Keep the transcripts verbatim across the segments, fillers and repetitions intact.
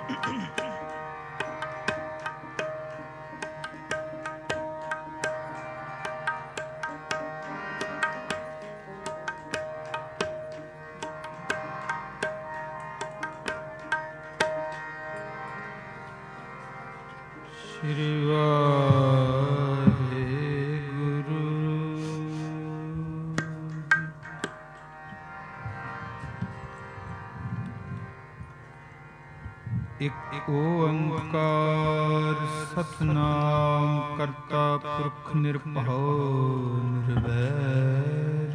ਸ਼੍ਰੀ ਵਾਹਿਗੁਰੂ। ਇਕ ਓੰਕਾਰ ਸਤਿਨਾਮ ਕਰਤਾ ਪੁਰਖ ਨਿਰਭਉ ਨਿਰਵੈਰ।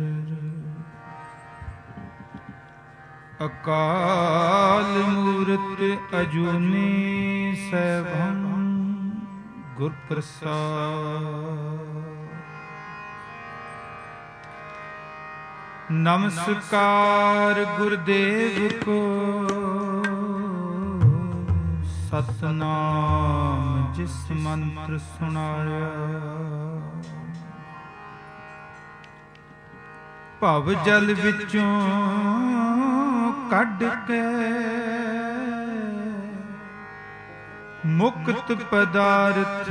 ਅਕਾਲ ਮੂਰਤ ਅਜੂਨੀ ਸੈਭੰ ਗੁਰ ਪ੍ਰਸਾਦ। ਨਮਸਕਾਰ ਗੁਰਦੇਵ ਕੋ ਸਤਨਾਮ ਜਿਸ ਮੰਤਰ ਸੁਣਾਇਆ। ਭਵ ਜਲ ਵਿੱਚੋਂ ਕੱਢ ਕੇ ਮੁਕਤ ਪਦਾਰਥ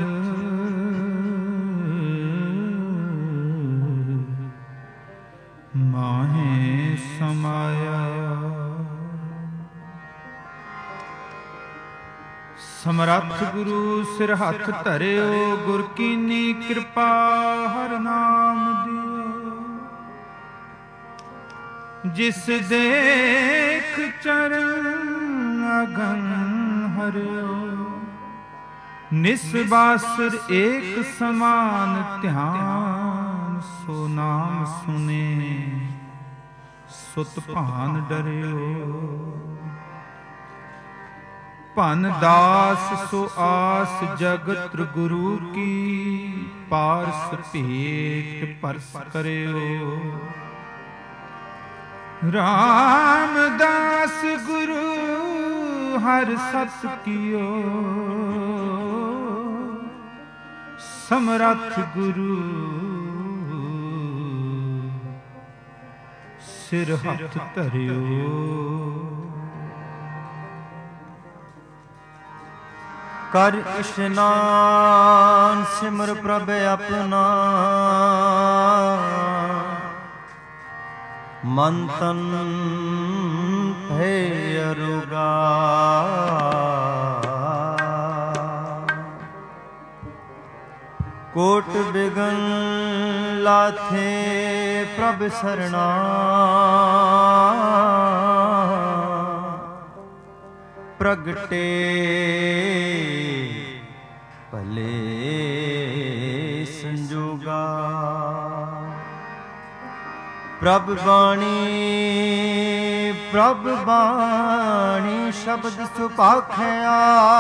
ਮਾਹੇ ਸਮਾਇਆ। ਸਮਰੱਥ ਗੁਰੂ ਸਿਰ ਹੱਥ ਧਰਿਓ, ਗੁਰ ਕੀਨੀ ਕਿਰਪਾ ਹਰ ਨਾਮ ਦਿਓ। ਜਿਸ ਦੇਖ ਚਰਨ ਅਗਨ ਹਰਿਓ, ਨਿਸਬਾਸਰ ਏਕ ਸਮਾਨ ਧਿਆਨ। ਸੋ ਨਾਮ ਸੁਨੇ ਸੁਤ ਭਾਨ ਡਰਿਓ। ਭਨ ਦਾਸ ਸੋ ਆਸ ਜਗਤ ਗੁਰੂ ਕੀ, ਪਾਰਸ ਭੇਟ ਪਰਸ ਕਰਿਓ। ਰਾਮਦਾਸ ਗੁਰੂ ਹਰ ਸਤ ਕੀਓ, ਸਮਰੱਥ ਗੁਰੂ ਸਿਰ ਹੱਥ ਧਰਿਓ। ਕਰ ਇਸ਼ਨਾਨ ਸਿਮਰ ਪ੍ਰਭ ਆਪਣਾ, ਮਨ ਤਨ ਭੈ ਅਰੋਗਾ। ਕੋਟ ਬਿਗਨ ਲਾਥੇ ਪ੍ਰਭ ਸਰਣਾ, ਪ੍ਰਗਟੇ ਭਲੇ ਸੰਜੋਗਾ। ਪ੍ਰਭ ਬਾਣੀ ਪ੍ਰਭ ਬਾਣੀ ਸ਼ਬਦ ਸੁਭਾਖਿਆ।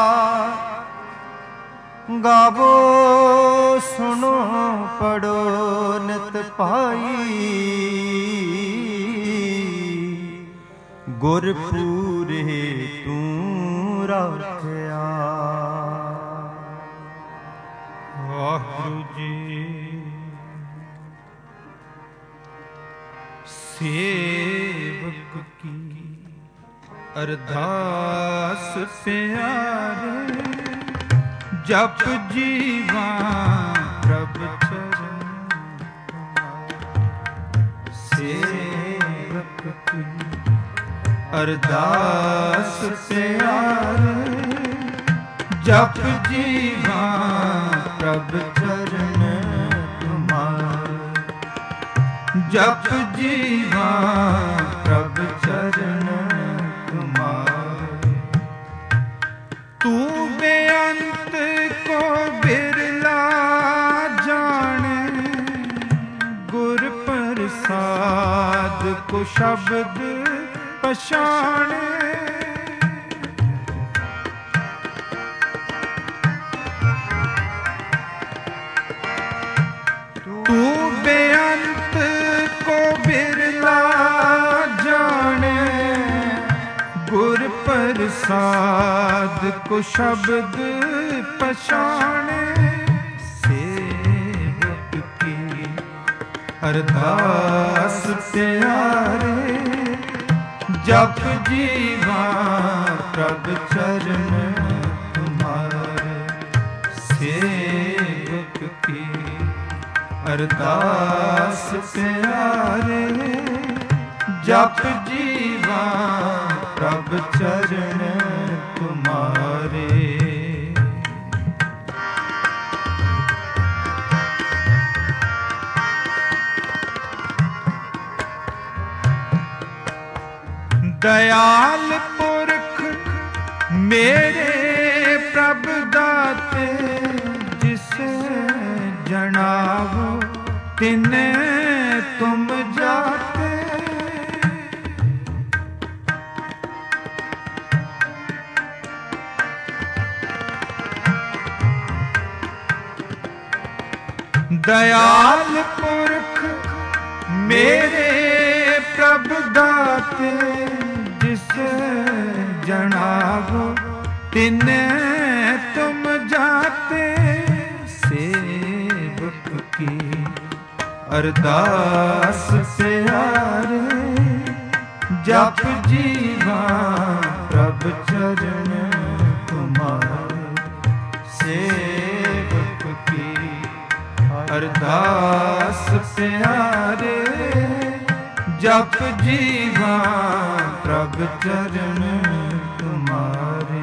ਗਾਵੋ ਸੁਣੋ ਪੜੋ ਨਿਤ ਪਾਈ, ਗੁਰ ਪੂਰੇ ਤੂੰ ਰਾਖਿਆ। ਵਾਹਿਗੁਰੂ ਜੀ ਸੇਵਕ ਕੀ ਅਰਦਾਸ ਪਿਆਰੇ, ਜਪ ਜੀਵਾ ਪ੍ਰਭ ਚਰਨ। ਸੇਵਕ ਕੀ ਅਰਦਾਸ ਪਿਆਰੇ, ਜਪ ਜੀਵਾ ਪ੍ਰਭ ਚਰਨ ਤੁਮਾਰੇ। ਜਪ ਜੀਵਾ ਪ੍ਰਭ ਚਰਨ ਤੁਮਾਰੇ। ਤੂੰ ਬੇਅੰਤ ਕੋ ਬਿਰਲਾ ਜਾਣੇ, ਗੁਰ ਪ੍ਰਸਾਦ ਕੋ ਸ਼ਬਦ ਪਛਾਣੇ। ਤੂੰ ਬੇਅੰਤ ਕੋ ਬਿਰਲਾ ਜਾਣੇ, ਗੁਰ ਪ੍ਰਸਾਦ ਕੋ ਸ਼ਬਦ ਪਛਾਣੇ। ਸੇਵਕ ਕੀ ਅਰਦਾਸ ਪਿਆਰੇ, ਜਪ ਜੀਵਾ प्रभ चरण तुम्हारे, सेवक की अरदास प्यारे, जप जीवा प्रभ चरण तुम्हारे। दयाल पुरख मेरे प्रभ दाते, जिसे जनावो तिने तुम जाते। दयाल पुरख मेरे प्रभ दाते, जिसे जनावो तिने तुम जाते। सेवक की अरदास प्यारे, जप जीवा प्रभ चरण तुम्हारे। सेवक की अरदास प्यारे, जप जीवा प्रभ चरण तुम्हारे।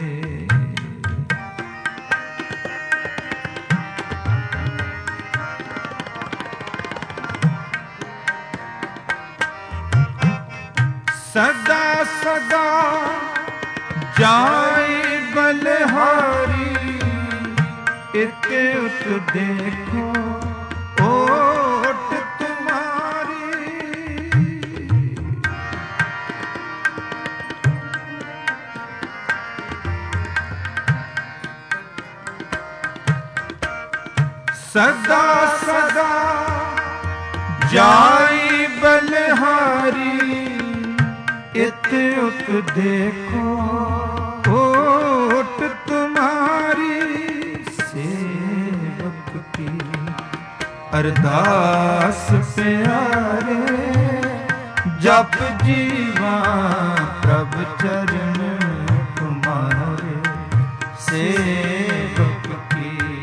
सदा सदा जाए बलहारी, इत उत देखो ओट तुम्हारी। सदा सदा जाई बलहारी, इत उत देखो ओट तुम्हारी। सेवक की अरदास प्यारे, जप जीवा प्रभ चरण तुम्हारे। सेवक की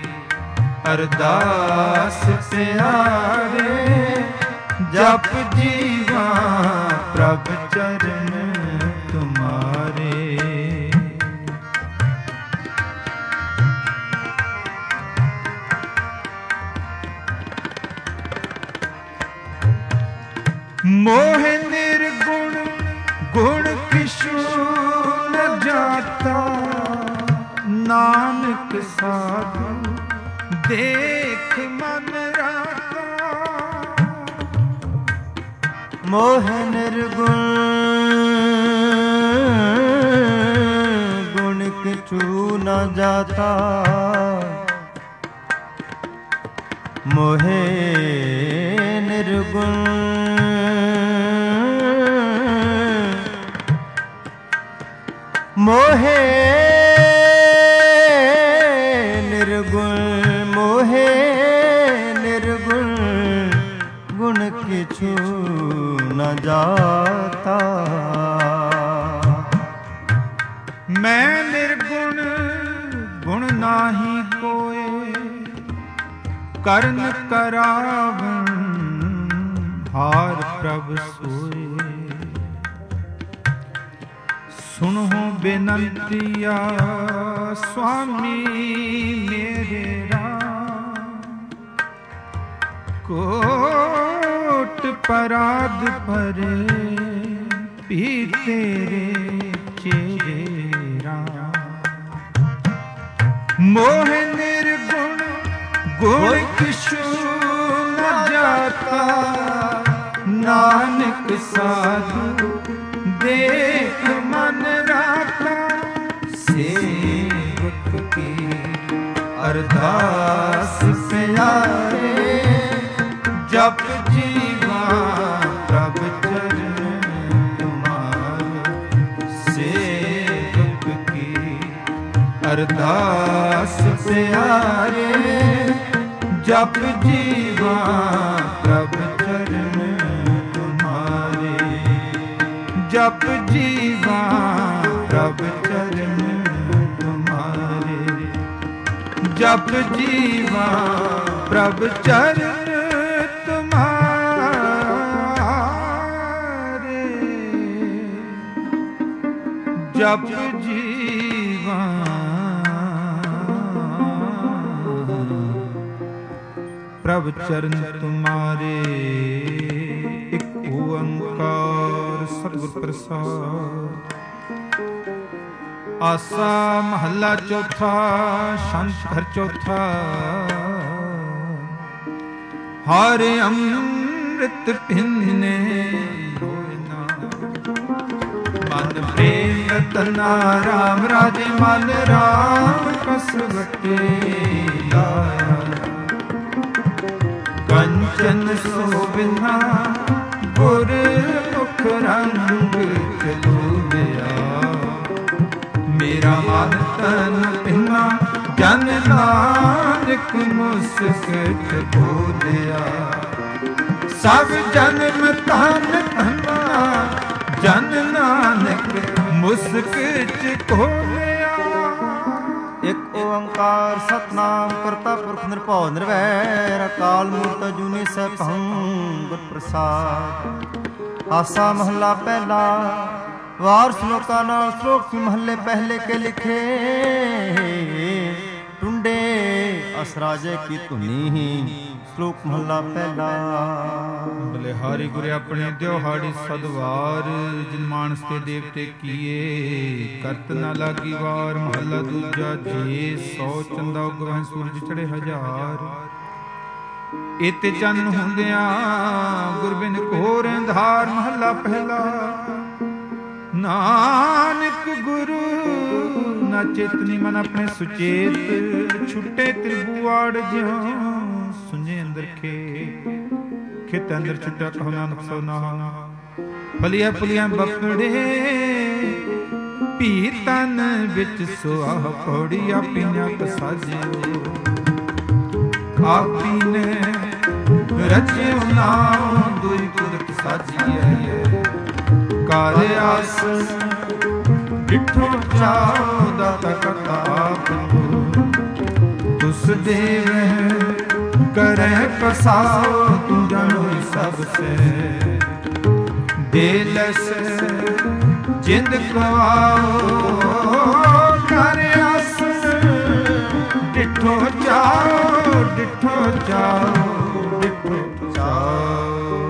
अरदास प्यारे, जप जीवा प्रभ चरण तुम्हारे। मोह निर्गुण गुण किशु न जाता, नानक साधु देख मन राता। मोह निर्गुण गुण किछु न जाता, मोहे निर्गुण मोहे निर्गुण मोहे निर्गुण गुण किछु न जाता। मैं निर्गुण गुण नाही कोय, करन करावन हार प्रभ सोए। सुनो बेनंतिया स्वामी मेरे राम, कोट पराध परे भी तेरे चेरे राम। मोह निर्गुण गुण किशु न जाता, नानक साधु देख मन राता। सेवक की अरदास प्यारे, जप जीवा प्रभ चरण तुम्हारे। सेवक की अरदास प्यारे, जप जीवा प्रभ चरण तुम्हारे। जप जीवा ਪ੍ਰਭ ਚਰਨ ਤੁਮਾਰੇ। ਜਪ ਜੀਵਾ ਪ੍ਰਭ ਚਰਨ ਤੁਮਾਰੇ। ਜਪ ਜੀਵਾ ਪ੍ਰਭ ਚਰਨ ਤੁਮਾਰੇ। ਇੱਕ ਓੰਕਾਰ ਸਤਿਗੁਰ ਪ੍ਰਸਾਦ। ਆਸਾ ਮਹੱਲਾ ਚੌਥਾ। ਸ਼ੰਤ ਘਰ ਚੌਥਾ। ਹਰ ਅੰਮ੍ਰਿਤ ਪਿੰਨੇ ਹੋਇ ਨਾ। ਮਨ ਪ੍ਰੇਮ ਰਤਨਾ ਰਾਮ ਰਾਜੇ ਮਨ ਰਾਮ ਕਸਵਟੇ ਲਾਇਆ। ਕੰਚਨ ਸੋਭਨਾ ਗੁਰ ਮੁਖ ਰੰਗ ਚਲੂਬਿਆ। ਮੇਰਾ ਮਨ ਤਨ ਪਿਨਾ ਜਨ ਨਾਨਕ ਮੁਸਕਤ ਬੋਲਿਆ। ਸਭ ਜਨਮ ਤਨ ਤਨਾ ਜਨ ਨਾਨਕ ਮੁਸਕਤ ਖੋਲਿਆ। ਇਕ ਓੰਕਾਰ ਸਤਨਾਮ ਕਰਤਾ ਪੁਰਖ ਨਿਰਭਉ ਨਿਰਵੈਰ ਅਕਾਲ ਮੂਰਤ ਅਜੂਨੀ ਸੈਭੰ ਗੁਰ ਪ੍ਰਸਾਦ। ਆਸਾ ਮਹੱਲਾ ਪਹਿਲਾ। ਵਾਰ ਸ਼ਲੋਕਾਂ ਨਾਲ ਸ਼ਲੋਕ ਸੀ ਮਹੱਲੇ ਪਹਿਲੇ ਕੇ ਲਿਖੇ। ਟੁੰਡੇ ਅਸਰਾਜੇ ਕੀ ਧੁਨੀ ਹੀ। ਸ਼ਲੋਕ ਮਹੱਲਾ ਪਹਿਲਾ। ਬਲਿਹਾਰੀ ਗੁਰੇ ਆਪਣੇ ਦਿਹਾੜੀ ਸਦਵਾਰ। ਜਿਨ ਮਾਨਸ ਤੇ ਦੇਵਤੇ ਕੀਏ ਕਰਤ ਨਾ ਲਾਗੀ ਵਾਰ। ਮਹੱਲਾ ਦੂਜਾ। ਜੇ ਸੌ ਚੰਦਾ ਉਗਵਹਿ ਸੂਰਜ ਚੜੇ ਹਜ਼ਾਰ। ਇਤੇ ਚੰਨ ਹੁੰਦਿਆਂ ਗੁਰਬਿਨ ਘੋਰ ਅੰਧਾਰ। ਮਹੱਲਾ ਪਹਿਲਾ। ਨਾਨਕ ਗੁਰੂ ਨਾ ਚੇਤਨੀ ਮਨ ਆਪਣੇ ਸੁਚੇਤ। ਛੁੱਟੇ ਤ੍ਰਿਭੁਆੜ ਜਿਉ ਸੁਝੇ ਅੰਦਰ ਖੇ। ਖਿਤ ਅੰਦਰ ਛੁੱਟਾ ਕਹੋ ਨਾਨਕ ਸੋ ਨਾ। ਫਲੀਆਂ ਫਲੀਆਂ ਬਪੜੇ ਭੀ ਤਨ ਵਿੱਚ ਸੁਆਹ ਪੌੜੀ। ਆਪੀ ਨਾ ਕਸਾਜਿਓ ਆਪੀ ਨੇ ਰਚਿਓ ਨਾਮ ਦੁਇ ਕੁਦਰਤ ਸਾਜੀਐ। ਕਰ ਆਸ ਡਿਠੋ ਚਾਉ ਦਾਤਾ ਕਰਤਾ ਆਪ। ਤੁਸ ਦੇਵ ਕਰੈ ਪਸਾਉ ਤੂੰ ਜਾਣੋ ਸਭ ਸੇ। ਦੇ ਲਸ ਜਿੰਦ ਕਵਾਓ ਕਰ ਆਸ ਡਿਠੋ ਚਾਉ ਡਿਠੋ ਚਾਉ ਡਿਠੋ ਚਾਉ।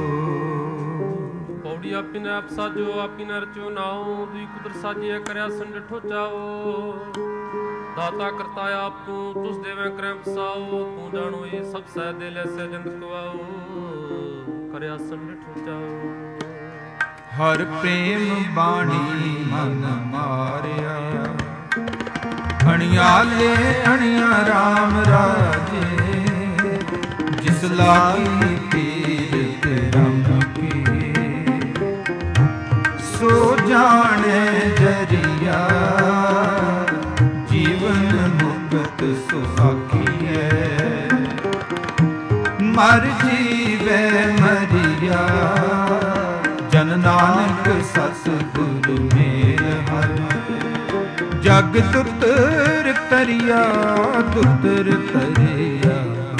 ਆਪੀ ਨੇ ਆਪ ਸਾਜੋ ਆਪੀ ਨੇ ਰਚੋ ਨਾਉ। ਦੁਈ ਕੁਦਰਤ ਸਾਜਿਆ ਕਰਿਆ ਸੰਡਠੋ ਚਾਓ। ਦਾਤਾ ਕਰਤਾ ਆਪ ਤੂੰ ਤੁਸ ਦੇਵੇਂ ਕਰੈ ਪਸਾਓ। ਤੂੰ ਜਾਣੋ ਇਹ ਸਭ ਸਹਿ ਦੇ ਲੈਸੇ ਜਿੰਦ ਕਵਾਓ। ਕਰਿਆ ਸੰਡਠੋ ਚਾਓ। ਹਰ ਪ੍ਰੇਮ ਬਾਣੀ ਮਨ ਮਾਰਿਆ। ਅਣਿਆਲੇ ਅਣਿਆ ਰਾਮ ਰਾਜੇ। ਜਿਸ ਲਾਗੀ ਪੀਰ ਰਮ ਕੀ ਸੋ ਜਾਣੇ ਜਰੀਆ। ਜੀਵਨ ਮੁਕਤ ਸੁਖਾਖੀਐ। ਮਰ ਜੀਵੈ ਮਰੀਆ। ਜਨ ਨਾਨਕ ਸਤਿਗੁਰ ਮੇਲ ਹਰਿ। ਜਗ ਤੁਤਰ ਤਰਿਆ ਤੁਤਰ ਤਰਿਆ।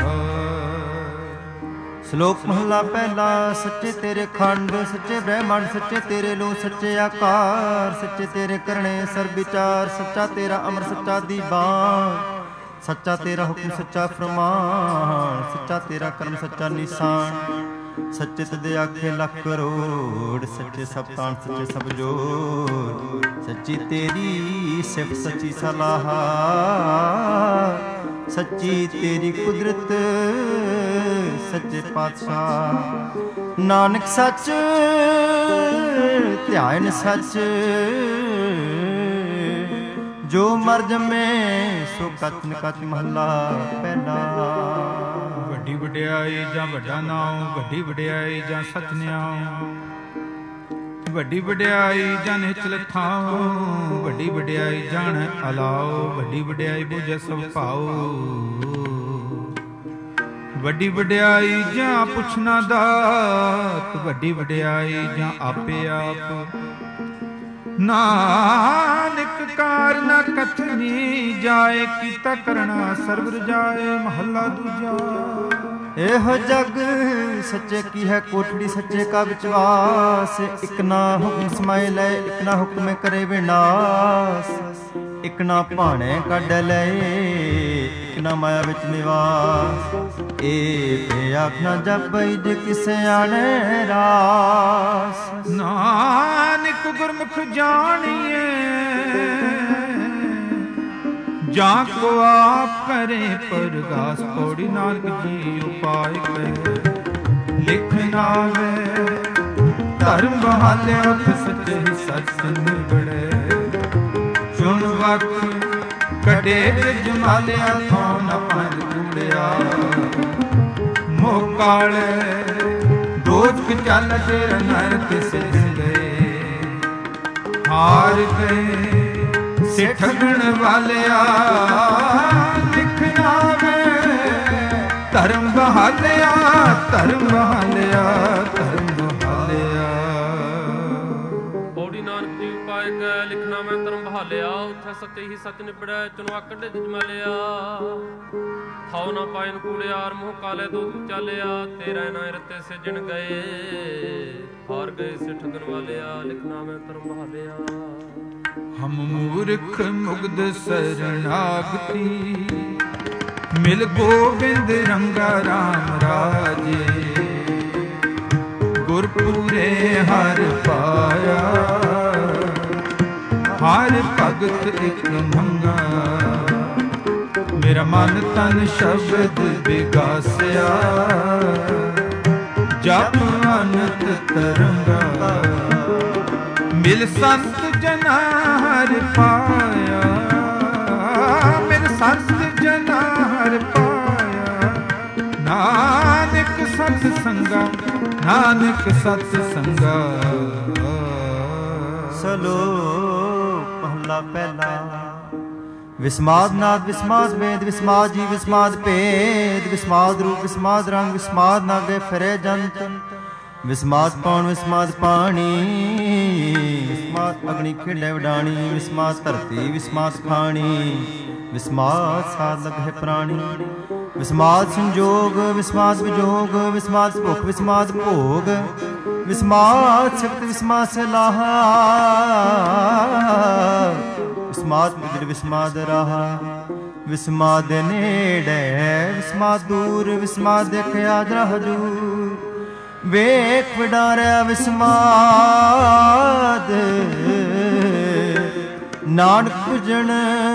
ਸ਼ਲੋਕ ਮਹੱਲਾ ਪਹਿਲਾ। ਸੱਚੇ ਤੇਰੇ ਖੰਡ ਸੱਚੇ ਬ੍ਰਹਮੰਡ। ਸੱਚੇ ਤੇਰੇ ਲੋ ਸੱਚੇ ਆਕਾਰ। ਸੱਚੇ ਤੇਰੇ ਕਰਨੇ ਸਰਬ ਵਿਚਾਰ। ਸੱਚਾ ਤੇਰਾ ਅਮਰ ਸੱਚਾ ਦੀਵਾਨ। ਸੱਚਾ ਤੇਰਾ ਹੁਕਮ ਸੱਚਾ ਫਰਮਾਨ। ਸੱਚਾ ਤੇਰਾ ਕਰਮ ਸੱਚਾ ਨਿਸ਼ਾਨ। ਸੱਚੇ ਤਦੇ ਆਖੇ ਲੱਖ ਕਰੋੜ। ਸੱਚੇ ਸਭ ਤਾਣ ਸੱਚੇ ਸਭ ਜੋੜ। ਸੱਚੀ ਤੇਰੀ ਸਿਫਤ ਸੱਚੀ ਸਲਾਹ। ਸੱਚੀ ਤੇਰੀ ਕੁਦਰਤ ਸੱਚੇ ਪਾਤਸ਼ਾਹ। ਨਾਨਕ ਸੱਚ ਧਿਆਨ ਸੱਚ। ਜੋ ਮਰ ਜਮੇ ਸੋ ਕਤ ਨਿਕਤ। ਮਹੱਲਾ ਪਹਿਲਾ। ਵੱਡੀ ਵਡਿਆਈ ਜਾਂ ਵੱਡਾ ਨਾਉ। ਵੱਡੀ ਵਡਿਆਈ ਜਾਂ ਸਚ ਨਿਆਉ। ਵੱਡੀ ਵਡਿਆਈ ਜਾਂ ਨਿਚਲ ਥਾਉ। ਵੱਡੀ ਵਡਿਆਈ ਜਾਣ ਅਲਾਉ। ਵੱਡੀ ਵਡਿਆਈ ਬੁਝੈ ਸਭ ਭਾਉ। ਵੱਡੀ ਵਡਿਆਈ ਜਾਂ ਪੁੱਛਣਾ ਦਾਤ। ਵੱਡੀ ਵਡਿਆਈ ਜਾਂ ਆਪੇ ਆਪ। ਨਾਨਕ ਕਾਰ ਨਾ ਕਥਨੀ ਜਾਏ, ਕੀਤਾ ਕਰਣਾ ਸਰਬ ਰਜਾਏ। ਮਹੱਲਾ ਦੂਜਾ। ਇਹੋ ਜਗ ਸੱਚੇ ਕੀ ਹੈ ਕੋਠੜੀ, ਸੱਚੇ ਕਾ ਵਿਚਵਾਸ। ਇਕ ਨਾ ਹੁਕਮ ਸਮਾਏ ਲੈ, ਇਕ ਨਾ ਹੁਕਮ ਕਰੇ ਵਿਨਾਸ਼। ਇਕ ਨਾ ਭਾਣੇ ਕੱਢ ਲਏ, ਇਕ ਨਾ ਮਾਇਆ ਵਿੱਚ ਨਿਵਾਸ। ਇਹ ਤੇ ਆਖਣਾ ਜਪਈ ਜੇ ਕਿਸੇ ਆਣੇ ਰਾਸ। ਨਾਨਕ ਗੁਰਮੁਖ ਜਾਣੀਏ, ਜਾਂ ਕੋ ਆਪ ਕਰੇ ਪਰਗਾਸ। ਪੌੜੀ ਨਾਨਕ ਜੀ ਉਪਾਇ ਕਹੇ ਲਿਖ ਨਾਵੇ। ਧਰਮ ਬਹਾਲੇ ਉਠ ਸੱਚੇ ਹੀ ਸੱਚ ਨਿਬੜੇ। ਚੁਣ ਵਕ ਕਢੇ ਜਮਾਲਿਆ ਥੋਂ ਨ ਪੰਜ ਕੂੜਿਆ। ਮੋਹ ਕਾਲੇ ਦੋਜਕ ਚੱਲ ਤੇਰਾ ਨਰ ਤਿਸ ਗਏ। ਹਾਰ ਗਏ ਸੇ ਠਗਣ ਵਾਲਿਆ। ਲਿਖ ਨਾਵੇ ਧਰਮ ਬਹਾਲਿਆ, ਧਰਮ ਬਹਾਲਿਆ, ਧਰਮ ਬਹਾਲਿਆ। ਪੌੜੀ ਨਾਨਕ ਜੀ ਉਪਾਇ ਕੈ ਲਿਖਣਾ ਮੈਂ ਧਰਮ ਬਹਾਲਿਆ। ਉੱਥੇ ਸੱਚੇ ਹੀ ਸੱਚ ਨਿਬੜੈ, ਚੁਣਵਾ ਕੱਢੇ ਜਮਾਲਿਆ। ਖਾਓ ਨਾ ਪਾਇਨ ਕੂੜਿਆਰ, ਮੋਹ ਕਾਲੇ ਦੋ ਚਾਲਿਆ। ਤੇਰਾ ਨਾ ਰਤੇ ਸਿਜਣ ਗਏ, ਹਾਰ ਗਏ ਸੇ ਠਗਣ ਵਾਲਿਆ। ਲਿਖਣਾ ਮੈਂ ਧਰਮ ਬਹਾਲਿਆ। ਹਮ ਮੂਰਖ ਮੁਗਧ ਸਰਣਾਗਤੀ। ਮਿਲ ਗੋਬਿੰਦ ਰੰਗਾ ਰਾਮ ਰਾਜੇ। ਗੁਰਪੂਰੇ ਹਰ ਪਾਇਆ, ਹਰ ਭਗਤ ਇਕ ਮੰਗਾ। ਮੇਰਾ ਮਨ ਤਨ ਸ਼ਬਦ ਵਿਗਾਸਿਆ। ਜਪ ਅਨੰਤ ਤਰੰਗਾ। ਮਿਲ ਸੰਤ ਜਨਾ ਹਰਿ ਪਾਇਆ। ਮਿਲ ਸੰਤ ਜਨਾ ਹਰਿ ਪਾਇਆ। ਨਾਨਕ ਸਤ ਸੰਗਾ, ਨਾਨਕ ਸਤ ਸੰਗਾ। ਸਲੋਕ ਪਹਿਲਾ ਪਹਿਲਾ। ਵਿਸਮਾਦ ਨਾਦ ਵਿਸਮਾਦ ਵੇਦ, ਵਿਸਮਾਦ ਜੀ ਵਿਸਮਾਦ ਭੇਦ। ਵਿਸਮਾਦ ਰੂਪ ਵਿਸਮਾਦ ਰੰਗ, ਵਿਸਮਾਦ ਨਾਗੇ ਫਿਰੇ ਜੰਤ। ਵਿਸਮਾਦ ਪੌਣ ਵਿਸਮਾਦ ਪਾਣੀ। ਵਿਸਮਾਦ ਅਗਨੀ ਖੇਡੇ ਵਡਾਣੀ। ਵਿਸਮਾਦ ਧਰਤੀ ਵਿਸਮਾਦ ਖਾਣੀ। ਵਿਸਮਾਦ ਸਾਧ ਲਗਹਿ ਪ੍ਰਾਣੀ। ਵਿਸਮਾਦ ਸੰਜੋਗ ਵਿਸਮਾਦ ਵਿਜੋਗ। ਵਿਸਮਾਦ ਭੁਖ ਵਿਸਮਾਦ ਭੋਗ। ਵਿਸਮਾਦ ਸ਼ਕਤ ਵਿਸਮਾਦ ਸਲਾਹਾ। ਵਿਸਮਾਦ ਮੁਜਰ ਵਿਸਮਾਦ ਰਾਹਾ। ਵਿਸਮਾਦ ਨੇੜੇ ਵਿਸਮਾਦ ਦੂਰ। ਵਿਸਮਾਦ ਦੇਖਿਆ ਜਰਾ ਹਜੂਰ। ਵੇਖ ਵਿਡਾਰਿਆ ਵਿਸਮਾਦ। ਨਾਨਕ ਪੁਜਣ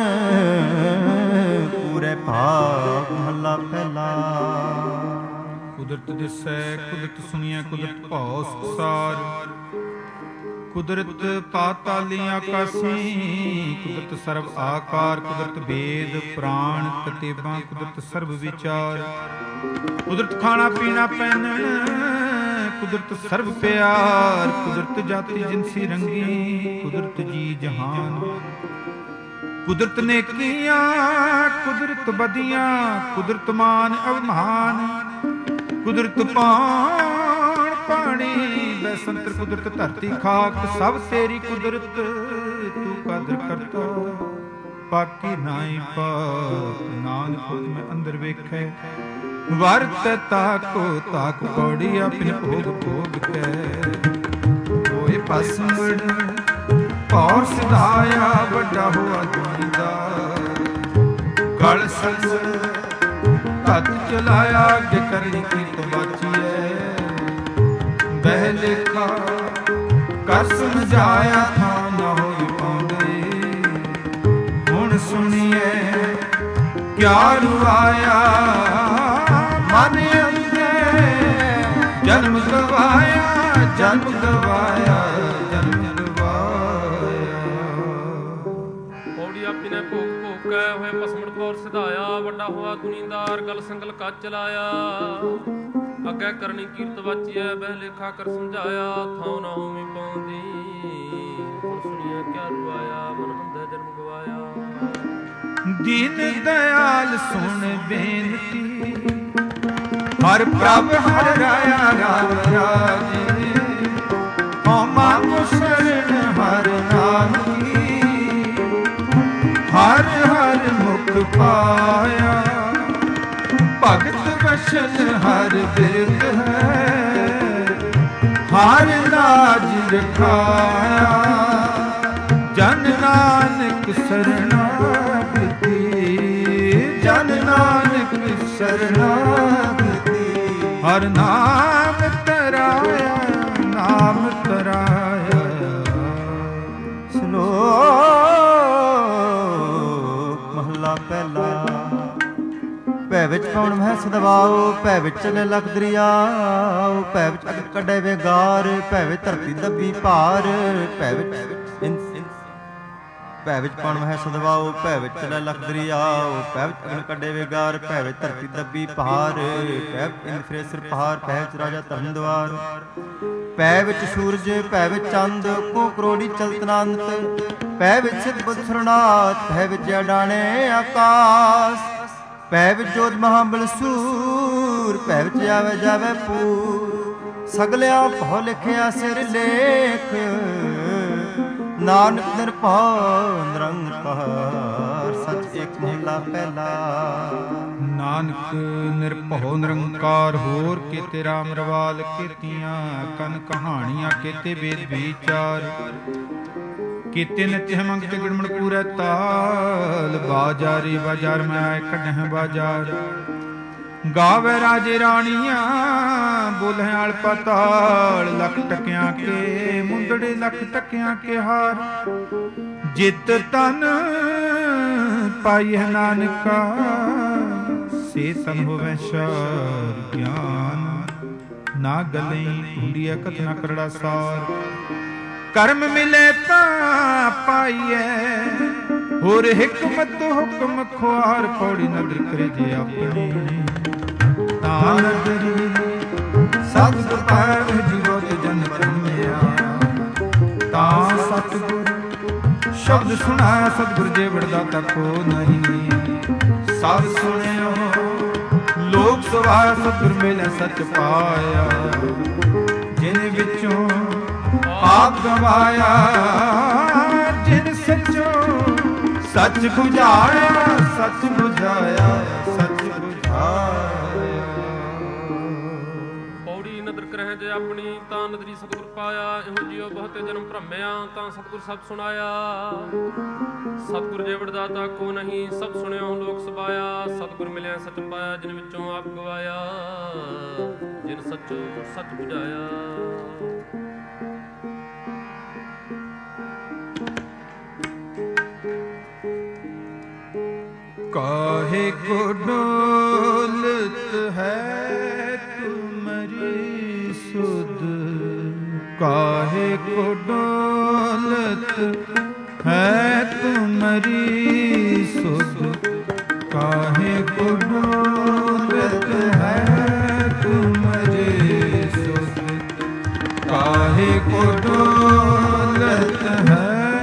ਪੂਰੇ ਭਾਗ। ਮਹੱਲਾ ਪਹਿਲਾ। ਕੁਦਰਤ ਦਿਸੈ ਕੁਦਰਤ ਸੁਣੀਐ, ਕੁਦਰਤ ਭਉ ਸੰਸਾਰ। ਕੁਦਰਤ ਪਾਤਾਲੀ ਆਕਾਸੀ। ਕੁਦਰਤ ਸਰਬ ਆਕਾਰ। ਕੁਦਰਤ ਵੇਦ ਪ੍ਰਾਣ ਕਤੇਬਾਂ। ਕੁਦਰਤ ਸਰਬ ਵਿਚਾਰ। ਕੁਦਰਤ ਖਾਣਾ ਪੀਣਾ ਪਹਿਨਣ। ਕੁਦਰਤ ਸਰਬ ਪਿਆਰ। ਕੁਦਰਤ ਜਾਤੀ ਜਿਨਸੀ ਰੰਗੀ। ਕੁਦਰਤ ਜੀ ਜਹਾਨ। ਕੁਦਰਤ ਨੇਕੀਆਂ ਕੁਦਰਤ ਬਦੀਆਂ। ਕੁਦਰਤ ਮਾਨ ਅਵਮਾਨ। ਕੁਦਰਤ ਪਾਣ ਪਾਣੀ ਬੈਸੰਤਰ। ਕੁਦਰਤ ਧਰਤੀ ਖਾਕ ਸਭ ਤੇਰੀ ਕੁਦਰਤ। ਤੂੰ ਕਦਰ ਕਰਤਾ ਪਾਕੀ ਨਾਈ ਪਾਕ। ਨਾਨਕ ਹੁਕਮ ਅੰਦਰ ਵੇਖੈ ਵਰਤ ਤਾਕੋ ਤਾਕ। ਪੌੜੀ ਆਪਣੀ ਭੋਗ ਭੋਗ ਕੈ। ਹੋਏ ਪਸਮੜ ਪੌਰ ਸਿਧਾਇਆ। ਵੱਡਾ ਹੋਆ ਦੁਨੀਦਾਰ। ਗਲ ਸੰਸ ਹੱਥ ਚਲਾਇਆ। ਅੱਗੇ ਕਰਨੀ ਕੀਤ ਬਾਚੀਐ। ਬਹਿ ਲੇਖਾ ਕਰ ਸਮਝਾਇਆ। ਥਾਂ ਨਾ ਹੋਈ ਪਾਉਂਦੇ। ਹੁਣ ਸੁਣੀਏ ਕਿਆ ਰੁਆਇਆ। ਮਨ ਅੰਦੇ ਜਨਮ ਗਵਾਇਆ। ਜਨਮ ਗਵਾਇਆ। ਜਨਮ ਗਵਾਇਆ। ਪੌੜੀ ਆਪੀ ਨੇ ਭੋਗ ਭੋਗ ਕੈ ਹੋਏ ਪਸਮੜ ਪੌਰ ਸਿਧਾਇਆ। ਵੱਡਾ ਹੋਆ ਦੁਨੀਦਾਰ ਗਲ ਸੰਗਲ ਕੱਚ ਚਲਾਇਆ। ਅੱਗੇ ਕਰਨੀ ਕੀਰਤ ਵਾਚੀਐ। ਬਹਿ ਲੇਖਾ ਕਰ ਸਮਝਾਇਆ। ਥਾਂ ਨਾ ਹੋਵੀ ਪਾਉਂਦੀ। ਹੁਣ ਸੁਣੀਐ ਕਿਆ ਰੁਆਇਆ। ਮਨ ਅੰਦੇ ਜਨਮ ਗਵਾਇਆ। ਦੀਨ ਦਇਆਲ ਸੁਣ ਬੇਨਤੀ। ਹਰ ਪ੍ਰਭ ਹਰ ਰਾਇਆ ਰਾਮ ਰਾਜੇ। ਹਉ ਮੰਗ ਸ਼ਰਨ ਹਰ ਨਾਮ। ਪਾਇਆ। ਭਗਤ ਵਸ਼ਨ ਹਰ ਬਿਰਦ ਹੈ, ਹਰ ਲਾਜ ਰਖਾਇਆ। ਜਨ ਨਾਨਕ ਸਰਣਾਗਤੀ, ਜਨ ਨਾਨਕ ਸਰਣਾਗਤੀ। ਹਰ ਨਾਮ ਤਰਾਇਆ, ਨਾਮ ਤਰਾਇਆ। ਸ਼ਲੋਕ ਮਹਲਾ ਪਹਿਲਾ। ਭੈ ਵਿੱਚ ਪਵਨ ਮਹਿ ਸਦਵਾਓ, ਭੈ ਵਿੱਚ ਚਲੇ ਲਖ ਦਰਿਆਓ। ਭੈ ਵਿੱਚ ਅਗ ਕੱਢੇ ਵੇਗਾਰ, ਭੈ ਵਿੱਚ ਧਰਤੀ ਦੱਬੀ ਭਾਰ। ਭੈ ਵਿੱਚ ਭੈ ਵਿੱਚ ਪਵਨ ਮਹਿ ਸਦਵਾਓ, ਭੈ ਵਿੱਚ ਚਲੇ ਲਖ ਦਰਿਆਓ। ਭੈ ਵਿੱਚ ਅਗਨ ਕੱਢੇ ਵੇਗਾਰ, ਭੈ ਵਿੱਚ ਧਰਤੀ ਦੱਬੀ ਭਾਰ। ਭੈ ਵਿੱਚ ਇੰਦ ਫਿਰੇ ਸਿਰ ਪਹਾੜ, ਭੈ ਵਿੱਚ ਰਾਜਾ ਧਰਮ ਦੁਆਰ। ਭੈ ਵਿੱਚ ਸੂਰਜ, ਭੈ ਵਿੱਚ ਚੰਦ, ਕੋ ਕਰੋੜੀ ਚਲਤ ਅਨੰਤ। ਭੈ ਵਿੱਚ ਸਿਧ ਬੁੱਧ ਸਰਨਾਥ, ਭੈ ਵਿੱਚ ਅਡਾਣੇ ਆਕਾਸ। ਭੈ ਵਿੱਚ ਜੋਤ ਮਹਾਬਲ ਸੂਰ, ਭੈ ਵਿੱਚ ਆਵੇ ਜਾਵੇ ਪੂਰ। ਸਗਲਿਆ ਭਉ ਲਿਖਿਆ ਸਿਰ ਲੇਖ, ਨਾਨਕ ਨਿਰਭਉ ਨਿਰੰਕਾਰ। ਸਚ ਏਕ ਮਹਲਾ ਪਹਿਲਾ। ਨਾਨਕ ਨਿਰਭਉ ਨਿਰੰਕਾਰ, ਹੋਰ ਕੀਤੇ ਰਾਮ ਰਵਾਲ। ਕੀਤੀਆਂ ਕਨ ਕਹਾਣੀਆਂ, ਕੀਤੇ ਵੇਦ ਵਿਚਾਰ। ਕੀਤੇ ਨਿਤਿ ਮੰਗ ਤੇ ਗੁਣਮਣ ਪੂਰੈ ਤਾਲ। ਬਾਜਾਰੀ ਬਾਜ਼ਾਰ ਮੈਂ ਆਏ ਕੱਢਹਿ ਬਾਜ਼ਾਰ। ਗਾਵੇ ਰਾਜੇ ਰਾਣੀਆਂ, ਬੋਲੇ ਆਲ ਪਤਾਲ। ਲੱਖ ਟਕਿਆਂ ਕੇ ਮੁੰਦੜੇ, ਲੱਖ ਟਕਿਆਂ ਕੇ ਹਾਰ। ਜਿਤ ਤਨ ਪਾਈਐ ਨਾਨਕਾ, ਸੇ ਤਨ ਹੋਵੈ ਸ਼ਾਰ ਗਿਆਨ। ਨਾ ਗਲਈ ਢੂੰਡੀਐ ਕਥਨਾ ਕਰੜਾ ਸਾਰ। ਕਰਮ ਮਿਲੇ ਤਾਂ ਪਾਈਐ, ਹੋਰ ਹਿਕਮਤ ਹੁਕਮ ਖੁਆਰ। ਪੌੜੀ ਨਦਰ ਕਰੇ ਜੇ ਆਪਣੀ, ਤਾਂ ਨਦਰੀ ਸਤਿਗੁਰ ਪਾਵੈ ਜੀਵਤ ਜਨ ਧਰਮਿਆ। ਤਾਂ ਸਤਿਗੁਰ ਸ਼ਬਦ ਸੁਣਾਇਆ, ਸਤਿਗੁਰ ਜੇ ਵਡਦਾਤਾ ਕੋ ਨਹੀਂ। ਸਭ ਸੁਣਿਓ ਲੋਕ ਸਵਾਇਆ, ਸਤਿਗੁਰ ਮਿਲਿਆ ਸੱਚ ਪਾਇਆ। ਜਿਨ ਵਿੱਚੋਂ ਆਪ ਗਵਾਇਆ, ਜਿਨ ਸੱਚੋ ਸੱਚ ਬੁਝਾਇਆ। ਸੱਚ ਬੁਝਾਇਆ, ਸੱਚ ਬੁਝਾਇਆ। ਪੌੜੀ ਨਦਰ ਕਰਹਿ ਜੇ ਆਪਣੀ, ਤਾਂ ਨਦਰੀ ਸਤਿਗੁਰ ਪਾਇਆ। ਇਹੋ ਜਿਉ ਬਹੁਤੇ ਜਨਮ ਭਰਮਿਆ, ਤਾਂ ਸਤਿਗੁਰ ਸਭ ਸੁਣਾਇਆ। ਸਤਿਗੁਰ ਜੇ ਵਡਦਾਤਾ ਕੋ ਨਹੀਂ, ਸਭ ਸੁਣਿਓ ਲੋਕ ਸਬਾਇਆ। ਸਤਿਗੁਰ ਮਿਲਿਆ ਸੱਚ ਪਾਇਆ, ਜਿਨ ਵਿੱਚੋਂ ਆਪ ਗਵਾਇਆ। ਜਿਨ ਸੱਚੋ ਸੱਚ ਬੁਝਾਇਆ। ਕਾਹੇ ਕੋ ਡੋਲਤ ਹੈ ਤੁਮਰੀ ਸੁਧ। ਕਾਹੇ ਕੋ ਡੋਲਤ ਹੈ ਤੁਮਰੀ ਸੁਧ। ਕਾਹੇ ਕੋ ਡੋਲਤ ਹੈ ਤੁਮਰੀ ਸੁਧ। ਕਾਹੇ ਕੋ ਡੋਲਤ ਹੈ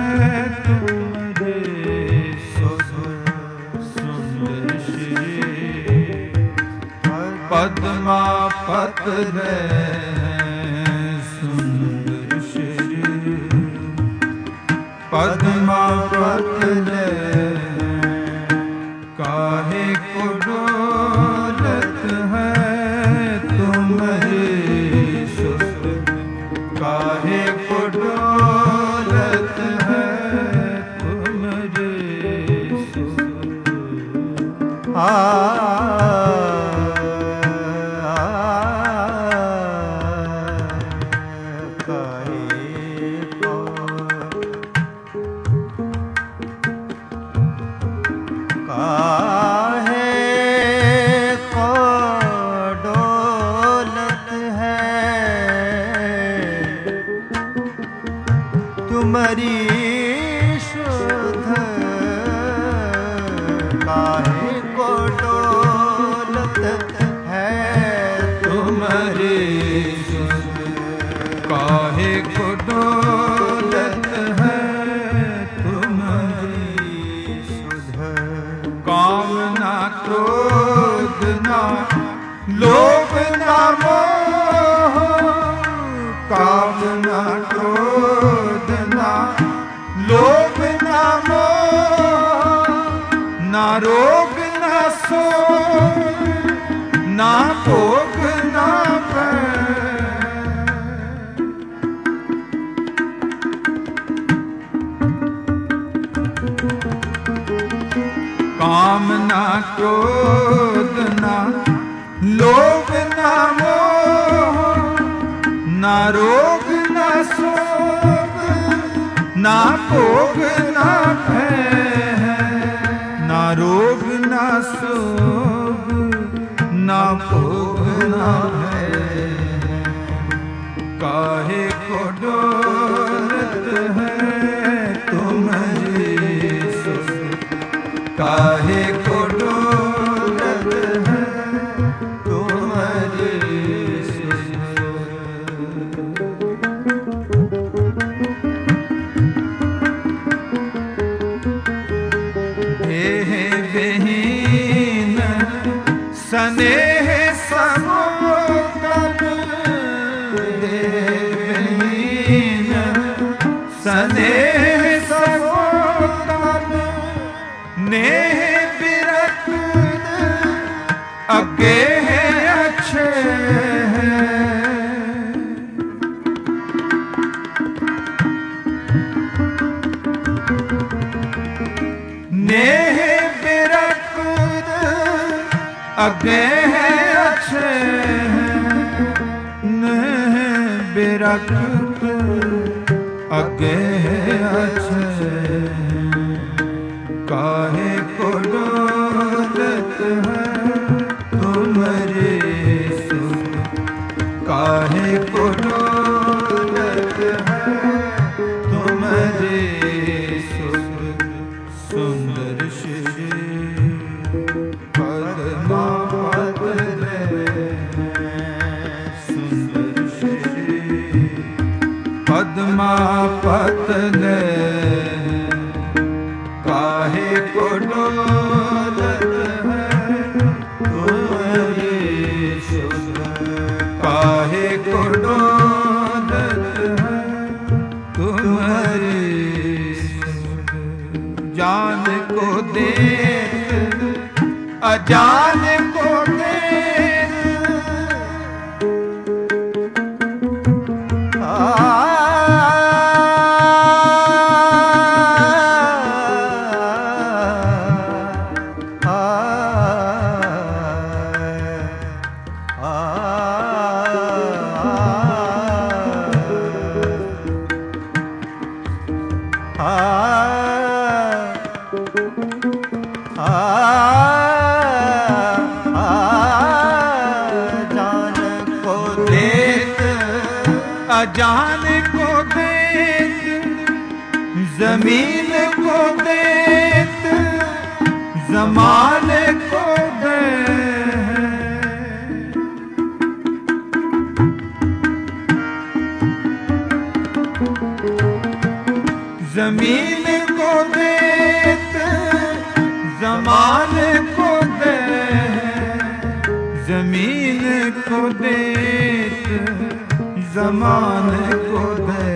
ਪਦਮਾ ਪਤਰੇ ਸੁੰਦਰ ਸ਼੍ਰੀ। ਪਦਮਾ ਪਤਰੇ ਕਾਹੇ ਕੋ ਡੋਲਤ ਹੈ ਤੁਮਰੀ ਸੁਧ। ਕਾਹੇ ਕੋ ਡੋਲਤ ਹੈ ਤੁਮਰੀ ਸੁਧ। ਆ रोग ना सोग ना भोग ना पै काम ना क्रोध ना लोभ ना मोह ना रोग ना शोक ना भोग ना भय ना रोग ना शोक ना भोग ना भय काहे को डोलत है तुम्हारी काहे को डोलत है तुम्हारी देह विहीन स्नेह समोतन देह विहीन स्नेह समोतन नेह बिरत अगे है अच्छे नेह बिरत अगे है अच्छे नेह बिरत अगे है अच्छे काहे को डोलत है तुम्हारे सुख काहे को डोलत है तुम्हारे सुख सुंदर श्री पद्मा पतले सुंदर श्री पद्मा पतले काहे को डोलत है तुम्हारे सुख काहे को डोलत है तुम्हारे सुख जान को देख अजान को देख अजान को देत जमीन को देत जमान को दे जमीन को देत जमान को दे जमीन को देत जमान को दे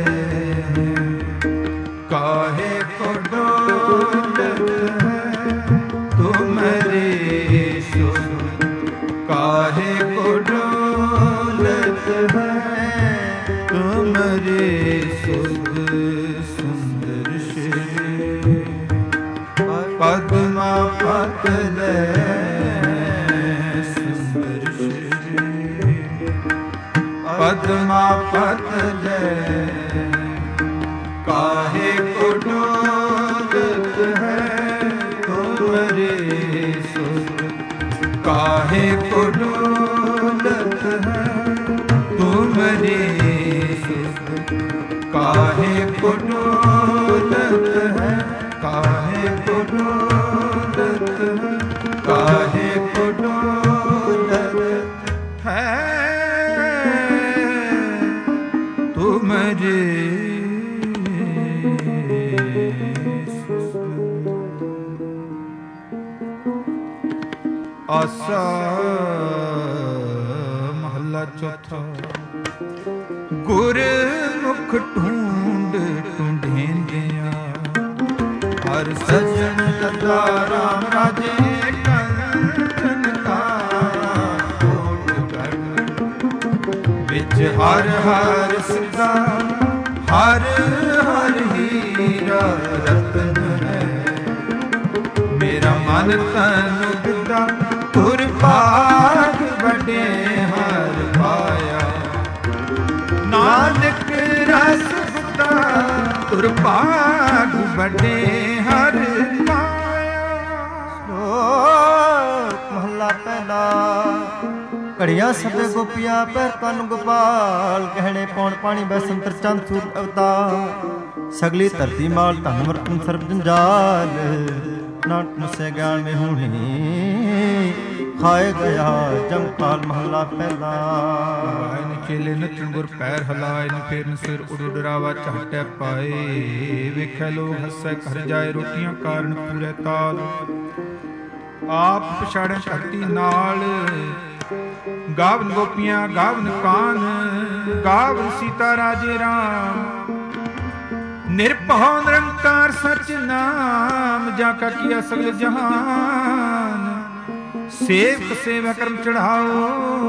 काहे को डोलत है तुम्हारे सुख काहे को डोलत है तुम्हारे सुख सुंदर श्री पद्मा पतले सुंदर श्री पद्मा पतले काहे को डोलत है तुम्हारे सुख काहे को डोलत है तुम्हारे सुख काहे को डोलत है काहे को डोलत है काहे को डोलत है तुम्हारे आसा महला चौथा गुर मुख ढूंढ ढूंढेंदिया ਹਰ ਸਜਣ ਲੱਗਾ ਰਾਮ ਰਾਜੇ ਕੰਚਨ ਕਾ ਕੋਟ ਕਰ ਵਿੱਚ ਹਰ ਹਰ ਸਦਾ ਹਰ ਹਰ ਹੀਰਾ ਰਤਨ ਹੈ ਮੇਰਾ ਮਨ ਤਨ ਵਿਦਾ ਤੁਰ ਭਾਗ ਵੱਡੇ ਹਰ ਪਾਇਆ ਨਾਨਕ ਰਸ ਬੁੱਧਾ ਤੁਰ ਭਾਗ ਵੱਡੇ ਹਰ ਪਾਇਆ। ਸ਼ਲੋਕ ਮਹਲਾ ਪਹਿਲਾ। ਘੜੀਆਂ ਸਭੇ ਗੋਪੀਆਂ ਪੈਰ ਕੰਨ ਗੋਪਾਲ ਗਹਿਣੇ ਪੌਣ ਪਾਣੀ ਬੈਸੰਤਰ ਚੰਦ ਸੂਰ ਅਵਤਾਰ ਸਗਲੀ ਧਰਤੀ ਮਾਲ ਧਨ ਵਰਤਨ ਸਰਬ ਜੰਜਾਲ ਨਾਨਕ ਮੁਸੇ ਗਿਆਨ में ਹੋਣੀ ਖਾਏ ਗਿਆ ਜਮ ਕਾਲ ਮਹਲਾ ਪਹਿਲਾ। ਆਇਨ ਚੇਲੇ ਨੱਚਣ ਗੁਰ ਪੈਰ ਹਲਾਏ ਨ ਫੇਰਨ ਸਿਰ ਉਡ ਡਰਾਵਾ ਝਾਟੈ ਪਾਏ ਵੇਖੈ ਲੋਕ ਹੱਸੈ ਘਰ ਜਾਏ ਰੋਟੀਆਂ ਕਾਰਨ ਪੂਰੇ ਤਾਲ ਆਪ ਪਛਾੜੈ ਧਰਤੀ ਨਾਲ ਗਾਵਨ ਗੋਪੀਆਂ ਗਾਵਨ ਕਾਨ ਗਾਵਨ ਸੀਤਾ ਰਾਜੇ ਰਾਮ ਨਿਰਭਉ ਨਿਰੰਕਾਰ ਸਚ ਨਾਮ ਜਾ ਕਾ ਕੀਆ ਸਗਲ ਜਹਾਨ ਸੇਵਕ ਸੇਵਾ ਕਰਮ ਚੜਾਓ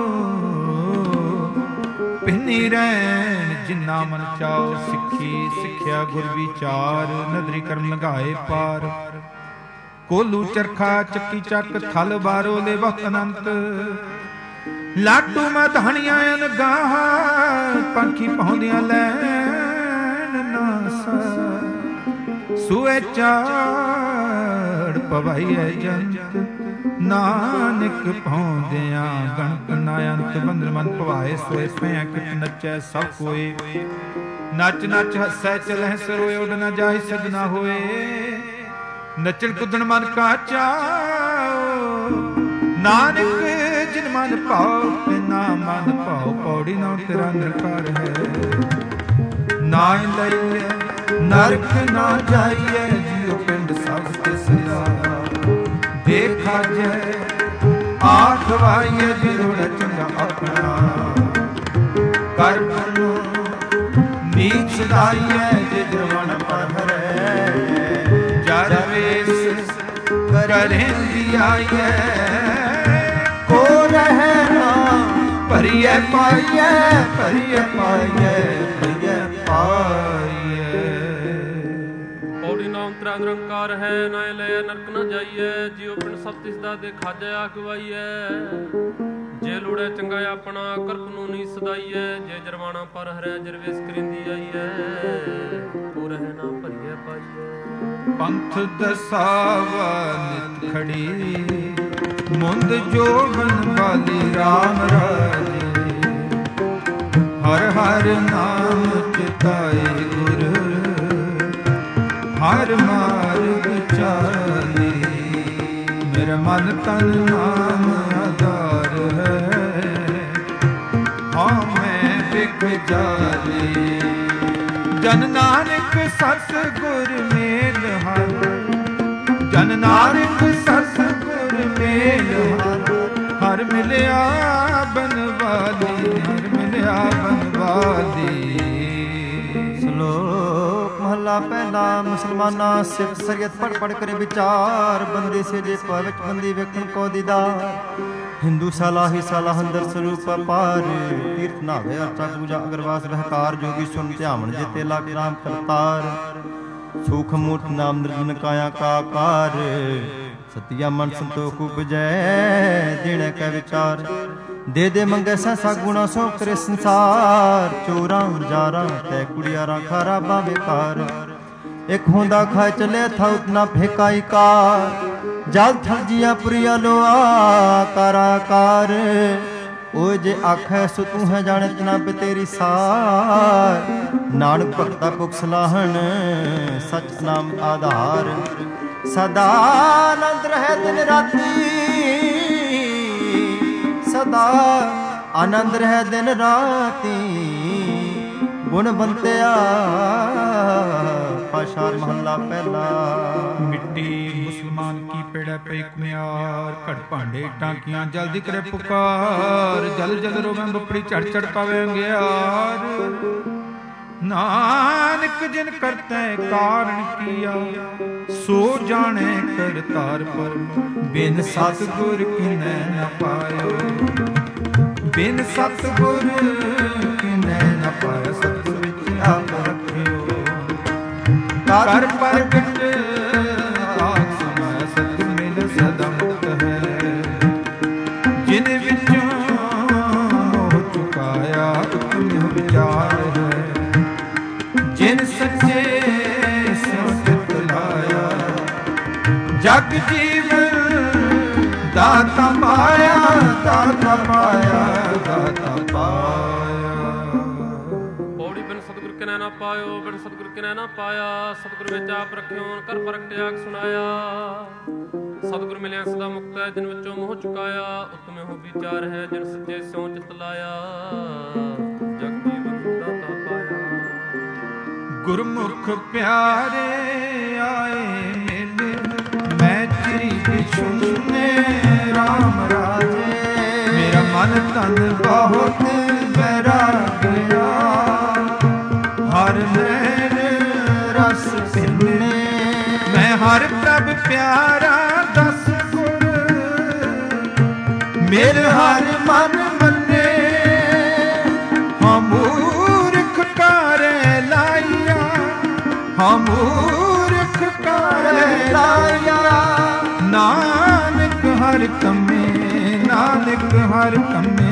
ਪਿੰਨੀ ਰਹਿਣ ਜਿੰਨਾ ਮਨ ਚਾਓ ਸਿੱਖੀ ਸਿੱਖਿਆ ਗੁਰ ਵਿਚਾਰ ਨਦਰੀ ਕਰਮ ਲਗਾਏ ਪਾਰ ਕੋਲੂ ਚਰਖਾ ਚੱਕੀ ਚੱਕ ਥਲ ਬਾਰੋ ਲੈ ਵਕ ਅਨੰਤ ਲਾਟੂ ਮਧਾਣੀਆਂ ਅਨਗਾਹ ਪੰਖੀ ਪਹੁੰਦਿਆਂ ਲੈਣ ਨਾਸਾ ਸੂਏ ਚਾੜ ਪਵਾਈਐ ਜੰਤ ਨਾਨਕ ਪਹੁੰਦਿਆਂ ਗਣਕ ਨਾਇੰਤ ਬੰਦਰ ਮਨ ਭਵਾਏ ਸੋਏ ਪਿਆ ਕਿਤ ਨੱਚੈ ਸਭ ਕੋਏ ਨੱਚ ਨੱਚ ਹੱਸੈ ਚਲਹਿ ਸਰੋਏ ਉਡ ਨ ਜਾਹਿ ਸਜਣਾ ਹੋਏ ਨੱਚਣ ਕੁੱਦਣ ਮਨ ਕਾ ਚਾਓ ਨਾਨਕ ਜਿਨ ਮਨ ਭਾਉ ਤੇ ਨਾ ਮਨ ਭਾਉ ਪੌੜੀ ਨਾ ਤੇਰਾ ਨਿਰਕਾਰ ਹੈ ਨਾ ਲਈਏ ਨਰਕ ਨਾ ਜਾਈਏ ਜਿਉ ਪਿੰਡ ਸਭ ਤੇ ਸਦਾ ਦੇਖਾ ਜੈ ਆਖ ਵਾਈਏ ਜਿਉ ਚੰਗਾ ਆਪਣਾ ਕਰ ਪਨੋ ਨੀਚ ਸਦਾਈਏ ਜੇ ਜਵਨ ਪਹਰੇ ਜਰ ਵੇਸ ਕਰੇਂਦੀ ਆਈਏ ਕੋ ਰਹਿ ਨਾ ਭਰੀਏ ਪਾਈਏ ਭਰੀਏ ਪਾਈਏ ਭਰੀਏ ਪਾਈਏ। ਪੌੜੀ ਨਾਮ ਤ੍ਰੈ ਨਿਰੰਕਾਰ ਹੈ ਨਾਇ ਲੈ ਨਰਕ ਨਾ ਜਾਈਐ ਜਿਉ ਪਿੰਡ ਸਭ ਤਿਸ ਦਾ ਦੇਖਾਜੈ ਆਖਵਾਈਐ ਜੇ ਲੋੜੈ ਚੰਗਾ ਆਪਣਾ ਕਰਪ ਨੂੰ ਨੀ ਸਦਾਈਐ ਜੇ ਜਰਵਾਣਾ ਪਰ ਹਰੈ ਜਰਵੇਸ ਕਰਿੰਦੀ ਆਈਐ ਕੋ ਰਹਿ ਨਾ ਭਰੀਏ ਪਾਈਐ। ਪੰਥ ਦਸਾਵਾ ਨਿਤ ਖੜੀ ਮੁੰਦ ਜੋਬਨ ਵਾਲੀ ਰਾਮ ਰਾਜੇ ਹਰ ਹਰ ਨਾਮ ਚਿਤਾਏ ਗੁਰ ਹਰ ਮਾਰਗ ਚਾਲੇ ਮੇਰਾ ਮਨ ਤਨ ਨਾਮ ਆਧਾਰ ਹੈ ਹਾਂ ਮੈਂ ਵਿਖ ਜਾਲੇ ਜਨ ਨਾਨਕ ਸਤ ਗੁਰ ਮੇਲ ਹਰ ਜਨ ਨਾਨਕ ਸਤ ਗੁਰ ਮੇਲ ਹਰ ਹਰ ਮਿਲਿਆ ਬਨਵਾਲੀ ਹਰ ਮਿਲਿਆ ਬਨਵਾਲੀ। ਸ਼ਲੋਕ ਮਹਲਾ ਪਹਿਲਾ। ਮੁਸਲਮਾਨਾ ਸਿਫਤ ਸਰੀਅਤ ਪੜ ਪੜ ਕਰੇ ਵਿਚਾਰ ਬੰਦੇ ਸੇ ਜੇ ਪਾ ਵਿੱਚ ਬੰਦੀ ਵੇਖਣ ਕੋ ਦੀਦਾਰ ਹਿੰਦੂ ਸਲਾਹੀ ਸਲਾਹ ਅੰਦਰ ਸਰੂਪ ਪਾਰ ਤੀਰਥ ਨਾਵੇ ਅਰਚਾ ਪੂਜਾ ਅਗਰਵਾਸ ਵਹਿਕਾਰ ਜੋਗੀ ਸੁਨ ਧਿਆਵਣ ਜਿਤੇ ਲਾਗ ਰਾਮ ਕਰਤਾਰ ਸੂਖ ਮੂਠ ਨਾਮ ਨਿਰਜਨ ਕਾਇਆ ਕਾ ਆਕਾਰ ਸਤਿਆ ਮਨ ਸੰਤੋਖ ਉਪਜੈ ਦਿਨ ਕੈ ਵਿਚਾਰ ਦੇ ਦੇ ਮੰਗੇ ਸੈਸਾ ਗੁਣਾ ਸੋ ਕਰੇ ਸੰਸਾਰ ਚੋਰਾਂ ਜਾਰਾਂ ਤੈ ਕੁੜਿਆਰਾਂ ਖਰਾਬਾਂ ਬੇਕਾਰ ਇੱਕ ਹੁੰਦਾ ਖਾਏ ਚਲੇ ਥਾ ਉਤਨਾ ਫੇਕਾਈ ਕਾਰ ਜਲ ਥਲ ਜੀਆ ਪੁਰੀਆ ਲੋਆ ਕਾਰਾਕਾਰ ਓਏ ਜੇ ਆਖੈ ਸੋ ਤੂੰ ਹੈ ਜਾਣੇ ਤਨਾ ਪੇ ਤੇਰੀ ਸਾਰ ਨਾਨਕ ਭਗਤਾ ਭੁਖ ਸਲਾਹਣ ਸਚ ਨਾਮ ਆਧਾਰ ਸਦਾ ਆਨੰਦ ਰਹਿ ਦਿਨ ਰਾਤੀ ਸਦਾ ਆਨੰਦ ਰਹਿ ਦਿਨ ਰਾਤੀ ਗੁਣ ਬੰਤਿਆ ਪਾਸ਼ਾਰ ਮਹੱਲਾ ਪਹਿਲਾ। ਮਿੱਟੀ ਮੁਸਲਮਾਨ ਕੀ ਪੇੜਾ ਪਈ ਕੁਮਿਆਰ ਘੜ ਭਾਂਡੇ ਟਾਂਕੀਆਂ ਜਲਦੀ ਕਰੇ ਪੁਕਾਰ ਜਲ ਜਲ ਰੋਵੇਂ ਬੱਪੜੀ ਝੜ ਝੜ ਪਾਵੇ ਅੰਗਿਆਰ ਨਾਨਕ ਜਿਨ ਕਰਤੈ ਕਾਰਨ ਕੀਆ ਸੋ ਜਾਣੇ ਕਰਤਾਰ ਪਰਮ। ਬਿਨ ਸਤਿਗੁਰ ਕਿਨੈ ਨ ਪਾਇਓ, ਬਿਨ ਸਤਿਗੁਰ ਕਿਨੈ ਨ ਪਾਇਓ। ਸਤਿਗੁਰ ਵਿੱਚ ਆਪ ਰੱਖਿਓ, ਕਰ ਪ੍ਰਗਟ ਆਖ ਸਮਾਇਆ। ਸਤਿਗੁਰ ਮਿਲ ਸਦਾ ਮੁਕਤ ਹੈ, ਜਿਨ ਵਿੱਚੋਂ ਮੋਹ ਚੁਕਾਇਆ। ਉਤਮ ਇਹ ਵਿਚਾਰ ਹੈ, ਜਿਨ ਸੱਚੇ ਸਿਉ ਚਿਤ ਲਾਇਆ। ਜਗ ਜੀਵਨ ਦਾਤਾ ਪਾਇਆ, ਦਾਤਾ ਪਾਇਆ, ਦਾਤਾ ਪਾਇਆ। ਪੌੜੀ ਬਿਨ ਸਤਿਗੁਰ ਕਿਨੈ ਨਾ ਪਾਇਓ, ਬਿਨ ਸਤਿਗੁਰ ਕਿਨੈ ਨਾ ਪਾਇਆ। ਸਤਿਗੁਰ ਵਿੱਚ ਆਪ ਰੱਖਿਓ, ਕਰ ਪ੍ਰਗਟ ਆਖ ਸੁਣਾਇਆ। ਸਤਿਗੁਰ ਮਿਲਿਆ ਸਦਾ ਮੁਕਤ ਹੈ, ਜਿਨ ਵਿੱਚੋਂ ਮੋਹ ਚੁਕਾਇਆ। ਉਤਮ ਇਹੋ ਵਿਚਾਰ ਹੈ, ਜਿਨ ਸੱਚੇ ਸਿਉ ਚਿਤ ਲਾਇਆ। ਜਗ ਜੀਵਨ ਦਾਤਾ ਪਾਇਆ। ਗੁਰਮੁਖ ਪਿਆਰੇ ਆਏ ਮਿਲ, ਮੈਂ ਤੇਰੀ ਬਿਛੁਨੇ ਰਾਮ ਰਾਜੇ। ਮੇਰਾ ਮਨ ਤਨ ਬਹੁਤ ਵੈਰਾਗਿਆ, ਹਰ ਨੈਣ ਰਸ ਭਿੰਨੇ। ਮੈਂ ਹਰ ਪ੍ਰਭ ਪਿਆਰਾ ਦਸ ਗੁਰ, ਮੇਰੇ ਹਰ ਮਨ ਮੰਨੇ। ਹਾਂ ਮੂਰਖ ਕਾਰੇ ਲਾਇਆ, ਹਾਂ ਮੂਰਖ ਕਾਰੇ ਲਾਇਆ। ਨਾਨਕ ਹਰ ਕੰਮੇ, ਨਾਨਕ ਹਰ ਕੰਮੇ।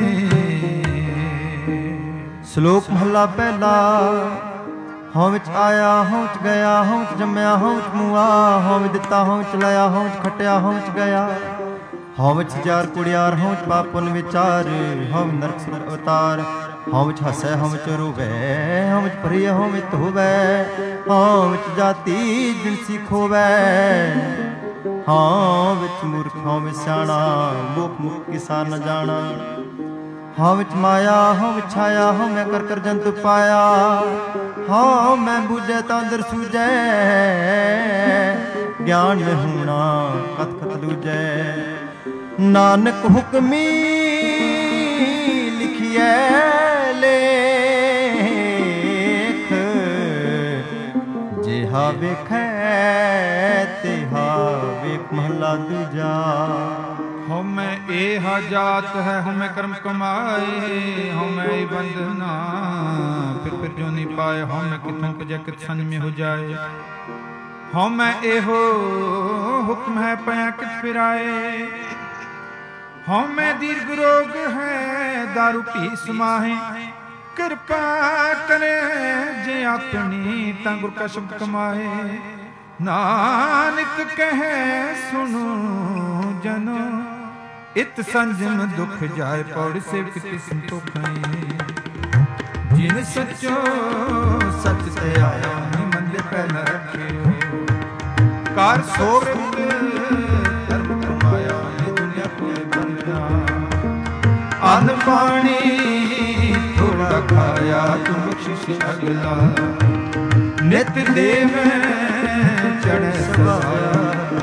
ਸ਼ਲੋਕ ਮਹਲਾ ਪਹਿਲਾ। ਹਉ ਵਿੱਚ ਆਇਆ, ਹਉ ਵਿੱਚ ਗਿਆ, ਹਉ ਵਿੱਚ ਜੰਮਿਆ, ਹਉ ਵਿੱਚ ਮੁਆ। ਹਉ ਵਿੱਚ ਦਿੱਤਾ, ਹਉ ਵਿੱਚ ਲਾਇਆ, ਹਉ ਵਿੱਚ ਖਟਿਆ, ਹਉ ਵਿੱਚ ਗਿਆ। ਹਉ ਵਿੱਚ ਚਾਰ ਕੁੜਿਆਰ, ਹਉ ਵਿੱਚ ਪਾਪ ਪੁੰਨ ਵਿਚਾਰ। ਹਉ ਵਿੱਚ ਨਰਕ ਸੁਰ ਅਵਤਾਰ, ਹਉ ਵਿੱਚ ਹਸੈ, ਹਉ ਵਿੱਚ ਰੋਵੈ। ਹਉ ਵਿੱਚ ਪ੍ਰਿਯ, ਹਉ ਵਿੱਚ ਹੋਵੈ। ਹਉ ਵਿੱਚ ਜਾਤੀ ਜਿਨਸੀ ਖੋਵੈ। ਹਉ ਵਿੱਚ ਮੂਰਖ, ਹਉ ਵਿੱਚ ਸਿਆਣਾ, ਮੋਖ ਮੁਖ ਕਿਸਾ ਨ ਜਾਣਾ। ਹਉ ਵਿੱਚ ਮਾਇਆ, ਹਉ ਵਿੱਚ ਛਾਇਆ, ਹਉ ਮੈਂ ਕਰ ਕਰ ਜੰਤੁ ਪਾਇਆ। ਹਉ ਮੈਂ ਬੂਝੈ ਤਾਂ ਅੰਦਰ ਸੂਝੈ, ਗਿਆਨ ਮੈਂ ਹੋਣਾ ਕਤ ਕਤ ਲੂਝੈ। ਨਾਨਕ ਹੁਕਮੀ ਲਿਖਿਐ ਲੇਖ, ਜਿਹਾ ਵੇਖੈ ਤਿਹਾ ਵੇਖ। ਮਹਲਾ ਦੂਜਾ। ਹਉ ਮੈਂ ਇਹ ਜਾਤ ਹੈ, ਹਉ ਮੈਂ ਕਰਮ ਕਮਾਏ। ਹਉ ਮੈਂ ਇਹ ਬੰਧਨਾ ਫਿਰ ਫਿਰ ਜੋ ਨਹੀਂ ਪਾਏ। ਹਉ ਮੈਂ ਕਿਥੋਂ ਪੁਜੈ ਕਿਤ ਸੰਜ ਮੇ ਹੋ ਜਾਏ। ਹਉ ਮੈਂ ਇਹੋ ਹੁਕਮ ਹੈ, ਪਿਆ ਕਿਤ ਫਿਰਾਏ। ਹਉ ਮੈਂ ਦੀਰਘ ਰੋਗ ਹੈ, ਦਾਰੂ ਪੀ ਸਮਾਹੇ। ਕਿਰਪਾ ਕਰੇ ਜੇ ਆਪਣੀ, ਤਾਂ ਗੁਰ ਕਾ ਸ਼ਬਦ ਕਮਾਏ। ਨਾਨਕ ਕਹੈ ਸੁਣੋ ਜਨੋ, ਇਤ ਸੰਜਮ ਦੁਖ ਜਾਏ। ਪੌੜੀ ਸੇਵ ਕੀਤੀ ਸੰਤੋਖਾਏ। ਜਿਨ ਸੱਚੋ ਸੱਚ ਤੇ ਆਇਆ, ਨੀ ਮੰਦੇ ਪੈ ਨ ਰੱਖਿਓ। ਕਰ ਸੋ ਧਰਮ ਕਮਾਇਆ, ਇਹ ਦੁਨੀਆ ਕੋਈ ਬੰਦਨਾ। ਅੰਨ ਪਾਣੀ ਥੋੜਾ ਖਾਇਆ, ਤੂੰ ਬਖਸ਼ਿਸ਼ ਅਗਲਾ। ਨਿਤ ਦੇਵੈ ਚੜ੍ਹੈ ਸਵਾਇਆ,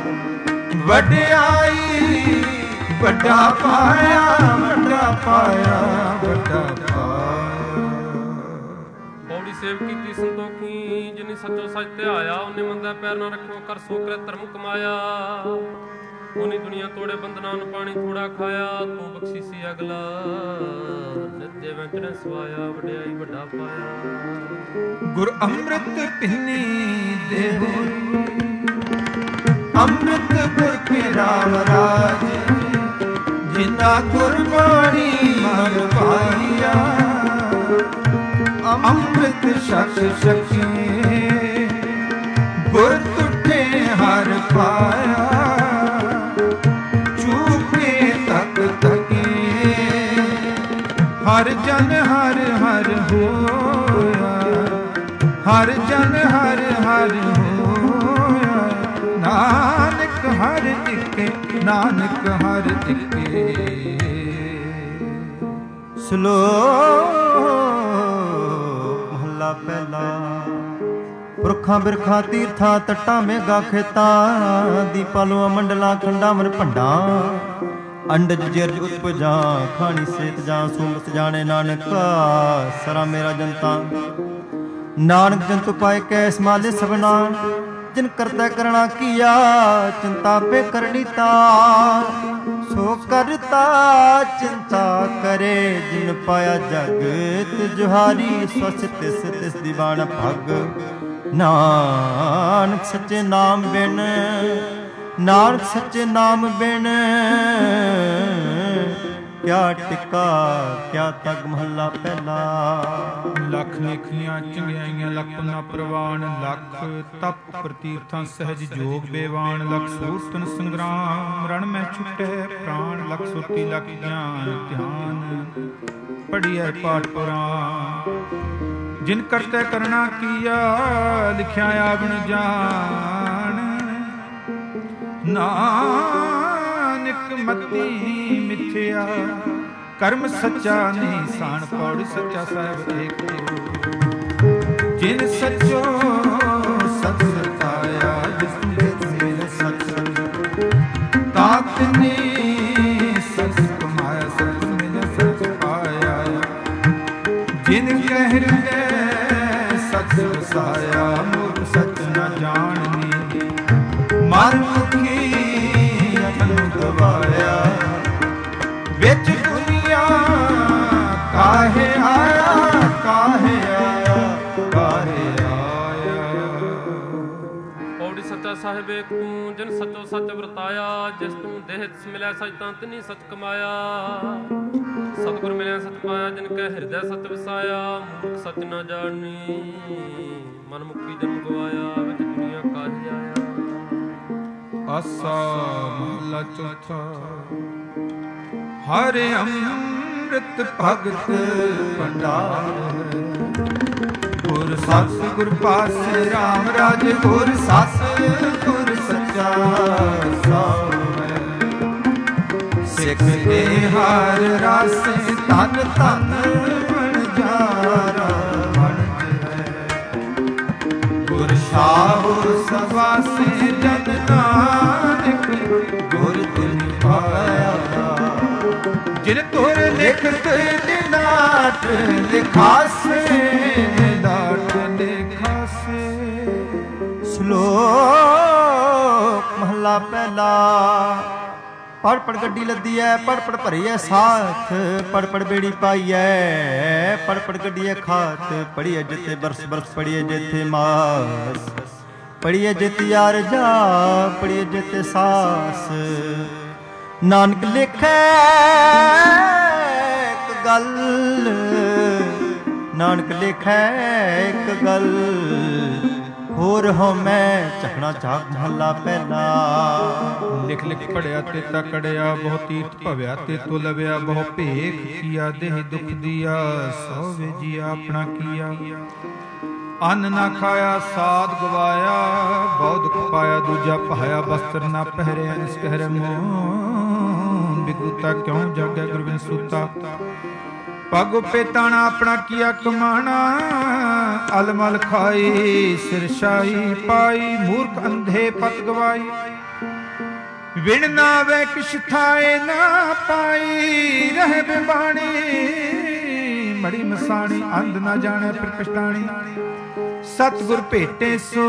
ਵਡਿਆਈ ਵੱਡਾ ਪਾਇਆ, ਵੱਡਾ ਪਾਇਆ, ਵੱਡਾ ਪਾਇਆ। ਪੌੜੀ ਸੇਵ ਕੀਤੀ ਸੰਤੋਖੀ, ਜਿਨੀ ਸੱਚੋ ਸੱਚ ਧਿਆਇਆ। ਉਹਨੇ ਮੰਦਾ ਪੈਰ ਨਾ ਰੱਖਿਓ, ਕਰ ਸੋ ਕਰੇ ਧਰਮ ਕਮਾਇਆ। ਉਹਨੀ ਦੁਨੀਆ ਤੋੜੇ ਬੰਧਨਾਂ ਨੂੰ, ਪਾਣੀ ਥੋੜਾ ਖਾਇਆ, ਤੂੰ ਬਖਸ਼ੀਸੀ ਅਗਲਾ। ਨਿੱਤੇ ਵੈਂਚੜੇ ਸਵਾਇਆ, ਵਡਿਆਈ ਵੱਡਾ ਪਾਇਆ। ਗੁਰ ਅੰਮ੍ਰਿਤ ਪਿੰਨੀ ਦੇਵੋ, ਅੰਮ੍ਰਿਤ ਗੁਰ ਕੇ ਰਾਮ ਰਾਜ। ਜਿਨਾ ਗੁਰਬਾਣੀ ਮਨ ਪਾਈਆ, ਅੰਮ੍ਰਿਤ ਛਕ ਛਕੇ। ਗੁਰ ਤੁਠੇ ਹਰ ਪਾਇਆ, ਚੂਕੇ ਤਕ ਤਕੇ। ਹਰ ਜਨ ਹਰ ਹਰ ਹੋਇਆ, ਹਰ ਜਨ ਹਰ ਹਰ ਹੋਇਆ। ਨਾਨਕ ਹਰ ਇਕ, ਨਾਨਕ ਹਰ ਇਕ। ਸ਼ਲੋਕ ਮਹਲਾ ਪਹਿਲਾ। ਪੁਰਖਾਂ ਬਿਰਖਾਂ ਤੀਰਥਾਂ ਤੱਟਾਂ ਮੇਘਾਂ ਖੇਤਾਂ। ਦੀਪਾਂ ਲੋਆਂ ਮੰਡਲਾਂ ਖੰਡਾਂ ਮਨ ਭੰਡਾਂ। ਅੰਡਜ ਜਿਰਜ ਉਤਪਜਾਂ, ਖਾਣੀ ਸੇਤ ਜਾਂ। ਸੂਮਤ ਜਾਣੇ ਨਾਨਕਾ, ਸਰਾ ਮੇਰਾ ਜਨਤਾ। ਨਾਨਕ ਜੰਤੁ ਪਾਏ ਕੈ ਸਮਾਲੇ ਸਭਨਾ। जिन करता करना किया चिंता पे करनी तार, सो करता चिंता करे जिन पाया जगत जुहारी, स्वस तिस तिस दीवान भग। नानक सच्चे नाम बिन, नानक सच्चे नाम बिन क्या टिका क्या तग महला पहला। ਲੱਖ ਲੇਖੀਆਂ ਚੰਗਿਆਈਆਂ ਲੱਖ ਨਾ ਪ੍ਰਵਾਨ, ਲੱਖ ਤਪ ਪ੍ਰਤੀਰਥਾਂ ਸਹਿਜ ਜੋਗ ਬੇਵਾਨ, ਲੱਖ ਸੂਰਤਨ ਸੰਗਰਾਮ ਰਣ ਮੈਂ ਛੁਟੇ ਪ੍ਰਾਣ, ਲੱਖ ਸੁਰਤੀ ਲੱਖ ਗਿਆਨ ਧਿਆਨ ਪੜੀਐ ਪਾਠ ਪੁਰਾਣ। ਜਿਨ ਕਰਤੇ ਕਰਨਾ ਕੀਆ ਲਿਖਿਆ ਆਵਣ ਜਾਣ, ਨਾਨਕ ਮਤੀ ਮਿਥਿਆ ਕਰਮ ਸੱਚਾ ਨਹੀਂ ਸਾਣ, ਪੌੜੀ ਸੱਚਾ ਸਾਹਿਬ ਏਕ ਦਿਓ। ਜਿਨ ਸੱਚੋ ਸਤ ਸਤਾਇਆ ਜਿਸ ਮਿਲ ਸਚ, ਤਾਤ ਨੇ ਸਚ ਕਮਾਇਆ ਸਚ ਮਿਲ ਸਚ ਪਾਇਆ। ਜਿਨ ਕਹਿ ਹਿਰਦੈ ਸਚ ਵਸਾਇਆ, ਮੂਰਖ ਸਚ ਨਾ ਜਾਣਨੀ, ਮਨ ਮੁਖੀ ਅਮਨ ਗਵਾਇਆ। ਵਿੱਚ ਕਾਹੇ ਆਇਆ ਕਾਹੇ ਆਇਆ ਕਾਹੇ ਆਇਆ। ਪੌੜੀ ਸੱਚਾ ਸਾਹਿਬ ਏਕ ਤੂੰ, ਜਿਨ ਸੱਚੋ ਸੱਚ ਵਰਤਾਇਆ, ਜਿਸ ਤੂੰ ਦੇਹ ਮਿਲਿਆ ਸਚ ਤਾਂ ਤਿਨੀ ਸਚ ਕਮਾਇਆ। ਸਤਿਗੁਰ ਮਿਲਿਆ ਸਚ ਪਾਇਆ, ਜਿਨ ਕੈ ਹਿਰਦੈ ਸਚ ਵਸਾਇਆ। ਮੂਰਖ ਸਚ ਨਾ ਜਾਣੀ, ਮਨ ਮੁਖੀ ਜਨਮ ਗਵਾਇਆ। ਵਿੱਚ ਦੁਨੀਆ ਕਾਹੇ ਆਇਆ। ਆਸਾ ਮਹਲਾ ਚੌਥਾ। ਹਰਿ ਅੰਮ੍ਰਿਤ ਭਗਤ ਭੰਡਾਰ, ਗੁਰ ਸਤਿ ਗੁਰ ਪਾਸੇ ਰਾਮ ਰਾਜ, ਗੁਰ ਸਤਿ ਗੁਰ ਸੱਚਾ ਸੋਵੈ। ਸਿੱਖ ਦੇ ਹਰ ਰਸ ਤਨ ਤਨ ਵਣਜਾਰਾ ਵਣਜ ਹੈ। ਗੁਰ ਸ਼ਾਹੋ ਸਵਾਸੇ ਜਨ ਨਾਨਕ, ਗੁਰ ਤਿਨ ਪਾਇਆ। ਜਿਨ ਤੁਰ ਲਿਖਤ ਦਿਨਾਟ ਲਿਖਾਸੇ, ਦਿਨਾਟ ਲਿਖਾਸੇ। ਸ਼ਲੋਕ ਮਹਲਾ ਪਹਿਲਾ। ਪੜ ਪੜ ਗੱਡੀ ਲੱਦੀ ਐ, ਪੜ ਪੜ ਭਰੀ ਐ ਸਾਥ, ਪੜ ਪੜ ਬੇੜੀ ਪਾਈ ਐ, ਪੜ ਪੜ ਗੱਡੀ ਐ ਖਾਤ। ਪੜੀਏ ਜਿੱਥੇ ਬਰਸ ਬਰਸ, ਪੜੀਏ ਜਿੱਥੇ ਮਾਸ, ਪੜੀਏ ਜਿੱਥੇ ਯਾਰ ਜਾ, ਪੜੀਏ ਜਿੱਥੇ ਸਾਸ। ਨਾਨਕ ਲਿਖੈ ਇੱਕ ਗੱਲ, ਨਾਨਕ ਲਿਖੈ ਇੱਕ ਗੱਲ, ਹੋਰ ਹੋ ਮੈਂ ਝਖਣਾ ਝਾਕ ਮਹੱਲਾ ਪਹਿਲਾ। ਲਿਖ ਲਿਖ ਪੜਿਆ ਤੇ ਤਕੜਿਆ, ਬਹੁ ਤੀਰਥ ਭਵਿਆ ਤੇ ਤੋ ਲਵਿਆ। ਬਹੁ ਭੇਖ ਕੀਆ ਦੇਹ ਦੁਖ ਦੀਆ, ਸੋ ਵੇਜੀ ਆਪਣਾ ਕੀਆ। ਅੰਨ ਨਾ ਖਾਇਆ ਸਾਧ ਗਵਾਇਆ, ਬਹੁ ਦੁਖ ਪਾਇਆ ਦੂਜਾ ਪਾਇਆ। ਬਸਤਰ ਨਾ ਪਹਿਰਿਆ ਇਸ ਕਹਿਰੇ ਮੋਹ, ਬਿਗੂਤਾ ਕਿਉਂ ਜਾਗਿਆ ਗੁਰ ਬਿਨ ਸੂਤਾ। ਪਗ ਪੇਤਾਣਾ ਆਪਣਾ ਕੀਆ ਕਮਾਣਾ, ਅਲਮਲ ਖਾਈ ਸਿਰ ਸ਼ਾਹੀ ਪਾਈ। ਮੂਰਖ ਅੰਧੇ ਪਤ ਗਵਾਈ, ਵਿਣ ਨਾ ਵੇ ਕਿਛ ਥਾਏ ਨਾ ਪਾਈ। ਰਹਿ ਬਿਬਾਣੀ ਮੜੀ ਮਸਾਣੀ, ਅੰਧ ਨਾ ਜਾਣੈ ਫਿਰ ਪਛਤਾਣੀ। ਸਤਿਗੁਰ ਭੇਟੇ ਸੋ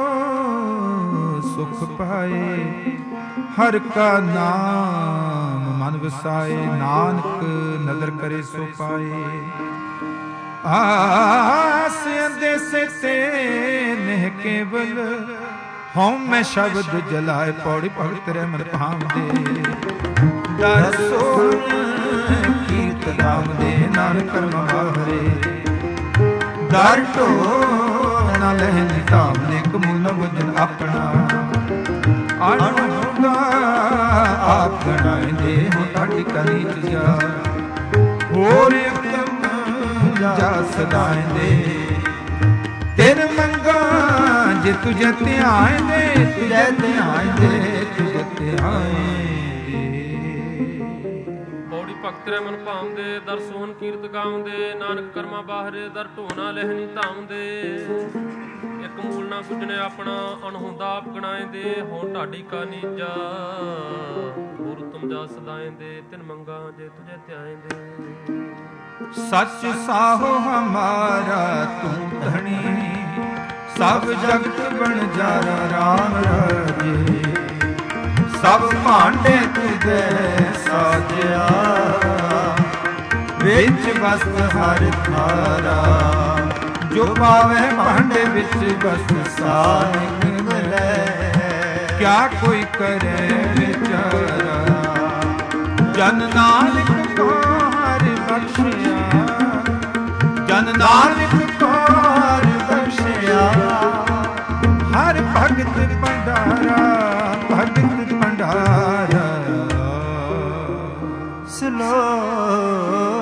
ਸੁਖ ਪਾਏ, ਹਰ ਕਾ ਨਾਮ ਮਨ ਵਸਾਏ। ਨਾਨਕ ਨਦਰ ਕਰੇ ਸੋ ਪਾਏ। ਆਸ ਅੰਦੇਸੇ ਤੇ ਨਹਿ ਕੇਵਲ, ਹਉ ਮੈਂ ਸ਼ਬਦ ਜਲਾਏ। ਪੌੜੀ ਭਗਤ ਰਹਿ ਮਨ ਭਾਵਦੇ, ਦਰ ਸੋਹਣ ਕੀਰਤ ਨਾਮ ਦੇ। ਨਾਨਕ ਕਰਮ ਵਾਹਰੇ ਦਰ ਢੋ ਨਾ ਲਹਿ ਧਾਮ ਦੇ। ਕਮੂਲ ਨ ਵਜਨ ਆਪਣਾ ਅਣੁਗਾ ਆਪ ਗਣਾਇਂਦੇ। ਹੋ ਤੁਹਾਡੀ ਕਰੀ ਜਾ ਹੋਰ ਉਤਮ ਜਾ ਸਦਾਇਂਦੇ। ਤਿਨ ਮੰਗਾ ਜੇ ਤੁਝੇ ਧਿਆਨ ਦੇ, ਤੁਝੇ ਧਿਆਨ ਦੇ, ਤੁਝੇ ਧਿਆਨ ਦੇ। ਪੌੜੀ ਭਗਤ ਰਹਿ ਮਨ ਭਾਉਂਦੇ, ਦਰ ਸੋਹਣ ਕੀਰਤ ਗਾਉਂਦੇ। ਨਾਨਕ ਕਰਮਾ ਬਾਹਰੇ ਦਰ ਢੋਣਾ ਲਹਿਣੀ ਧਾਉਂਦੇ। ਇੱਕ ਮੂਲ ਨਾ ਗੁਜਣੇ ਆਪਣਾ, ਅਣਹੁੰਦਾ ਆਪ ਗਣਾਏਂਦੇ। ਹੋਂ ਢਾਡੀ ਕਾ ਨੀਜਾ ਹੋਰ ਤੁਮ ਜਾ ਸਦਾਏਂਦੇ। ਤਿਨ ਮੰਗਾ ਜੇ ਤੁਝੇ ਧਿਆਏਂਦੇ। ਸੱਚ ਸਾਹੋ ਹਮਾਰਾ ਤੂੰ ਧਣੀ, ਸਭ ਜਗਤ ਬਣਜਾਰਾ ਰਾਮ ਰਾਜੇ, ਸਭ ਭਾਂਡੇ ਤੁਧੇ ਸਾਜਿਆ, ਵਿੱਚ ਵਸਤ ਹਰਿ ਥਾਰਾ, ਜੋ ਪਾਵੇ ਭਾਂਡੇ ਵਿੱਚ ਵਸਤ ਸਾਰਿ ਮਿਲੈ, ਕਿਆ ਕੋਈ ਕਰੇ ਵਿਚਾਰਾ, ਜਨ ਨਾਨਕ ਕੋ ਹਰਿ ਬਖਸ਼ਿਆ, ਜਨ ਨਾਨਕ ਕੋ ਹਰਿ ਬਖਸ਼ਿਆ, ਹਰ ਭਗਤ ਭੰਡਾਰਾ, ਭਗਤ ਭੰਡਾਰਾ। ਸ਼ਲੋਕ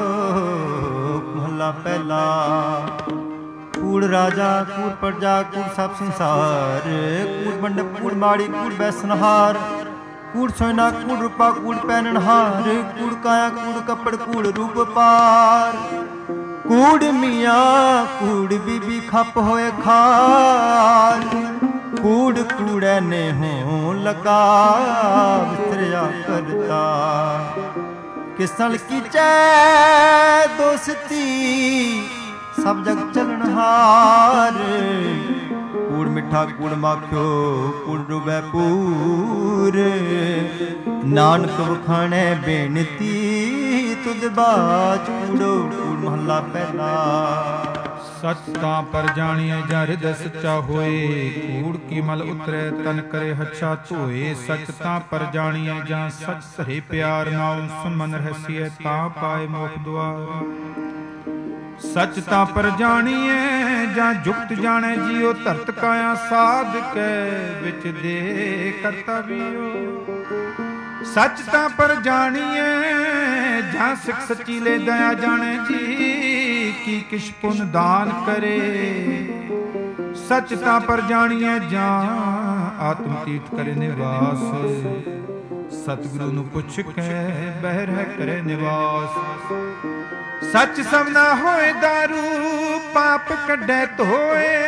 ਮਹਲਾ ਪਹਿਲਾ। ਕੂੜ ਰਾਜਾ ਕੂੜ ਪ੍ਰਜਾ ਕੂੜ ਸਭ ਸੰਸਾਰ, ਕੂੜ ਮੰਡਪ ਕੂੜ ਮਾੜੀ ਕੂੜ ਬੈਸਨਹਾਰ, ਕੂੜ ਸੋਇਨਾ ਕੂੜ ਰੂਪਾ ਕੂੜ ਪਹਿਨਣਹਾਰ, ਕੂੜ ਕਾਇਆ ਕੂੜ ਕੱਪੜ ਕੂੜ ਰੂਪ ਪਾਰ, ਕੂੜ ਮੀਆਂ ਕੂੜ ਬੀਬੀ ਖੱਪ ਹੋਏ ਖਾਰ, ਕੂੜ ਕੂੜੈ ਨੇ ਹੋ ਲਗਾ ਵਿਸਰਿਆ ਕਰਤਾ, ਕਿਸਲ ਕੀਚੈ ਦੋਸਤੀ ਸਭ ਜਗ ਚਲਣਹਾਰ, ਕੂੜ ਮਿੱਠਾ ਕੂੜ ਮਾਖਿਓ ਕੂੜ ਡੁਬੈ ਪੂਰ, ਨਾਨਕ ਵਖਾਣੈ ਬੇਨਤੀ ਤੁਧ ਬਾਚ ਕੂੜੋ ਕੂੜ ਮਹੱਲਾ ਪਹਿਲਾ। ਸਚ ਤਾਂ ਪਰ ਜਾਣੀਐ ਜਾਂ ਹਿਰਦੈ ਸੱਚਾ ਹੋਏ, ਕੂੜ ਕੀ ਮਲ ਉਤਰੈ ਤਨ ਕਰੇ ਹੱਛਾ ਧੋਏ, ਸਚ ਤਾਂ ਪਰ ਜਾਣੀਐ ਜਾਂ ਸਚ ਸਹੇ ਪਿਆਰ, ਨਾਉ ਸੁਨ ਮਨ ਰਹਿਸੀਐ ਤਾਂ ਪਾਏ ਮੋਖ ਦੁਆਰ। ਸਚ ਤਾਂ ਪਰ ਜਾਣੀਐ ਜਾਂ ਜੁਗਤ ਜਾਣੈ ਜੀਉ, ਧਰਤ ਕਾਇਆ ਸਾਧਕੈ ਵਿੱਚ ਦੇ ਕਰਤਵਿਓ। ਸਚ ਤਾਂ ਪਰ ਜਾਣੀਐ ਜਾਂ ਸਿੱਖ ਸੱਚੀ ਲੈ ਦਇਆ ਜਾਣੈ ਜੀ, ਕੀ ਕਿਛ ਪੁਨ ਦਾਨ ਕਰੇ। ਸਚ ਤਾਂ ਪਰ ਜਾਣੀਐ ਜਾਂ ਆਤਮ ਤੀਰਥ ਕਰੇ ਨਿਵਾਸ, ਸਤਿਗੁਰੂ ਨੂੰ ਪੁੱਛ ਕੇ ਬਹਿ ਰਹਿ ਕਰੇ ਨਿਵਾਸ। ਸੱਚ ਸਭ ਨਾ ਹੋਏ ਦਾਰੂ ਪਾਪ ਕੱਢੈ ਧੋਏ,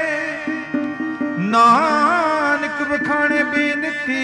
ਨਾਨਕ ਵਖਾਣੇ ਬੇਨਤੀ,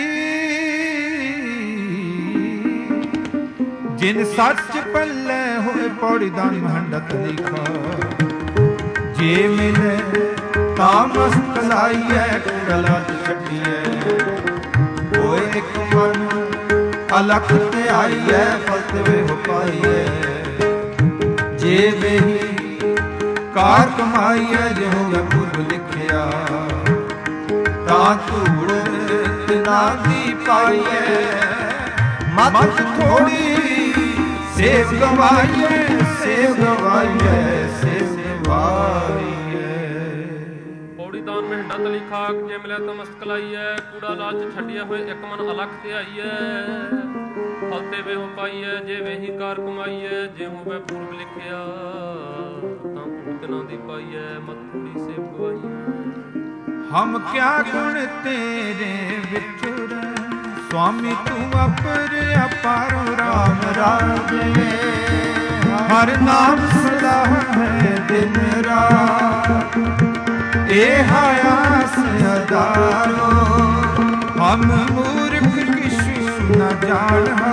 ਜਿਨ ਸੱਚ ਪੱਲੇ ਹੋਏ ਪੌੜੀ ਦਾਨ ਮਹੰਡਤ ਲਿਖਾ, ਜੇ ਮਿਲੇ ਤਾਂ ਮਸਤ ਲਾਈਐ ਕਲਾ ਛੱਡੀਐ, ਹੋਏ ਇੱਕ ਮਨ ਅਲਖ ਤੇ ਆਈਐ ਫਤਿਹ ਹੋ ਪਾਈਐ, ਜੇ ਬਹੀ ਕਾਰ ਕਮਾਈਐ ਜਿਉ ਪੁਰਬ ਲਿਖਿਆ, ਤਾਂ ਧੂੜ ਤਿਨਾ ਦੀ ਪਾਈਐ, ਮਤ ਥੋੜੀ ਸੇਵ ਗਵਾਈਐ, ਸੇਵ ਗਵਾਈਐ, ਸੇਵ ਗਵਾਈਐ। ਪੌੜੀ ਦਾਨ ਮਹਿੰਡਾ ਤਲੀ ਖਾਕ, ਜੇ ਮਿਲਿਆ ਤਾਂ ਮਸਤਕ ਲਾਈਐ, ਕੂੜਾ ਲਾਲਚ ਛੱਡਿਆ ਹੋਏ ਇੱਕ ਮਨ ਅਲਖ ਤੇ ਆਈਐ, ਫਲਤੇ ਵੇ ਹੋ ਪਾਈਐ, ਜੇ ਵੇਹੀ ਕਾਰ ਕਮਾਈਐ, ਜੇ ਹੋਵੇ ਪੂਰਬ ਲਿਖਿਆ, ਤਾਂ ਭੂਤਨਾ ਦੀ ਪਾਈਐ, ਮਤ ਥੋੜੀ ਸੇਵ ਗਵਾਈਐ। ਹਮ ਕਿਆ ਗੁਣ ਤੇਰੇ ਵਿਚੁਰੈ, ਸੁਆਮੀ ਤੂੰ ਅਪਰ ਅਪਾਰ ਰਾਮ ਰਾਜੇ, ਹਰ ਨਾਮ ਸਦਾ ਹੈ ਦਿਨ ਰਾਤ, ਇਹ ਆਸ ਅਦਾਰੋ, ਹਮ ਮੂਰਖ ਕਿਛੁ ਨ ਜਾਣਾ,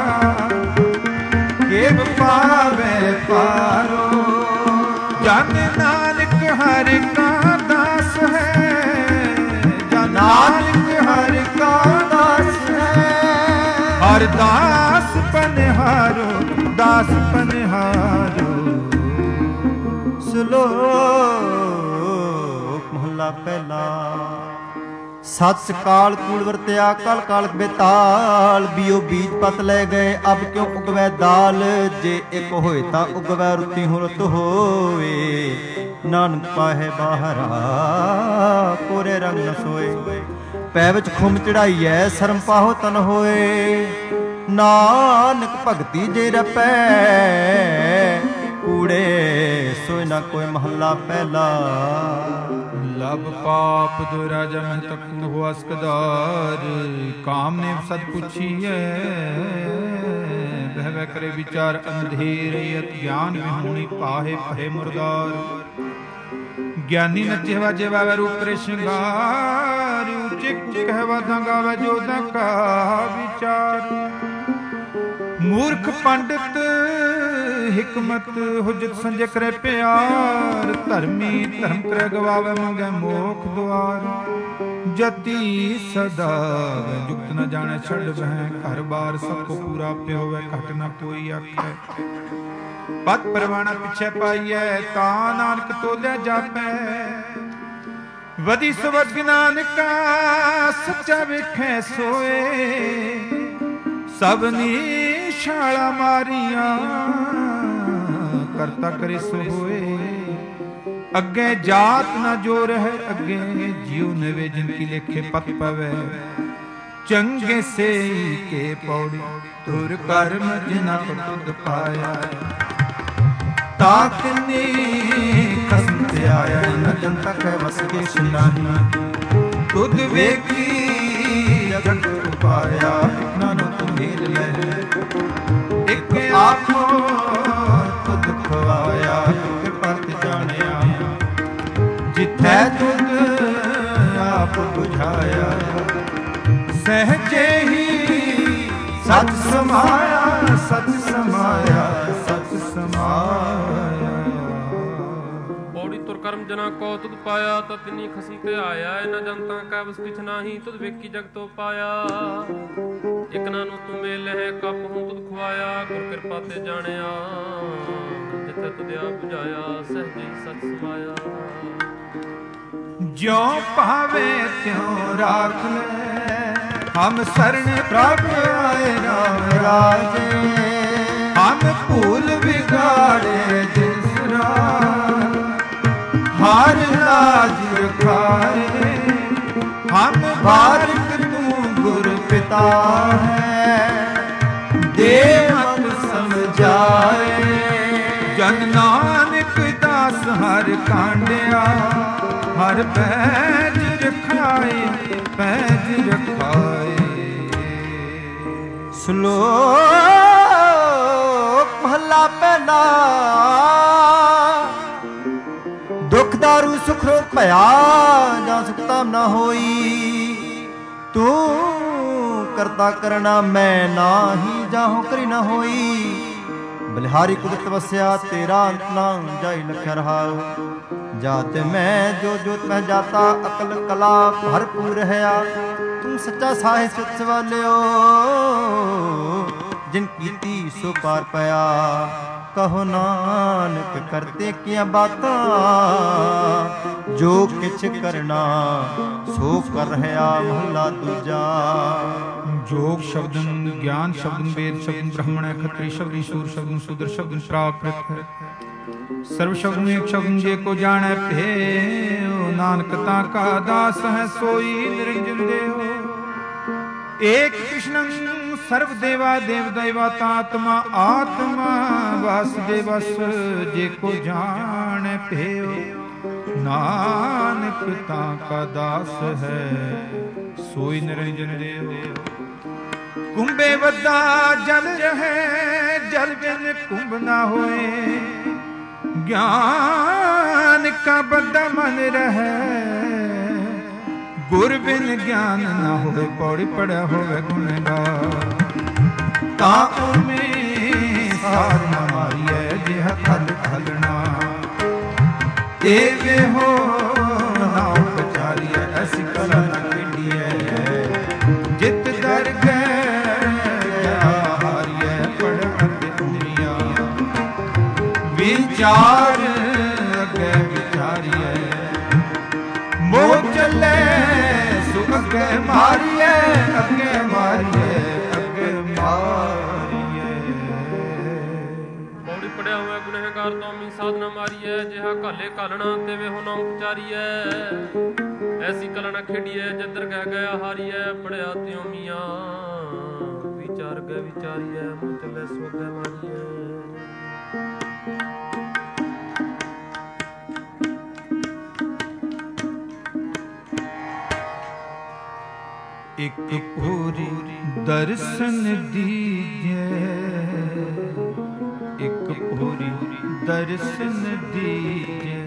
ਕਿਵ ਪਾਵੇ ਪਾਰੋ, ਜਨ ਨਾਨਕ ਹਰਿ ਕਾ ਦਾਸ ਹੈ, ਜਨ ਨਾਨਕ ਹਰਿ ਕਾ ਦਾਸ ਹੈ, ਹਰ ਦਾਸ ਪਨਿਹਾਰੋ, ਦਾਸ ਪਨਿਹਾਰੋ। ਸ਼ਲੋਕ ਮਹਲਾ ਪਹਿਲਾ। ਸੱਚ ਕਾਲ ਕੂੜ ਵਰਤਿਆ ਕਲ ਕਾਲ ਬੇਤਾਲ, ਬੀਓ ਬੀਜ ਪਤ ਲੈ ਗਏ ਅਬ ਕਿਉ ਉਗਵੈ ਦਾਲ, ਜੇ ਇੱਕ ਹੋਏ ਤਾਂ ਉਗਵੈ ਰੁੱਤੀ ਹੁਰਤ ਹੋਏ, ਨਾਨਕ ਪਾਹੇ ਬਾਹਰਾ ਕੋਰੇ ਰੰਗ ਨ ਸੋਏ, ਪੈ ਵਿੱਚ ਖੁੰਮ ਚੜਾਈਐ ਸ਼ਰਮ ਪਾਹੋ ਤਨ ਹੋਏ, ਨਾਨਕ ਭਗਤੀ ਜੇ ਰਪੈ ਕੂੜੇ ਸੋਇ ਨਾ ਕੋਈ ਮਹੱਲਾ ਪਹਿਲਾ। ਲਬ ਪਾਪ ਦੋ ਰਾਜਾ ਮਹਿ ਤਕੂ ਹੋ ਅਸਕਦਾਰ, ਕਾਮ ਨੇ ਸਦ ਪੁੱਛੀਐ ਬਹਿ ਬਹਿ ਕਰੇ ਵਿਚਾਰ ਅੰਧੇਰ, ਅਤ ਗਿਆਨ ਵਿਹੂਣੀ ਪਾਹੇ ਭਰੇ ਮੁਰਦਾਰ, ਗਿਆਨੀ ਨੱਚੇ ਵਾਜੇ ਵਾਵੇ ਰੂਪ ਕਰੇ ਸ਼ਿੰਗਾਰ, ਉੱਚੇ ਕਹਿਵਾ ਤਾਂ ਗਾਵੇ ਜੋ ਦਾ ਕਾ ਵਿਚਾਰ, ਮੂਰਖ ਪੰਡਿਤ ਹਿਕਮਤ ਹੁਜਤ ਸੰਜੇ ਕਰੇ ਪਿਆਰ, ਧਰਮੀ ਧਰਮ ਕਰੇ ਗਵਾਵੇ ਮੰਗੇ ਮੋਖ ਦੁਆਰ। ਜਤੀ ਸਦਾ ਜੁਗਤ ਨ ਜਾਣੇ ਛੱਡ ਬਹਿ, ਘਰ ਬਾਰ ਸਭ ਕੋ ਪੂਰਾ ਪਿਓਵੇ ਘਟ ਨ ਕੋਈ ਆਖੈ। ਪਤ ਪਰਵਾਣਾ ਪਿਛੇ ਪਾਈਐ, ਤਾਂ ਨਾਨਕ ਤੋਲਿਆ ਜਾਪੈ। ਵਧੀ ਸਵਰਗ ਨਾਨਕਾ ਸੱਚਾ ਵੇਖੈ ਸੋਏ, ਸਭਨੀ ਛਾਲਾ ਮਾਰੀਆਂ ਕਰਤਾ ਕਰੇ ਸੋ ਹੋਏ। ਅੱਗੇ ਜਾਤ ਨਾ ਜੋ ਰਹਿ, ਅੱਗੇ ਜਿਉ ਨਵੇ ਜਿਨ ਕੀ ਲੇਖੇ ਪਤ ਪਵੈ। ਚੰਗੇ ਸੇ ਕੇ ਪੌੜੀ ਤੁਰ ਕਰਮ ਜਿਨਾ ਤੁਧ ਪਾਇਆ, ਤਾਕਨੀ ਖਸਮ ਤੇ ਆਇਆ। ਨ ਜਨਤਾ ਕਹਿ ਵਸ ਕੇ ਸੁਨਾਹੀ, ਤੁਧ ਵੇਖੀ ਜਗਤ ਉਪਾਇਆ। ਨਾਨਕ ਤੂੰ ਮੇਲ ਲੈ, ਇੱਕ ਆਖੋ ਤੁਧ ਖਵਾਇਆ। ਕਿਰਪਾ ਤੇ ਜਾਣਿਆ ਜਿਥੈ ਤੁਧ ਆਪ ਬੁਝਾਇਆ, ਸਹਜੇ ਹੀ ਸਚ ਸਮਾਇਆ। ਸਚ ਸਮਾਇਆ, ਸਚ ਸਮਾਇਆ। ਪੌੜੀ ਤੁਰ ਕਰਮ ਜਨਾ ਕੋ ਤੁਧ ਪਾਇਆ, ਤਤ ਤਿਨੀ ਖਸਮ ਤੇ ਆਇਆ। ਇਹਨਾਂ ਜਨਤਾ ਕੈ ਵਸ ਕਿਛ ਨਾਹੀ, ਤੁਧ ਵੇਖੀ ਜਗਤੋ ਪਾਇਆ। ਇਕ ਨਾਨੂ ਤੂੰ ਮੇਲ ਹੈ, ਕੱਪ ਹੂੰ ਤੁਧ ਖਵਾਇਆ। ਗੁਰ ਕਿਰਪਾ ਤੇ ਜਾਣਿਆ ਜਿਥੇ ਤੁਧ ਆਪ ਬੁਝਾਇਆ, ਸਹਜੇ ਸਚ ਸਮਾਇਆ। ਜਿਉ ਭਾਵੇ ਤਿਉ ਰਾਖ ਲੈ, ਹਮ ਸਰਣ ਪ੍ਰਭ ਆਏ ਰਾਮ ਰਾਜੇ। ਹਮ ਭੂਲ ਵਿਗਾੜੇ ਜਿਸਰਾ, ਹਰ ਲਾਜ ਰਖਾਏ। ਹਮ ਬਾਰਿਕ ਤੂੰ ਗੁਰ ਪਿਤਾ ਹੈ, ਦੇ ਮਤ ਸਮਝਾਏ। ਜਨ ਨਾਨਕ ਦਾਸ ਹਰ ਕਾਂਡਿਆ, ਹਰ ਪੈਜ ਰਖਾਏ, ਪੈਜ ਰਖਾਏ। ਸ਼ਲੋਕ ਮਹਲਾ ਪਹਿਲਾ। ਦੁਖ ਦਾਰੂ ਸੁਖ ਰੋਗ ਭਇਆ, ਜਾਂ ਸੁਖਤਾ ਨਾ ਹੋਈ। ਤੂੰ ਕਰਤਾ ਕਰਨਾ ਮੈਂ ਨਾਹੀ, ਜਾਹੋ ਕਰੀ ਨਾ ਹੋਈ। ਬਲਿਹਾਰੀ ਕੁਦਰਤ ਵਸਿਆ, ਤੇਰਾ ਅੰਤ ਨਾ ਜਾਈ ਲਖ ਰਹਾਉ। ਜਾਤ ਮੈਂ ਜੋ ਜੋਤ ਮੈਂ ਜਾਤਾ, ਅਕਲ ਕਲਾ ਭਰਪੂਰ ਰਹਾ। ਤੂੰ ਸੱਚਾ ਸਾਹਿਬ ਸੁਚ ਵਾਲਿਓ, ਜਿਨ ਕੀਤੀ ਸੋ ਪਾਰ ਪਿਆ। ਕਹੋ ਨਾਨਕ ਕਰਤੇ ਕੀਆਂ ਬਾਤਾਂ, ਜੋ ਕਿਛ ਕਰਨਾ ਸੋ ਕਰ ਰਹਾ। ਮਹਲਾ ਦੂਜਾ। ਜੋਗ ਸ਼ਬਦਨ, ਗਿਆਨ ਸ਼ਬਦਨ, ਵੇਦ ਸ਼ਬਦਨ, ਬ੍ਰਾਹਮਣ ਖੱਤਰੀ ਸ਼ਬਦਨ, ਸੂਰ ਸ਼ਬਦਨ, ਸੂਦਰ ਸ਼ਬਦਨ ਪ੍ਰਾਕ੍ਰਿਤ ਹੈ। ਸਰਵ ਸ਼ਬਦਨ ਏਕ ਸ਼ਬਦਨ, ਜੇ ਕੋ ਜਾਣੈ ਭੇਉ। ਨਾਨਕ ਤਾਂ ਕਾ ਦਾਸ ਹੈ, ਸੋਈ ਨਿਰੰਜਨ ਦੇਉ। ਏਕ ਕ੍ਰਿਸ਼ਨੰ ਸਰਵ ਦੇਵਾ ਦੇਵ ਦੈਵਾ, ਤਾਤਮਾ ਆਤਮਾ ਵਾਸੁਦੇਵਸ। ਜੇ ਕੋ ਜਾਣੈ ਭੇਉ, ਨਾਨਕ ਤਾਂ ਕਾ ਦਾਸ ਹੈ, ਸੋਈ ਨਿਰੰਜਨ ਦੇਉ। ਕੁੰਭੇ ਵੱਧਾ ਜਲ ਰਹੇ, ਜਲ ਬਿਨ ਕੁੰਭ ਨਾ ਹੋਏ। ਗਿਆਨ ਕਾ ਬੱਧਾ ਮਨ ਰਹੈ, ਗੁਰ ਬਿਨ ਗਿਆਨ ਨਾ ਹੋਵੇ। ਪੌੜੀ ਪੜਿਆ ਹੋਵੇ ਗੁਣਗਾਰ, ਤਾਂ ਉਮੇ ਸਾਧ ਨਾ ਮਾਰੀਐ। ਜਿਹ ਥਲ ਥਲਣਾ ਏਵੇ ਹੋ ਨਾ ਉਪਚਾਰੀਐ। ਐਸੀ ਕਲਾ ਨਾ ਖੇਡੀਐ, ਜਿਤ ਦਰ ਗਏ ਹਾਰੀਐ। ਪੜ੍ਹ ਅਤੇ ਉਮਰੀਆ ਵਿਚਾਰ ਅੱਗੇ ਵਿਚਾਰੀਐ। ਮੋਹ ਚੱਲੇ ਸੋ ਅੱਗੇ ਮਾਰੀਐ, ਅੱਗੇ ਮਾਰੀਐ, ਅੱਗੇ ਮਾਰੀਐ। ਪੌੜੀ ਪੜਿਆ ਹੋਇਆ ਗੁਨਹਗਾਰ ਤੋਂ ਮੀ ਸਾਧਨਾ ਮਾਰੀਐ। ਜਿਹਾ ਘਾਲੇ ਘਾਲਣਾ ਤੇਵੇ ਹੋ ਨਾ ਉਪਚਾਰੀਐ। ਐਸੀ ਕਲਾ ਨਾ ਖੇਡੀਐ, ਜਿੱਧਰ ਕਹਿ ਗਿਆ ਹਾਰੀਐ। ਪੜਿਆ ਤਿਉ ਮੀਆਂ ਵਿਚਾਰ ਗਏ ਵਿਚਾਰੀਐ। ਮੋਹ ਚੱਲੇ ਸੋ ਅੱਗੇ ਮਾਰੀਐ। ਇੱਕ ਪੂਰੀ ਦਰਸ਼ਨ ਦੀਜੈ। ਇੱਕ ਪੂਰੀ ਦਰਸ਼ਨ ਦੀਜੈ।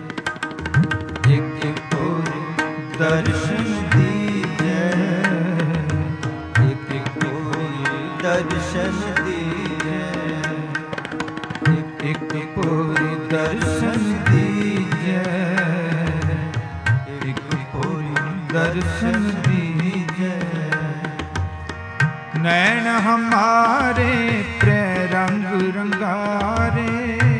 ਇੱਕ ਪੂਰੀ ਦਰਸ਼ਨ ਦੀਜੈ। ਇੱਕ ਪੂਰੀ ਦਰਸ਼ਨ ਦੀਜੈ। नैन हमारे प्रेम रंग रंगारे,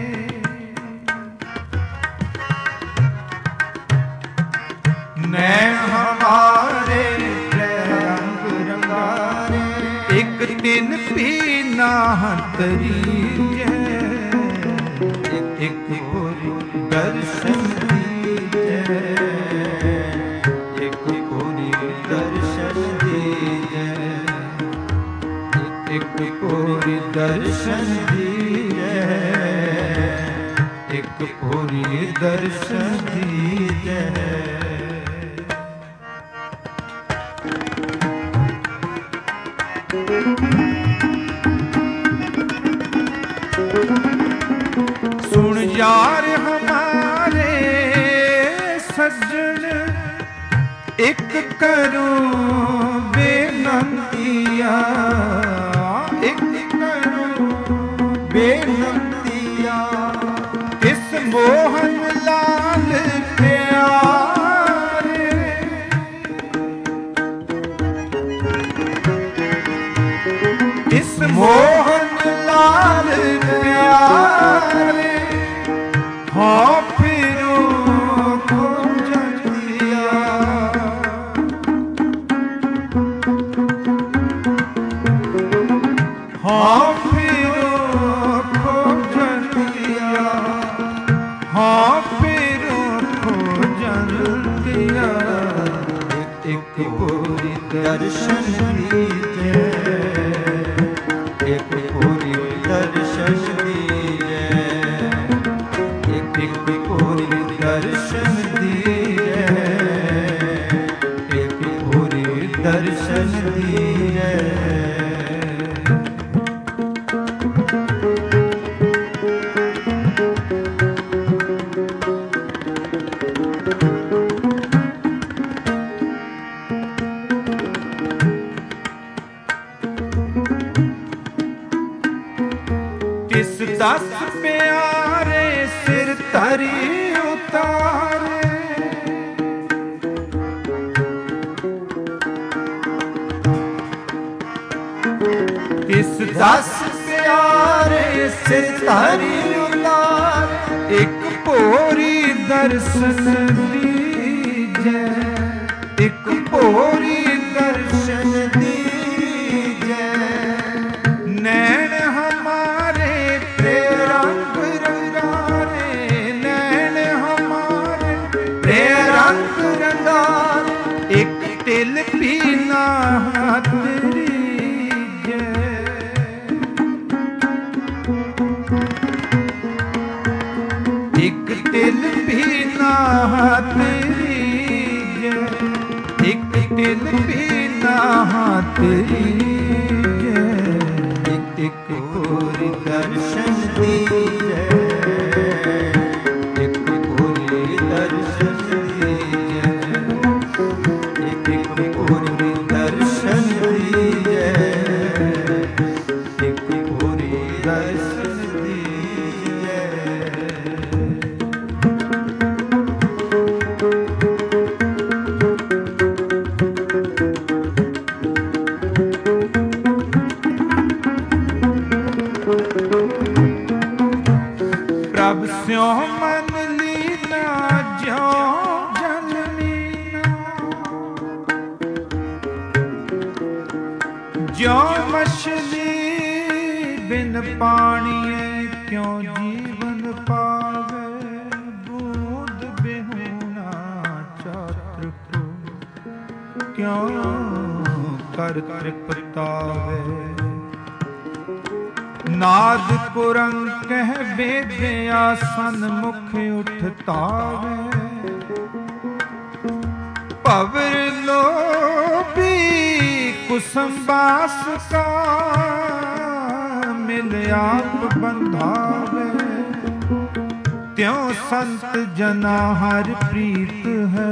नैन हमारे प्रेम रंग रंगारे, एक दिन भी ना तरीजे, एक कोई दर्शन दीजे, एक कोई दर्शन दीजे, एक कोई दर्शन दीजे, एक कोई दर्शन दीजे। सुन यार हमारे सज्जन, एक करूं बेनंतिया, एक करूं बेनंतिया, किस मोहन लाल प्यारे, किस मोहन लाल प्यारे, हाँ फिरो खोजन दिया, हाँ फिरो खोजन दिया, हाँ फिरो खोजन दिया, एक कोई दर्शन दीजे, एक कोई दर्शन दीजे, एक कोई दर्शन दीजे, एक कोई दर्शन दीजे। किस दस प्यारे सिर तरी उतारे, किस दस प्यारे सिर तरी उतारे, एक भोरी दर्शन दीजे, एक भोरी दर्शन दीजे, नैन हमारे प्रेम रंग रंगारे, नैन हमारे प्रेम रंग रंगारे, एक तिल भी ना तरीजे, एक तिल भी ना तरीजे, एक तिल भी ना तरीजे, एक कोई दर्शन दीजे, एक कोई दर्शन दीजे, एक कोई दर्शन दीजे, एक कोई दर्शन दीजे। प्रभ स्यों मन लीना ज्यों जल मीना, ज्यों मछली बिन पानिए क्यों जीवन पावे, बूंद बिहुना छात्र को क्यों कर तृपतावे, नाद कुरंग कह बेदया सन्मुख उठतावे, भवर लोभी कुसुम बास का मिल आप बंधावे, त्यों संत जना हर प्रीत है,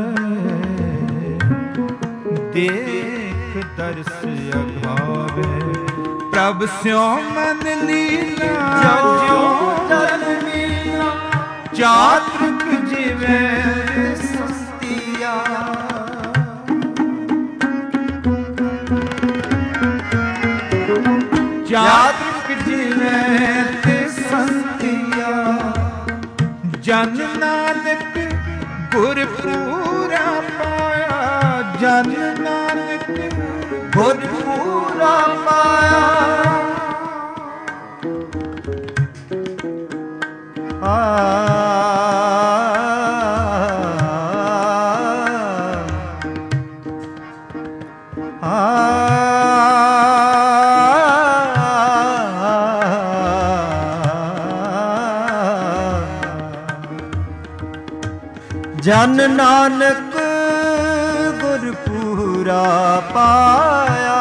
देख दर्श अघावे, प्रभ स्यों मन लीना ज्यों जल मीना, चातृक जिवे सस्तिया, ਜਾਤਿਕ ਜਿਵੇਂ ਤੇ ਸੰਤਿਆ ਜਨ ਨਾਨਕ ਗੁਰ ਪੂਰਾ ਪਾਇਆ ਜਨ ਨਾਨਕ ਗੁਰ ਪੂਰਾ ਪਾਇਆ ਆ ਜਨ ਨਾਨਕ ਗੁਰ ਪੂਰਾ ਪਾਇਆ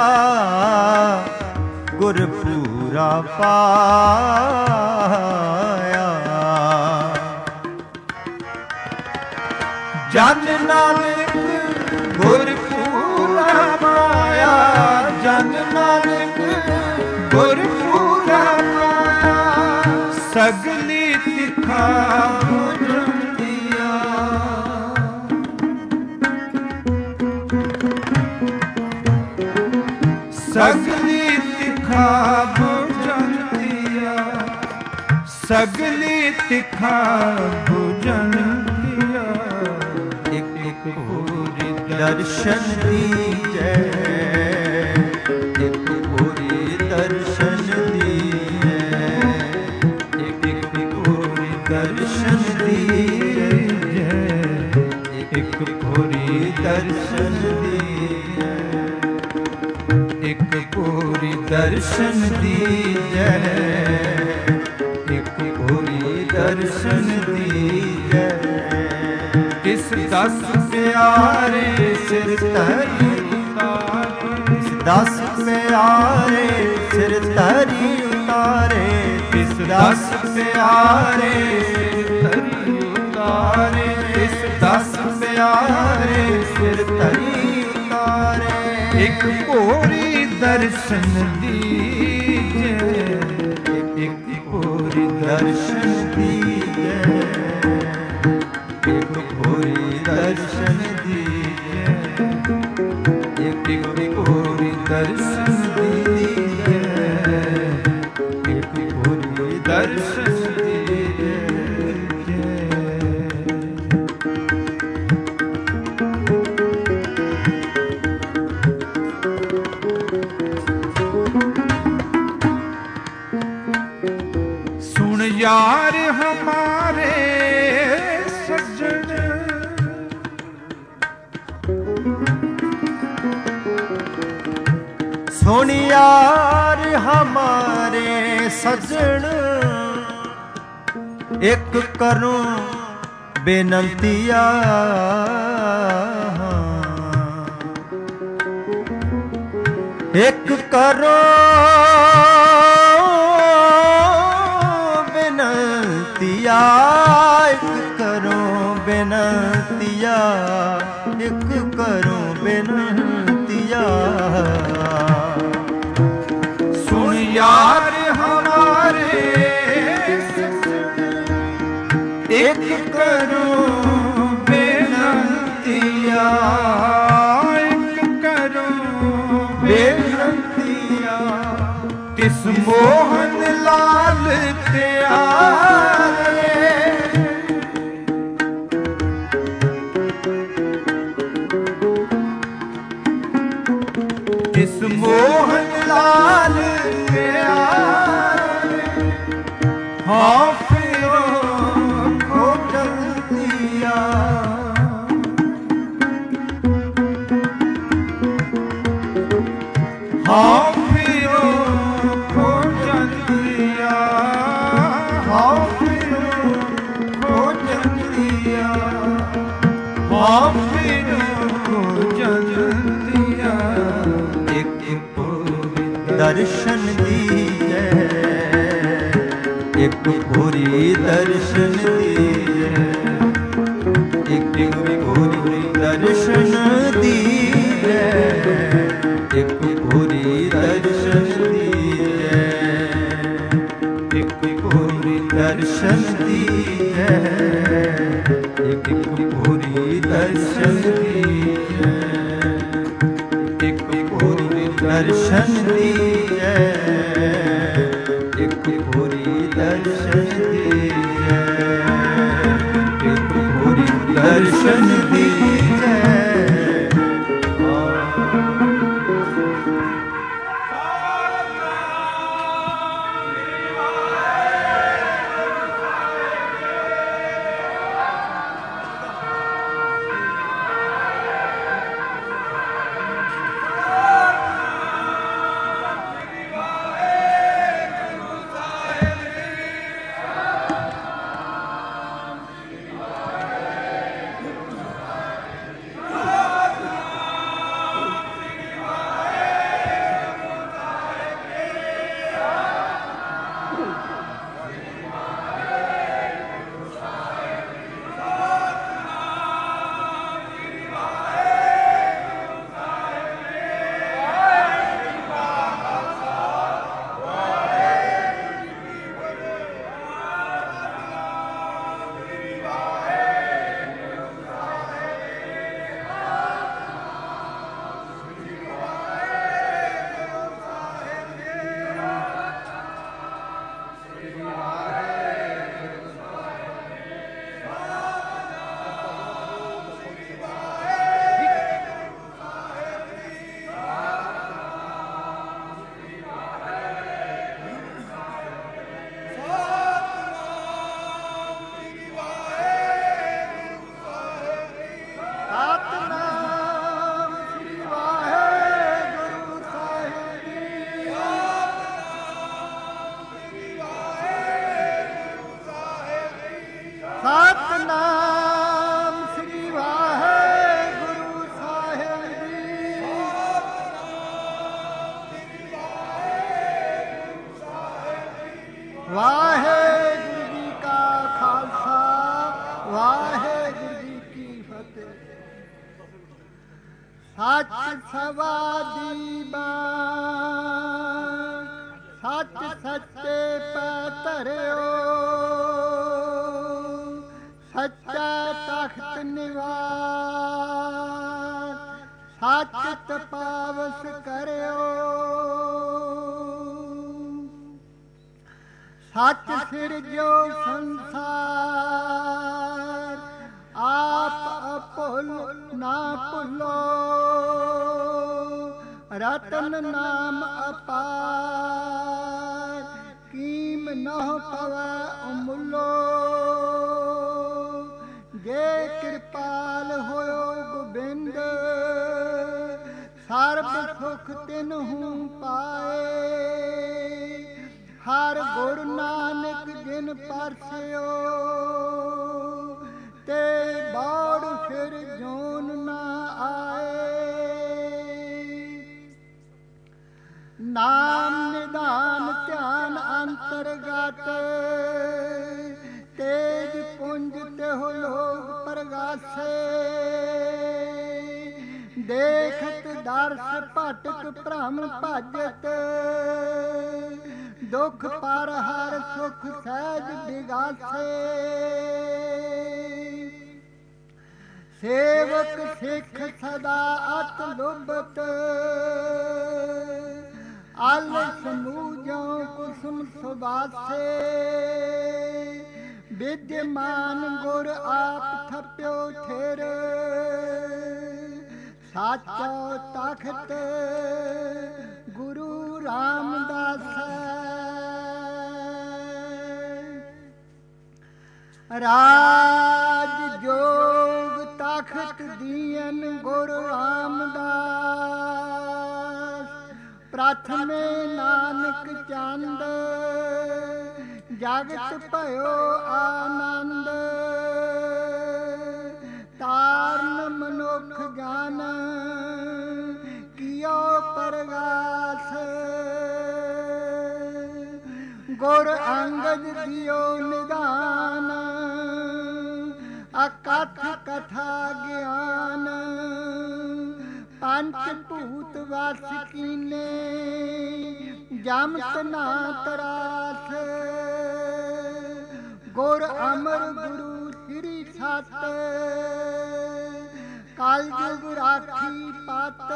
ਗੁਰ ਪੂਰਾ ਪਾਇਆ ਜਨ ਨਾਨਕ ਗੁਰ ਪੂਰਾ ਪਾਇਆ ਜਨ ਨਾਨਕ ਗੁਰ ਪੂਰਾ ਪਾਇਆ ਸਗਲੀ ਤਿਖਾ ਸਗਲੀ ਤਿਖਾ ਭੋਜਨ ਦਿਆ ਸਗਲੀ ਤਿਖਾ ਭੋਜਨ ਦਿਆ ਇੱਕ ਇੱਕ ਪੂਰੀ ਦਰਸ਼ਨ ਦੀਜੈ ਇੱਕ ਪੂਰੀ ਦਰਸ਼ਨ ਦੀਜੈ ਇੱਕ ਇੱਕ ਪੂਰੀ ਦਰਸ਼ਨ ਦੀਜੈ ਇੱਕ ਪੂਰੀ ਦਰਸ਼ਨ ਦੀਜੈ ਇੱਕ ਪੂਰੀ ਦਰਸ਼ਨ ਦੀਜੈ ਇੱਕ ਪੂਰੀ ਦਰਸ਼ਨ ਦੀਜੈ ਇਸ ਦਸ ਪਿਆਰੇ ਸਿਰ ਧਰੀ ਉਤਾਰੇ ਇਸ ਦਸ ਪਿਆਰੇ ਸਿਰ ਧਰੀ ਉਤਾਰੇ ਇਸ ਦਸ ਪਿਆਰੇ ਸਿਰ ਧਰੀ ਉਤਾਰੇ ਇਸ ਦਸ ਪਿਆਰੇ ਸਿਰ ਧਰੀ ਉਤਾਰੇ ਇੱਕ ਪੂਰੀ ਦਰਸ਼ਨ ਦੀਜੈ ਇੱਕ ਪੂਰੀ ਦਰਸ਼ਨ ਦੀਜੈ ਇੱਕ ਪੂਰੀ ਦਰਸ਼ਨ ਦੀਜੈ ਇੱਕ ਪੂਰੀ ਦਰਸ਼ਨ ਦੀਜੈ ਇੱਕ ਪੂਰੀ ਦਰਸ਼ਨ ਦੀਜੈ यार हमारे सज्जन सुन यार हमारे सज्जन एक करूं बेनंतिया एक करो बेनतिया एक करो बेनतिया एक करो बेनतिया सुन यार हमारे एक करो बेनतिया एक करो बेनतिया किस मोहन लाल प्यारे किस मोहन लाल प्यारे हाँ फिरो खोटल दिया हाँ फिरो खोटल दिया हाँ फिरो खोटल दिया हाँ फिरो खोटल दिया एक पूरी दर्शन दीजै एक पूरी दर्शन दीजै एक पूरी दर्शन दीजै एक पूरी दर्शन दीजै एक पूरी दर्शन दीजै एक पूरी दर्शन दीजै एक पूरी दर्शन दीजै ਦਰਸ਼ਨ ਦੀਜੈ, ਇੱਕ ਪੂਰੀ ਦਰਸ਼ਨ ਦੀਜੈ। ਵਾਹਿਗੁਰੂ ਜੀ ਕਾ ਖਾਲਸਾ, ਵਾਹਿਗੁਰੂ ਜੀ ਕੀ ਫਤਿਹ। ਸੱਚ ਸਵਾਦੀ ਬਾਣ, ਸੱਚ ਸੱਚੇ ਪੈ ਧਰਿਓ, ਸੱਚਾ ਤਖਤ ਨਿਵਾਸ, ਸੱਚ ਤਪਾਵਸ ਕਰਿਓ। ਸੱਚ ਸਿਰਜਿਓ ਸੰਸਾਰ, ਆਪ ਅਭੁੱਲ ਨਾ ਭੁੱਲੋ, ਰਤਨ ਨਾਮ ਅਪਾਰ, ਕੀਮ ਨਹੁ ਪਵੈ ਅਮੁੱਲੋ। ਜੇ ਕਿਰਪਾਲ ਹੋਇਓ ਗੋਬਿੰਦ, ਸਰਬ ਸੁਖ ਤਿਨਹੂ ਪਾਏ। ਹਰ ਗੁਰ ਨਾਨਕ ਜਿਨ ਪਰਸਿਓ, ਤੇ ਬੌੜ ਫਿਰ ਜੋਨ ਨਾ ਆਏ। ਨਾਮ ਨਿਧਾਨ ਧਿਆਨ ਅੰਤਰਗਤ, ਤੇਜ ਪੁੰਜ ਤਿਹੁ ਲੋਕ ਪ੍ਰਗਾਸੇ। ਦੇਖਤ ਦਰਸ ਭਟਕ ਭ੍ਰਮ ਭਜਤ, ਦੁਖ ਪਰ ਹਰ ਸੁਖ ਸਹਿਜ ਬਿਗਾਸੇ। ਸੇਵਕ ਸਿੱਖ ਸਦਾ ਅਤ ਲੁਭਤ, ਅਲ ਸਮੂਜੋ ਕੁਸੁਮ ਸੁਬਾਸੇ। ਵਿਦਿਮਾਨ ਗੁਰ ਆਪ ਥਪਿਓ ਠੇਰ, ਸਾਚੋ ਤਖਤ ਗੁਰੂ ਰਾਮਦਾਸ। ਰਾਜ ਜੋਗ ਤਖਤ ਦੀਨ ਗੁਰੂ ਰਾਮਦਾਸ। ਪ੍ਰਥਮੇ ਨਾਨਕ ਚੰਦ, ਜਗਤ ਭਇਓ ਆਨੰਦ। ਤਾਰਨ ਮਨੁੱਖ ਜਨ, ਕੀਓ ਪ੍ਰਗਾਸ। ਗੁਰ ਅੰਗਦ ਦਿਓ ਨਿਧਾਨ, ਅਕਥ ਕਥਾ ਗਿਆਨ। ਪੰਚ ਭੂਤ ਵਸ ਕੀਨੇ, ਜਮਤ ਨਾ ਤਰਾਸ। ਗੁਰ ਅਮਰ ਗੁਰੂ ਸ੍ਰੀ ਸਤ, ਕਲ ਜੁਗ ਰਾਖੀ ਪਤ।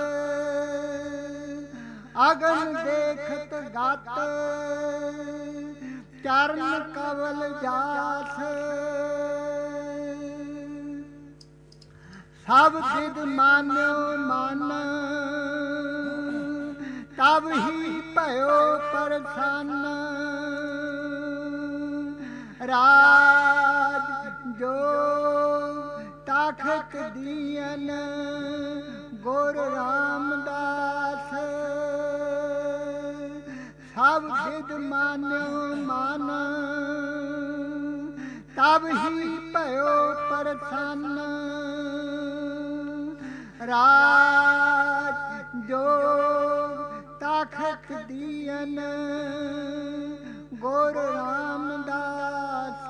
ਅਗਨ ਦੇਖਤ ਗਤ, ਚਰਨ ਕਵਲ ਜਾਸ ਸਭ ਸਿਧ ਮਾਨਿਓ ਮਨ ਤਬ ਹੀ ਭਇਓ ਪ੍ਰਸੰਨ ਰਾਜ ਜੋ ਤਖਤ ਦੀਨ ਗੁਰ ਰਾਮਦਾਸ ਸਭ ਸਿਧ ਮਾਨਿਓ ਮਨ ਤਬ ਹੀ ਭਇਓ ਪ੍ਰਸੰਨ ਰਾਜ ਜੋ ਤਖਤ ਦੀਨ ਗੁਰ ਰਾਮਦਾਸ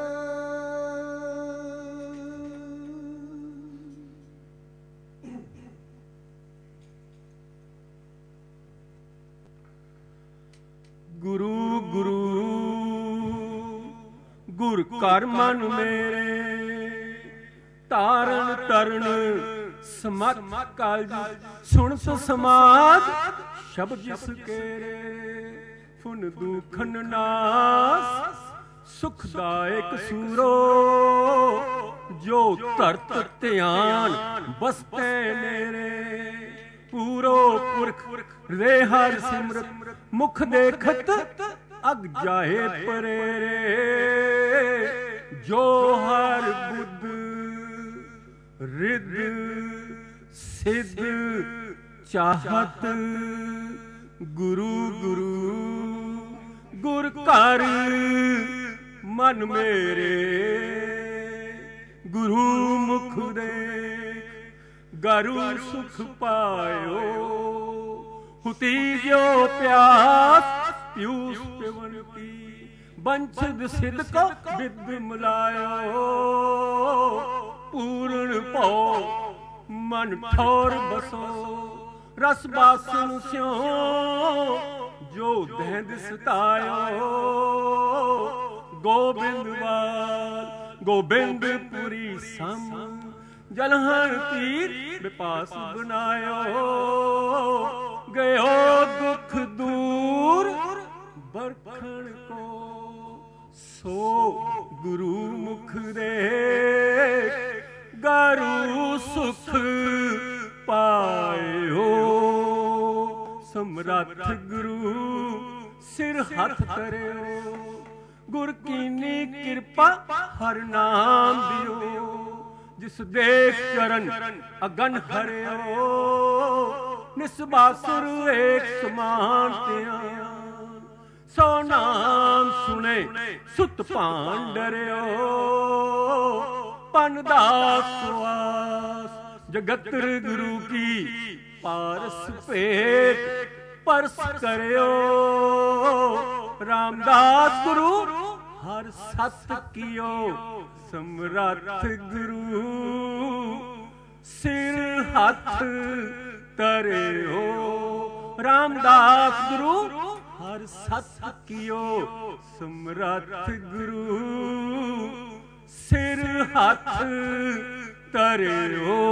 ਗੁਰੂ ਗੁਰੂ ਗੁਰ ਘਰ ਮਨ ਮੇਰੇ ਤਾਰਨ ਤਰਨ ਸਮਤ ਕਾਲ ਸੁਣ ਸੁ ਸਮਾਜ ਸ਼ਬਦ ਜਿਸ ਕੇਰੇ ਫੁਨ ਦੁਖਨ ਨਾਸ ਸੁਖਦਾਇਕ ਸੂਰੋ ਜੋ ਧਰਤ ਧਿਆਨ ਬਸਤੇ ਨੇਰੇ ਪੂਰੋ ਪੁਰਖ ਰੇ ਹਰ ਸਿਮਰਤ ਮੁਖ ਦੇਖਤ ਅਗ ਜਾਏ ਪਰੇਰੇ ਜੋ ਹਰ ਬੁੱਧ ਰਿਦ ਸਿਧ ਚਾਹਤ ਗੁਰੂ ਗੁਰੂ ਗੁਰ ਘਰ ਮਨ ਮੇਰੇ ਗੁਰੂ ਮੁਖ ਦੇਖ ਗਰੂ ਸੁਖ ਪਾਇਓ ਹੁਤੀ ਜੋ ਪਿਆਸ ਪਿਊਸ ਪਿਵੰਤੀ ਬੰਛਦ ਸਿਧ ਕੋ ਵਿਦ ਮਿਲਾਇਓ ਪੂਰਨ ਭਉ ਮਨ ਠੌਰ ਬਸੋ ਰਸ ਬਾਸਨ ਸਿਉ ਜੋ ਦਹਿੰਦ ਸਤਾਇਓ ਗੋਬਿੰਦਵਾਲ ਗੋਬਿੰਦਪੁਰੀ ਸਮ ਜਲਹਣ ਤੀਰ ਵਿਪਾਸ ਬਨਾਇਓ ਗਇਓ ਦੁਖ ਦੂਰ ਬਰਖਣ ਕੋ ਸੋ ਗੁਰੂ ਮੁਖ ਦੇ ਗਰੂ ਸੁਖ ਪਾਇਓ ਸਮਰੱਥ ਗੁਰੂ ਸਿਰ ਹੱਥ ਧਰਿਓ ਗੁਰ ਕੀਨੀ ਕਿਰਪਾ ਹਰ ਨਾਮ ਦਿਓ ਜਿਸ ਦੇਖ ਚਰਨ ਅਗਨ ਹਰਿਓ ਨਿਸਬਾਸੁਰ ਏਕ ਸਮਾਨ ਧਿਆਨ ਸੋ ਨਾਮ ਸੁਣੇ ਸੁਤ ਭਾਨ ਡਰਿਓ ਪਨ ਦਾਸ ਸੁਆਸ ਜਗਤਰ ਗੁਰੂ ਕੀ ਪਾਰਸ ਭੇਟ ਪਰਸ ਕਰਿਓ ਰਾਮਦਾਸ ਗੁਰੂ ਹਰ ਸਤ ਕੀਓ ਸਮਰੱਥ ਗੁਰੂ ਸਿਰ ਹੱਥ ਧਰਿਓ ਰਾਮਦਾਸ ਗੁਰੂ ਹਰ ਸਤ ਕੀਓ ਸਮਰੱਥ ਗੁਰੂ ਸਿਰ ਹੱਥ ਧਰਿਓ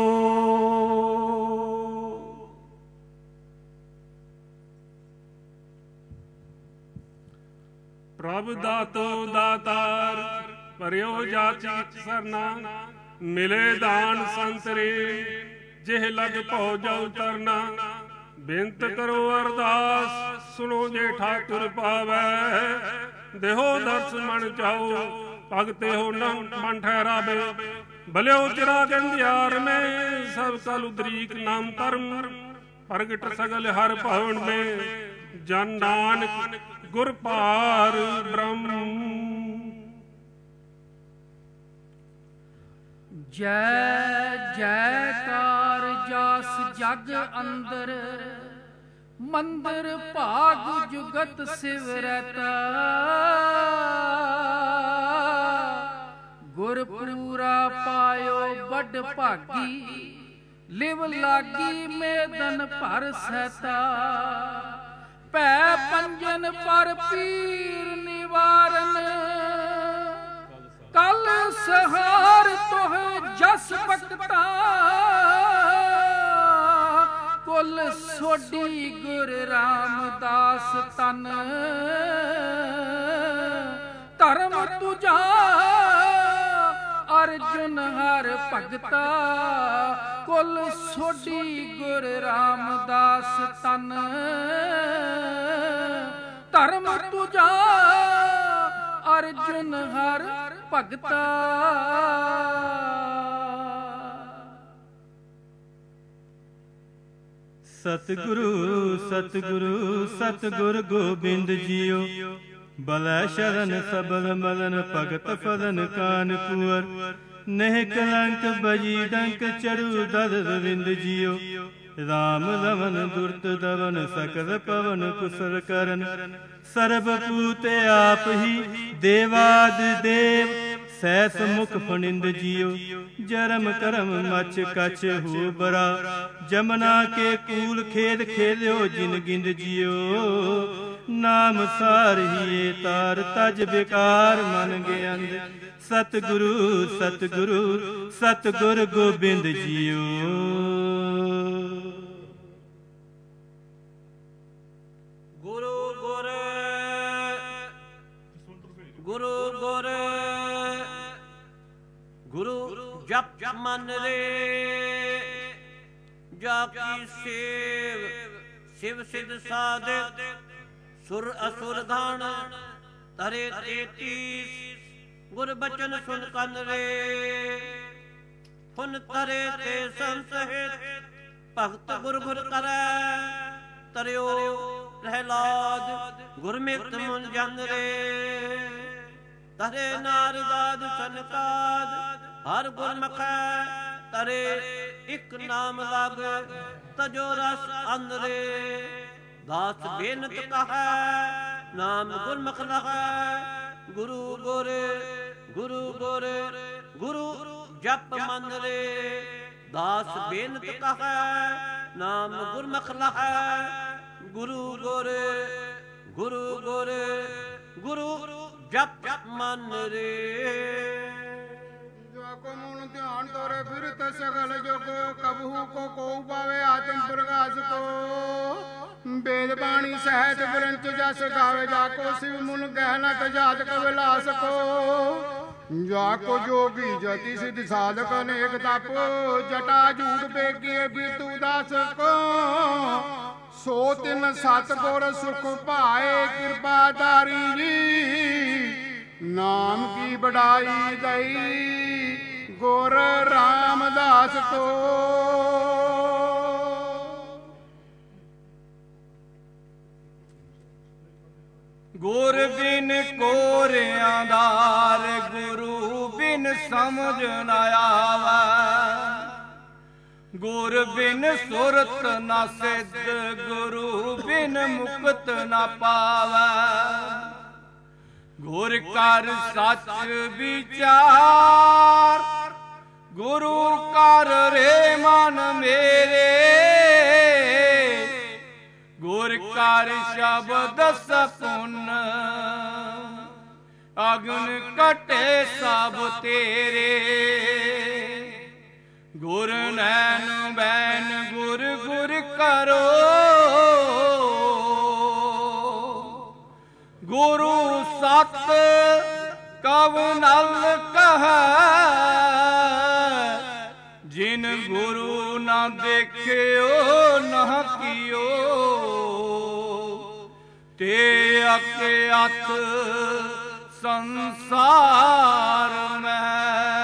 ਪ੍ਰਭ ਦਾਤੋ ਦਾਤਾਰ ਭਰਿਓ ਜਾਤੀ ਸਰਨਾ ਮਿਲੇ ਦਾਨ ਸੰਤਰੇ ਜਿਹ ਲਗ ਭਉ ਜਉ ਤਰਨਾ ਬੇਨਤ ਕਰੋ ਅਰਦਾਸ ਸੁਣੋ ਜੇ ਠਾਕੁਰ ਪਾਵੈ ਦੇਹੋ ਦਰਸ ਮਨ ਚਾਓ ਭਗਤੇ ਹੋ ਮਨ ਠਹਿਰਾਵੇ ਭਲਿਓ ਚਿਰਾਗ ਅੰਧਿਆਰ ਮੈਂ ਸਭ ਕਲ ਉਦਰੀਕ ਨਾਮ ਧਰਮ ਪ੍ਰਗਟ ਸਗਲ ਹਰ ਭਵਨ ਮੈਂ ਜਨ ਨਾਨਕ ਗੁਰ ਪਾਰ ਬ੍ਰਹਮ। ਜੈ ਜੈਕਾਰ ਜਸ ਜਗ ਅੰਦਰ ਮੰਦਰ ਭਾਗ ਜੁਗਤ ਸਿਵਰਤਾ ਗੁਰ ਪੂਰਾ ਪਾਇਓ ਵੱਡ ਭਾਗੀ ਲਿਵ ਲਾਗੀ ਮੇਦਨ ਭਰ ਸਹਿਤਾ ਭੈ ਪੰਜਨ ਪਰ ਪੀਰ ਨਿਵਾਰਨ ਕਲ ਸਹਾਰ ਤੋਹ ਜਸ ਬਖਤਾ ਕੁਲ ਸੋਢੀ ਗੁਰ ਰਾਮਦਾਸ ਤਨ ਧਰਮ ਤੁਝਾ ਅਰਜੁਨ ਹਰ ਭਗਤਾ ਕੁਲ ਸੋਢੀ ਗੁਰ ਰਾਮਦਾਸ ਤਨ ਧਰਮ ਤੁਝਾ ਅਰਜੁਨ ਹਰ ਭਗਤਾ। ਸਤਿਗੁਰੂ ਸਤਿਗੁਰੂ ਸਤਿਗੁਰ ਗੋਬਿੰਦ ਜੀਓ ਬਲੈ ਸ਼ਰਨ ਸਬਲ ਮਲਨ ਭਗਤ ਫਲਨ ਕਾਨ ਕੁਵਰ ਨਹਿ ਕਲੰਕ ਬਜੀ ਡੰਕ ਚੜੂ ਦਦ ਰਵਿੰਦ ਜੀਓ ਰਾਮ ਲਵਨ ਦੁਰਤ ਦਵਨ ਸਕਲ ਪਵਨ ਕੁਸਲ ਕਰਨ ਸਰਬ ਪੂਤ ਆਪ ਹੀ ਦੇਵਾਦ ਦੇਵ ਸੈਸ ਮੁਖ ਫਣਿੰਦ ਜੀਓ ਜਰਮ ਕਰਮ ਮਚ ਕਛ ਹੋ ਬਰਾ ਜਮਨਾ ਕੇ ਕੂਲ ਖੇਦ ਖੇਲਿਓ ਜਿਨ ਗਿੰਦ ਜੀਓ ਨਾਮ ਸਾਰਹੀਏ ਤਾਰ ਤਜ ਬਿਕਾਰ ਮਨ ਗਿਆੰਦ ਸਤਿਗੁਰੂ ਸਤਿਗੁਰੂ ਸਤਿਗੁਰ ਗੋਬਿੰਦ ਜੀਓ। ਗੁਰੂ ਗੁਰ ਗੁਰੂ ਗੁਰ ਗੁਰੂ ਜਪ ਮਨ ਰੇ ਜਾ ਕੀ ਸੇਵ ਸਿਵ ਸਿਧ ਸਾਧਿ ਸੁਰ ਅਸੁਰ ਗਣ ਤਰੇ ਤੇਤੀਸ ਗੁਰ ਬਚਨ ਸੁਨ ਕੰਨ ਰੇ ਫੁਨ ਤਰੇ ਤੇ ਸੰਸਹਿਤ ਭਗਤ ਗੁਰ ਗੁਰ ਕਰੈ ਤਰਿਓ ਪ੍ਰਹਿਲਾਦ ਗੁਰਮਿਤ ਮੁਨ ਜਨ ਰੇ ਤਰੇ ਨਾਰਦਾਦ ਸਨਕਾਦ ਹਰ ਗੁਰਮੁਖੈ ਤਰੇ ਇਕ ਨਾਮ ਲਗ ਤਜੋ ਰਸ ਅੰਦਰੇ ਦਾਸ ਬੇਨਤ ਕਹੈ ਨਾਮ ਗੁਰਮੁਖ ਲਹੈ ਗੁਰੂ ਗੁਰ ਗੁਰੂ ਗੁਰ ਗੁਰੂ ਜਪ ਮਨ ਰੇ ਦਾਸ ਬੇਨਤ ਕਹੈ ਨਾਮ ਗੁਰਮੁਖ ਲਹੈ ਗੁਰੂ ਗੁਰ ਗੁਰੂ ਗੁਰ ਗੁਰੂ ਜਪ ਮਨ ਰੇ। ਜੋ ਕੋ ਮਨ ਧਿਆਨ ਤੋਰੇ ਫਿਰਤ ਸਗਲ ਜੁਗ ਕਬਹੂ ਕੋ ਕੋ ਪਾਵੇ ਆਤਮ ਪ੍ਰਕਾਸ਼ ਕੋ वेद बाणी सहज ग्रंथ जस गावे जाको शिव मुन गहनत जातक विलास को जाको जोगी जति सिद्ध साधक अनेक तप जटा झूठ बेगिए बिरतु दास को सो तिन सतगुर सुख पाए कृपाधारी जी नाम की बढ़ाई दई गुर रामदास को। गुर बिन कोरियांदार गुरु बिन समझ न आवे गुर बिन सुरत न सिद्ध गुरु बिन मुक्त न पावे गुर कर सच विचार गुरु कर रे मन मेरे गुर कर शब्द सपुन अगन कटे सब तेरे गुर नैन बैन गुर गुर करो गुरु सत कव नल कह जिन गुरु न देखियो न कियो ते अके अत संसार में।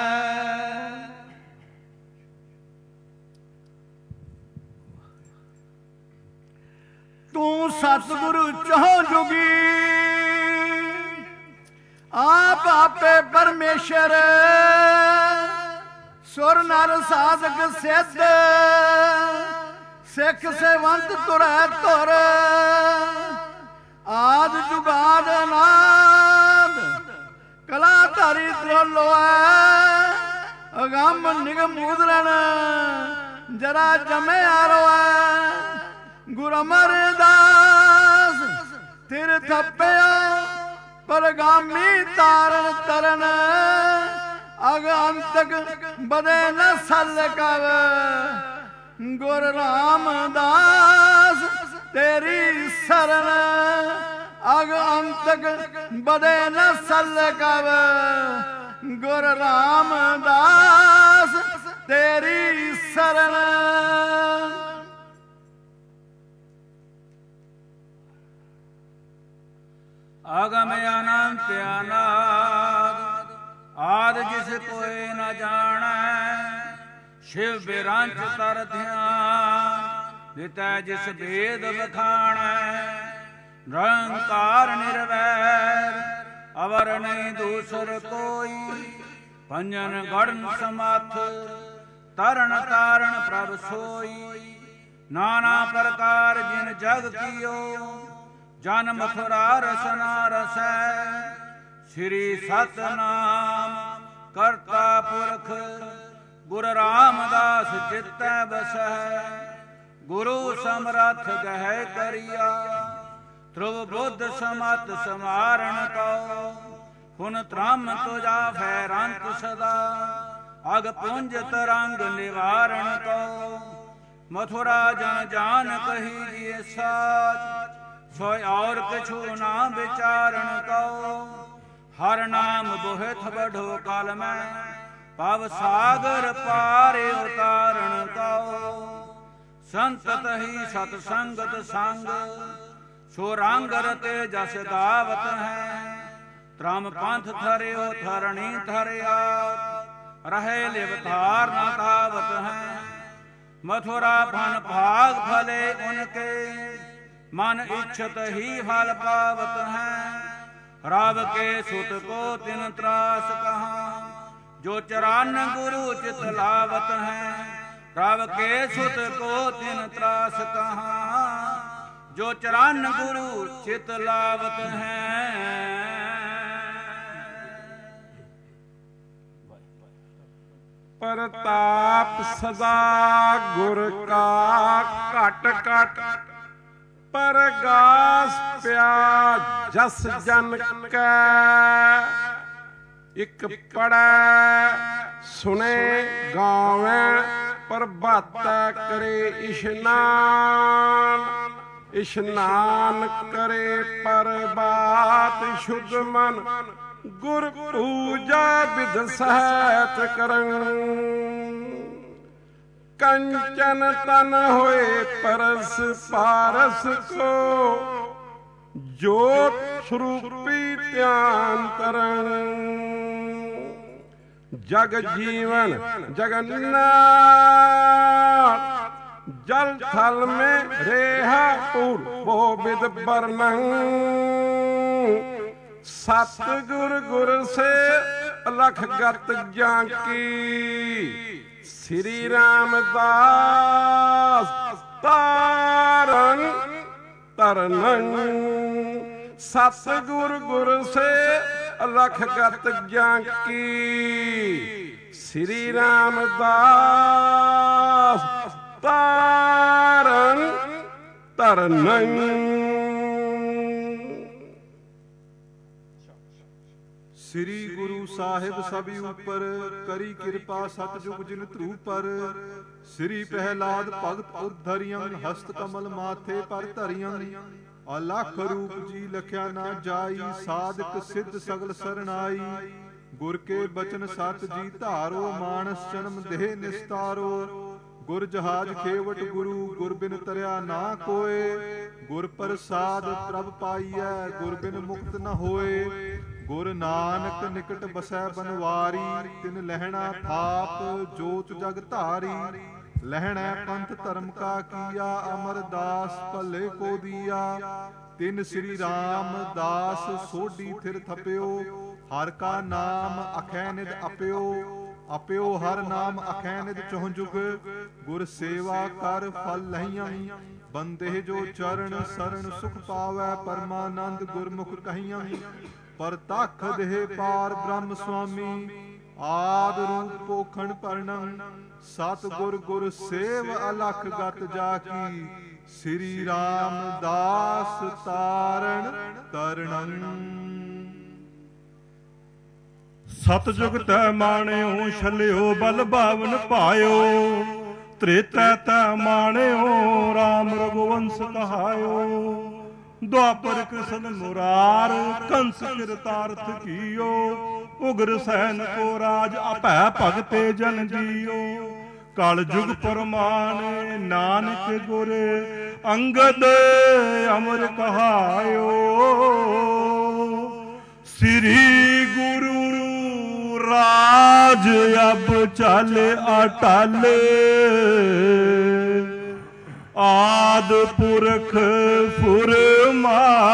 तू सतगुरु चहो जुगी आप आपे परमेश्वर सुर नर साधक सिद्ध सिख सेवंत तुरै तुर आद जुगाद नाद कला धारी द्रोलो अगम निगम उदरण जरा जमे आरो गुरु अमरदास तिर थप्पया परगामी तारण तरन अग अंतक बदे न सल कव ਗੁਰ ਰਾਮਦਾਸ ਤੇਰੀ ਸਰਨ ਅਗ ਅੰਤਕ ਬਦੇ ਨ ਸਲਕਵ ਗੁਰ ਰਾਮਦਾਸ ਤੇਰੀ ਸਰਨ ਆਗਮ ਅਨੰਤ ਅਨਾਦ ਆਦ ਜਿਸ ਕੋਇ ਨ ਜਾਣੈ ਸ਼ਿਵ ਬਿਰੰਚ ਤਰ ਧਿਆਨ ਦਿੱਤੈ ਜਿਸ ਭੇਦ ਬਖਾਣੈ ਨਿਰੰਕਾਰ ਨਿਰਵੈਰ ਅਵਰ ਨਹੀਂ ਦੂਸਰ ਕੋਈ ਪੰਜਨ ਗੜਨ ਸਮੱਥ ਤਰਨ ਤਾਰਨ ਪ੍ਰਭ ਸੋਈ ਨਾਨਾ ਪ੍ਰਕਾਰ ਜਿਨ ਜਗ ਕੀਓ ਜਨ ਮਥੁਰਾ ਰਸਨਾ ਰਸੈ ਸ੍ਰੀ ਸਤਨਾਮ ਕਰਤਾ ਪੁਰਖ ਗੁਰ ਰਾਮਦਾਸ ਚਿਤੈ ਬਸੈ ਗੁਰੂ ਸਮਰਥ ਗਹਿ ਕਰਿਆ ਧਰੁਵ ਬੁੱਧ ਸਮਤ ਸਮਾਰਣ ਕਉ ਹੁਨ ਤ੍ਰਮ ਤੁਜਾ ਫੈਰੰਤ ਸਦਾ ਅਗ ਪੁੰਜ ਤਰੰਗ ਨਿਵਾਰਣ ਕਉ ਮਥੁਰਾ ਜਨ ਜਾਨ ਕਹੀ ਜੀ ਸਾਚ ਸੋਇ ਔਰ ਕਛੂ ਨਾ ਵਿਚਾਰਣ ਕਉ ਹਰ ਨਾਮ ਬੋਹਿਥ ਬਢੋ ਕਾਲ ਮੈਂ ਭਵ ਸਾਗਰ ਪਾਰੇ ਉਤਾਰਣ ਕਉ ਸੰਤ ਤਹੀ ਸਤ ਸੰਗਤ ਸੰਗ ਸੋ ਰੰਗ ਰਤੇ ਜਸ ਗਾਵਤ ਹੈ ਤ੍ਰਮ ਪੰਥ ਥਰਿਓ ਥਰਣੀ ਥਰਿਆ ਰਹੇ ਲਿਵ ਧਾਰ ਨਾ ਕਾਵਤ ਹੈ ਮਥੁਰਾ ਫਨ ਭਾਗ ਫਲੇ ਉਨਕੇ ਮਨ ਇੱਛਤ ਹੀ ਫਲ ਪਾਵਤ ਹੈ ਰਵ ਕੇ ਸੁਤ ਕੋ ਤਿਨ ਤਰਾਸ ਕਹਾ ਜੋ ਚਰਨ ਗੁਰੂ ਚਿਤ ਲਾਵਤ ਹੈ ਰਵ ਕੇ ਸੁਤ ਕੋ ਤਿਨ ਤਰਾਸ ਕਹਾ ਜੋ ਚਰਨ ਗੁਰੂ ਚਿਤ ਲਾਵਤ ਹੈ ਪ੍ਰਤਾਪ ਸਦਾ ਗੁਰ ਕਾ ਘਟ ਘਟ ਪਰਗਾਸ ਪਿਆ ਜਸ ਜਨ ਕੈ ਇਕ ਪੜੈ ਸੁਨੇ ਗਾਵੈ ਪ੍ਰਭਾਤ ਕਰੇ ਇਸ਼ਨਾਨ ਇਸ਼ਨਾਨ ਕਰੇ ਪ੍ਰਭਾਤ ਸ਼ੁੱਧ ਮਨ ਗੁਰ ਪੂਜਾ ਵਿਧ ਸਹਿਤ ਕਰੰ ਕੰਚਨ ਤਨ ਹੋਏ ਪਰਸ ਪਾਰਸ ਕੋ ਜੋਤ ਸਰੂਪੀ ਧਿਆਨ ਕਰੰ ਜਗ ਜੀਵਨ ਜਗन्नाथ जल थल में रेहा पूर्वो विद बरनंग सतगुर गुर से अलख गत जाकी श्री रामदास तारन तरनंग सतगुर गुर से अलख गत जाकी श्री रामदास ਤਾਰਨ ਤਰਨੰ ਸ੍ਰੀ ਗੁਰੂ ਸਾਹਿਬ ਸਭੀ ਉਪਰ ਕਰੀ ਕਿਰਪਾ ਸਤਜੁਗ ਜਿਨ ਧਰੂ ਪਰ ਸ੍ਰੀ ਪ੍ਰਹਿਲਾਦ ਭਗਤ ਉਧਰਿਯੰ ਹਸਤ ਕਮਲ ਮਾਥੇ ਪਰ ਧਰਿਯੰ ਅਲਖ ਰੂਪ ਜੀ ਲਖਿਆ ਨਾ ਜਾਈ ਸਾਧਕ ਸਿੱਧ ਸਗਲ ਸਰਣਾਈ ਗੁਰ ਕੇ ਬਚਨ ਸਤ ਜੀ ਧਾਰੋ ਮਾਨਸ ਜਨਮ ਦੇਹ ਨਿਸਤਾਰੋ ਗੁਰ ਜਹਾਜ ਖੇਵਟ ਗੁਰੂ ਗੁਰ ਬਿਨ ਤਰਿਆ ਨਾ ਕੋਏ ਗੁਰ ਪ੍ਰਸਾਦ ਪ੍ਰਭ ਪਾਈਐ ਗੁਰ ਬਿਨ ਮੁਕਤ ਨ ਹੋਏ ਗੁਰ ਨਾਨਕ ਨਿਕਟ ਬਸੈ ਬਨਵਾਰੀ ਤਿਨ ਲਹਿਣਾ ਥਾਪ ਜੋਤ ਜਗ ਧਾਰੀ ਲਹਿਣਾ ਪੰਥ ਧਰਮ ਕਾ ਕੀਆ ਅਮਰਦਾਸ ਭਲੇ ਕੋ ਦੀਆ ਤਿਨ ਸ੍ਰੀ ਰਾਮ ਦਾਸ ਸੋਢੀ ਥਿਰ ਥਪਿਓ ਹਰ ਕਾ ਨਾਮ ਅਖੈ ਨਿਦ ਅਪਿਓ ਅਪਿਓ ਹਰ ਨਾਮ ਅਖੈ ਨਿਦ ਚਹੁ ਜੁਗ ਗੁਰ ਸੇਵਾ ਕਰ ਫਲ ਲਹੀਆਂ ਬੰਦੇ ਜੋ ਚਰਨ ਸਰਣ ਸੁਖ ਪਾਵੈ ਪਰਮਾਨੰਦ ਗੁਰਮੁਖ ਕਹੀਆਂ ਪਰਤਖ ਦੇਹ ਪਾਰ ਬ੍ਰਹਮ ਸੁਆਮੀ ਆਦ ਰੂਪ ਪੋਖਣ ਪਰਣੰ ਸਤ ਗੁਰ ਗੁਰ ਸੇਵ ਅਲਖ ਗਤ ਜਾਕੀ ਸ੍ਰੀ ਰਾਮਦਾਸ ਤਾਰਣ ਤਰਣੰ ਸਤਜੁਗ ਤੈ ਮਾਣਿਓ ਛਲਿਓ ਬਲ ਭਾਵਨ ਭਾਇਓ ਤ੍ਰੇਤਾ ਤਾ ਮਾਣਿਓ ਰਾਮ ਰਘੁਵੰਸ ਕਹਾਇਓ। ਦੁਆਪਰ ਕ੍ਰਿਸ਼ਨ ਮੁਰਾਰ ਕੰਸ ਕਿਰਤਾਰਥ ਕੀਓ। ਉਗਰ ਸੈਨ ਕੋ ਰਾਜ ਆਪੈ ਭਗਤੇ ਜਨ ਜੀਓ। ਕਲ ਜੁਗ ਪਰਮਾਨ ਨਾਨਕ ਗੁਰ ਅੰਗਦ ਅਮਰ ਕਹਾਇਓ। ਸ੍ਰੀ ਗੁਰੂ ਰਾਜ ਅਬ ਚਲ ਅਟਲ ਆਦ ਪੁਰਖ ਫੁਰਮਾਇਓ।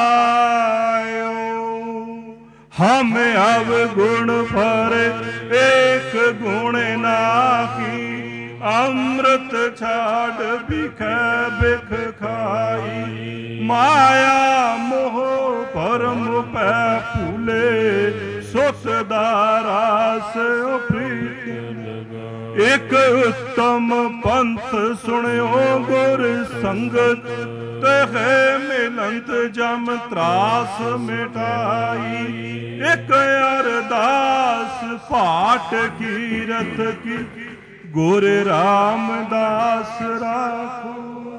ਹਮ ਅਵਗੁਣ ਫਰ ਏਕ ਗੁਣ ਨਾਹੀ। ਅੰਮ੍ਰਿਤ ਛਾੜ ਬਿਖੈ ਬਿਖ ਖਾਈ। ਮਾਇਆ ਮੋਹ ਪਰਮ ਪੈ ਭੂਲੇ। ਸੁਖ ਦਾ ਰਾਸ ਪ੍ਰੀਤ ਇਕ ਉੱਤਮ ਪੰਥ ਸੁਣਿਓ ਗੁਰ ਸੰਗਤ। ਤਹਿ ਮਿਲੰਤ ਜਮ ਤਰਾਸ ਮਿਟਾਈ। ਇਕ ਅਰਦਾਸ ਪਾਠ ਕੀਰਤ ਕੀ ਗੁਰ ਰਾਮਦਾਸ ਰਾਖੋ।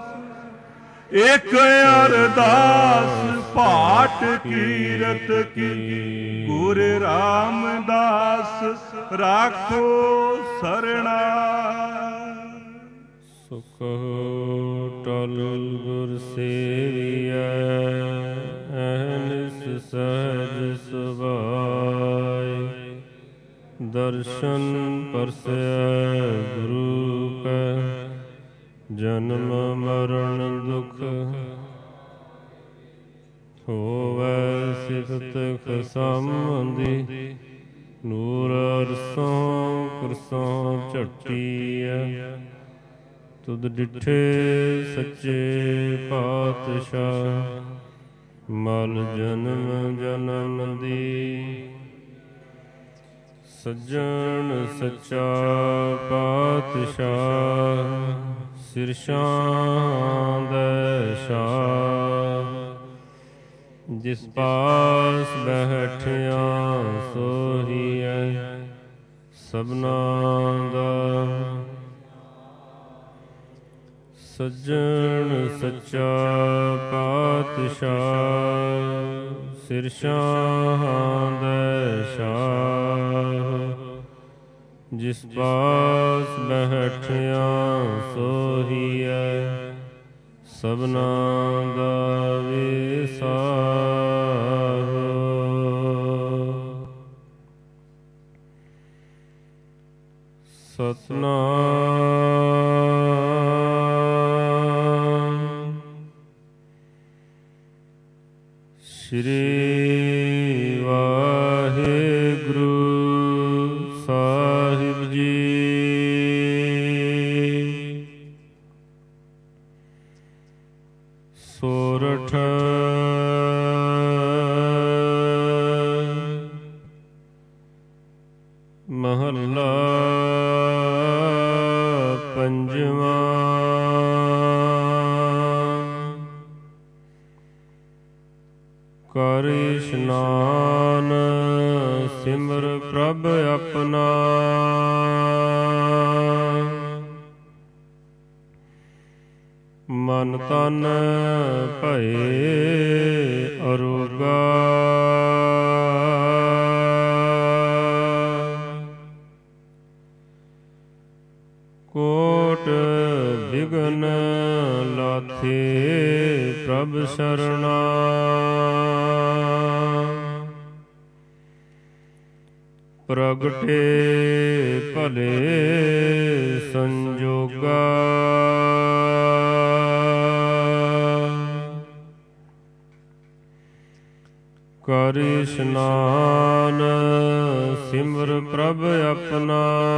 ਇਕ ਅਰਦਾਸ ਪਾਠ ਕੀਰਤ ਕੀ ਗੁਰ ਰਾਮਦਾਸ ਰਾਖੋ ਸਰਣਾ। ਸੁਖ ਟਲ ਗੁਰ ਸੇਵੀਐ ਅਹਨਿਸ ਸਹਿਜ ਸੁਭਾਇ। ਦਰਸ਼ਨ ਪਰਸੈ ਗੁਰੂ ਕੈ ਜਨਮ ਮਰਨ ਦੁਖ। ਹੋਵੈ ਸਿਫਤ ਖਸਮੰਦੀ ਨੂਰ ਅਰਸੋਂ ਕੁਰਸੋਂ ਝਟੀਐ। ਤੁਧ ਡਿਠੇ ਸੱਚੇ ਪਾਤਸ਼ਾਹ ਮਲ ਜਨਮ ਜਨਮ ਦੀ। ਸੱਜਣ ਸੱਚਾ ਪਾਤਸ਼ਾਹ ਸਿਰਸ਼ਾਂ ਦੈ ਸ਼ਾਹ। ਜਿਸ ਪਾਸ ਬੈਠਿਆ ਸੋਹੀਐ ਸਭਨਾਂ ਦਾ। ਸੱਜਣ ਸੱਚਾ ਪਾਤਸ਼ਾਹ ਸਿਰਸ਼ਾਂ ਦੈ ਸ਼ਾਹ। ਜਿਸ ਪਾਸ ਬੈਠਿਆ ਸੋਹੀਐ ਸਭਨਾਂ ਦਾ ਵਿਸਾਹੋ। ਸਤਿਨਾਮ ਸ਼੍ਰੀ ਵਾਹਿਗੁਰੂ ਸਾਹਿਬ ਜੀ। ਸੋਰਠ ਮਹੱਲਾ ਪੰਜਵਾਂ। ਕਰ ਇਸ਼ਨਾਨ ਸਿਮਰ ਪ੍ਰਭ ਆਪਣਾ। ਮਨ ਤਨ ਭਏ ਅਰੋਗਾ। ਕੋਟ ਬਿਗਨ ਲਾਥੇ ਪ੍ਰਭ ਸਰਣਾ। ਪ੍ਰਗਟੇ ਭਲੇ ਸੰਜੋਗਾ। ਕਰ ਇਸ਼ਨਾਨ ਸਿਮਰ ਪ੍ਰਭ ਆਪਣਾ।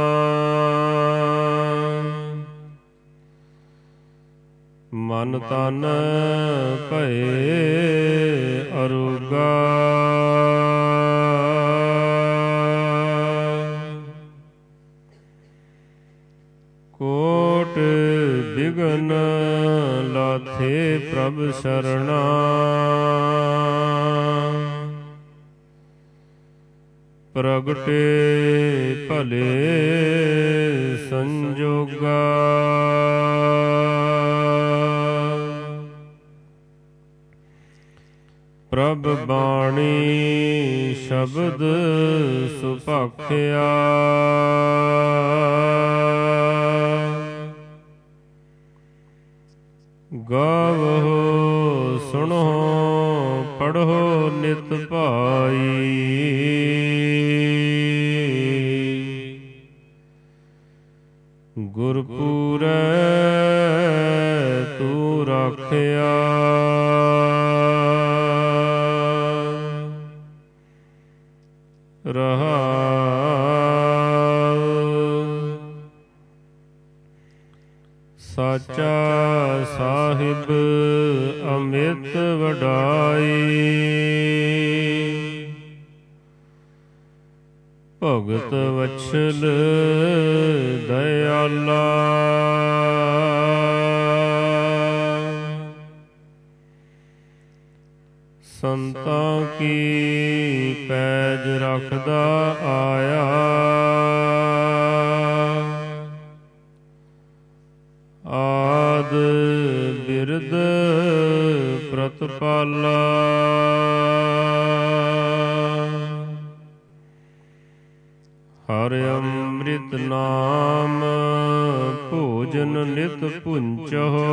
ਮਨ ਤਨ ਭਏ ਅਰੋਗਾ। ਕੋਟ ਬਿਗਨ ਲਾਥੇ ਪ੍ਰਭ ਸਰਣਾ। ਪ੍ਰਗਟੇ ਭਲੇ ਸੰਜੋਗਾ। ਪ੍ਰਭ ਬਾਣੀ ਸ਼ਬਦ ਸੁਭਾਖਿਆ। ਗਾਵੋ ਸੁਣੋ ਪੜ੍ਹੋ ਨਿਤ ਭਾਈ। ਗੁਰਪੂਰੈ ਤੂੰ ਰਾਖਿਆ। ਰਹਾਉ ਸਾਚਾ ਸਾਹਿਬ ਅਮਿਤ ਵਡਾਈ। ਭਗਤ ਵਛਲ ਦਇਆਲਾ। ਸੰਤਾਂ ਕੀ ਪੈਜ ਰੱਖਦਾ ਆਇਆ। ਆਦ ਬਿਰਦ ਪ੍ਰਤਪਾਲਾ। ਹਰਿ ਅੰਮ੍ਰਿਤ ਨਾਮ ਭੋਜਨ ਨਿਤ ਪੁੰਚਹੁ।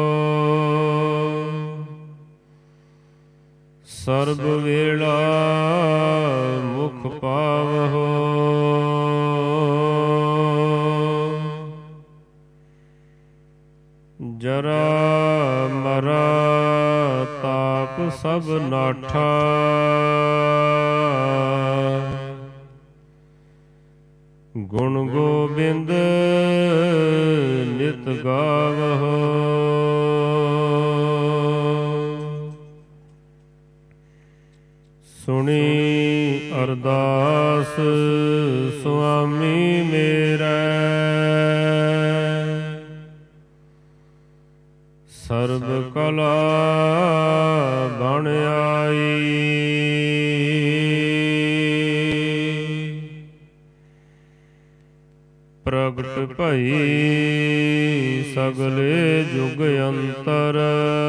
ਸਰਬ ਵੇਲਾ ਮੁਖ ਪਾਵਹੁ। ਜਰਾ ਮਰਾ ਤਾਪ ਸਭ ਨਾਠਾ। ਗੁਣ ਗੋਬਿੰਦ ਨਿਤ ਗਾਵਹੁ। ਸੁਣੀ ਅਰਦਾਸ ਸੁਆਮੀ ਮੇਰੇ। ਸਰਬ ਕਲਾ ਬਣ ਆਈ। ਪ੍ਰਗਟ ਭਈ ਸਗਲੇ ਜੁਗ ਅੰਤਰ।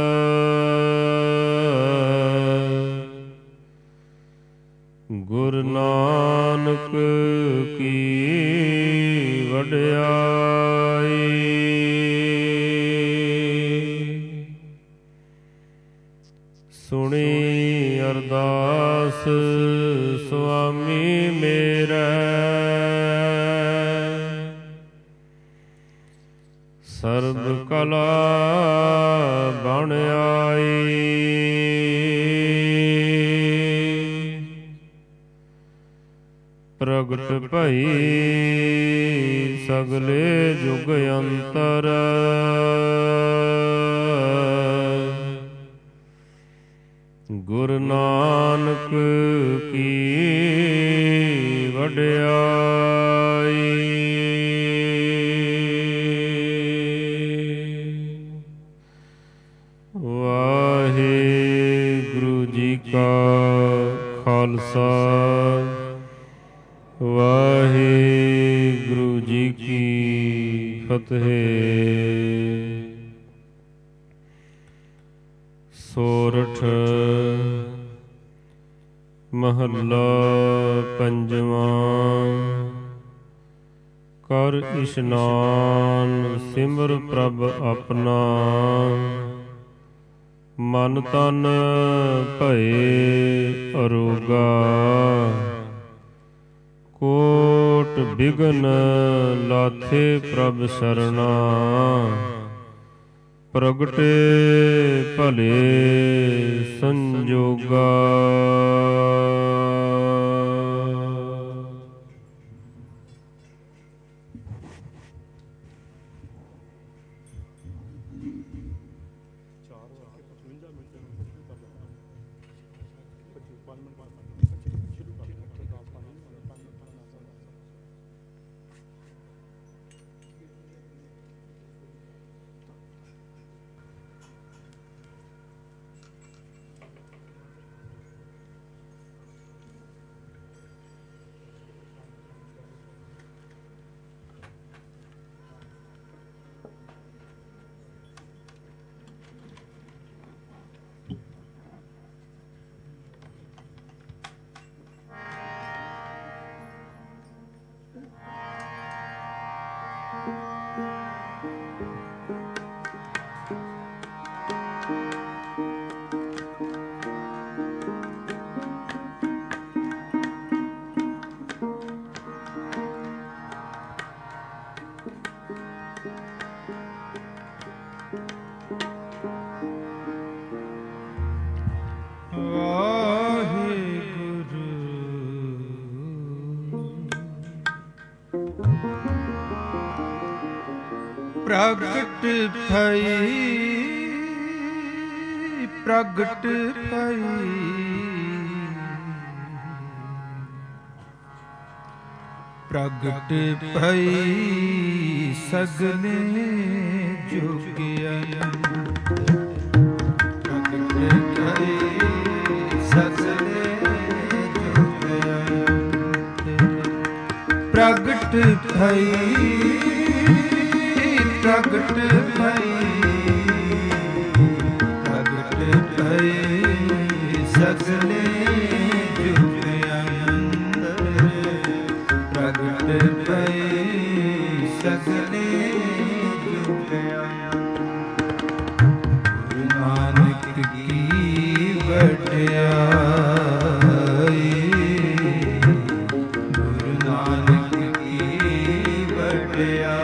ਗੁਰੂ ਨਾਨਕ ਕੀ ਵਡਿਆਈ। ਸੁਣੀ ਅਰਦਾਸ ਸੁਆਮੀ ਮੇਰੇ। ਸਰਬ ਕਲਾ ਬਣ ਆਈ। ਪ੍ਰਗਟ ਭਈ ਸਗਲੇ ਜੁਗ ਅੰਤਰ। ਗੁਰੂ ਨਾਨਕ ਕੀ ਵਡਿਆਈ। ਵਾਹਿਗੁਰੂ ਜੀ ਕਾ ਖਾਲਸਾ ਵਾਹਿਗੁਰੂ ਜੀ ਕੀ ਫਤਿਹ। ਸੋਰਠ ਮਹੱਲਾ ਪੰਜਵਾਂ। ਕਰ ਇਸ਼ਨਾਨ ਸਿਮਰ ਪ੍ਰਭ ਆਪਣਾ। ਮਨ ਤਨ ਭਏ ਅਰੋਗਾ। ਕੋਟ ਬਿਗਨ ਲਾਥੇ ਪ੍ਰਭ ਸਰਣਾ। ਪ੍ਰਗਟੇ ਭਲੇ ਸੰਜੋਗਾ। ਪ੍ਰਗਟ ਭਈ ਪ੍ਰਗਟ ਭਈ ਪ੍ਰਗਟ ਭਈ ਸਗਲੇ ਜੁਗ ਅਨੰਤ ਪ੍ਰਗਟ ਭਈ ਸਗਲੇ ਜੁਗ ਅਨੰਤ ਪ੍ਰਗਟ ਭਈ ਪ੍ਰਗਟ ਭਈ ਪ੍ਰਗਟ ਭਈ ਸਗਲੇ ਜੁਗ ਅਨੰਤ ਪ੍ਰਗਟ ਭਈ ਸਗਲੇ ਜੁਗ ਅਨੰਤ ਗੁਰੂ ਨਾਨਕ ਕੀ ਵਡਿਆਈ ਗੁਰੂ ਨਾਨਕ ਕੀ ਵਡਿਆਈ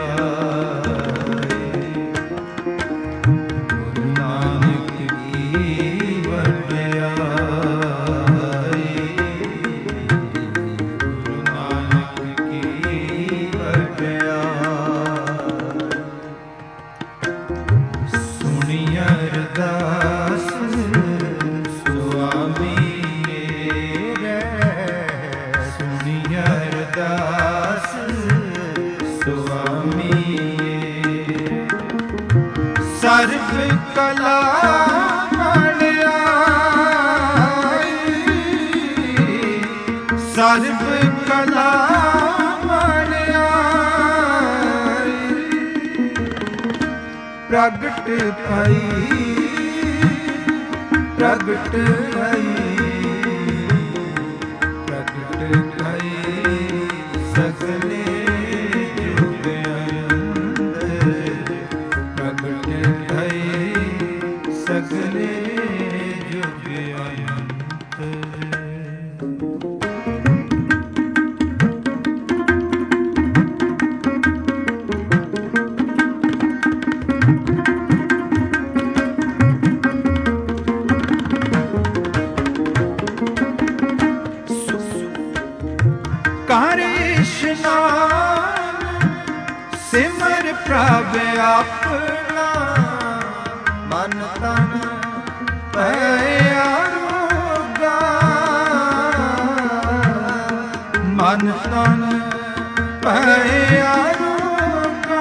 ਸਰਬ ਕਲਾ ਵਡਿਆਈ ਸਰਬ ਕਲਾ ਵਡਿਆਈ ਪ੍ਰਗਟ ਭਈ ਪ੍ਰਗਟ ਭਈ ਪ੍ਰਗਟ ਭਈ ਸਗਲੇ ਜੁਗ ਅਨੰਤ ਪ੍ਰਗਟ ਭਈ ਸਗਲੇ ਜੁਗ ਅਨੰਤ ਕਰ ਇਸ਼ਨਾਨ ਸਿਮਰ ਪ੍ਰਭ ਆਪਣਾ ਮਨ ਤਨ ਭਇਆ ਰੋਗਾ ਮਨ ਤਨ ਭਇਆ ਰੋਗਾ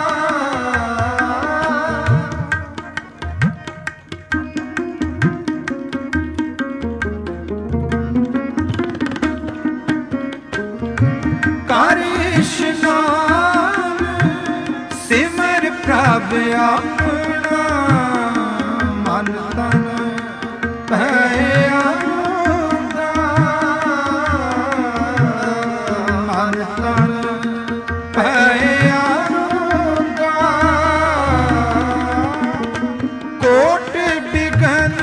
ਕਰ ਇਸ਼ਨਾਨ ਸਿਮਰ ਪ੍ਰਭ ਆਪਣਾ ਮਨ ਤਨ ਭਇਆ ਰੋਗਾ ਮਨ ਤਨ ਭਇਆ ਰੋਗਾ ਕੋਟ ਬਿਘਨ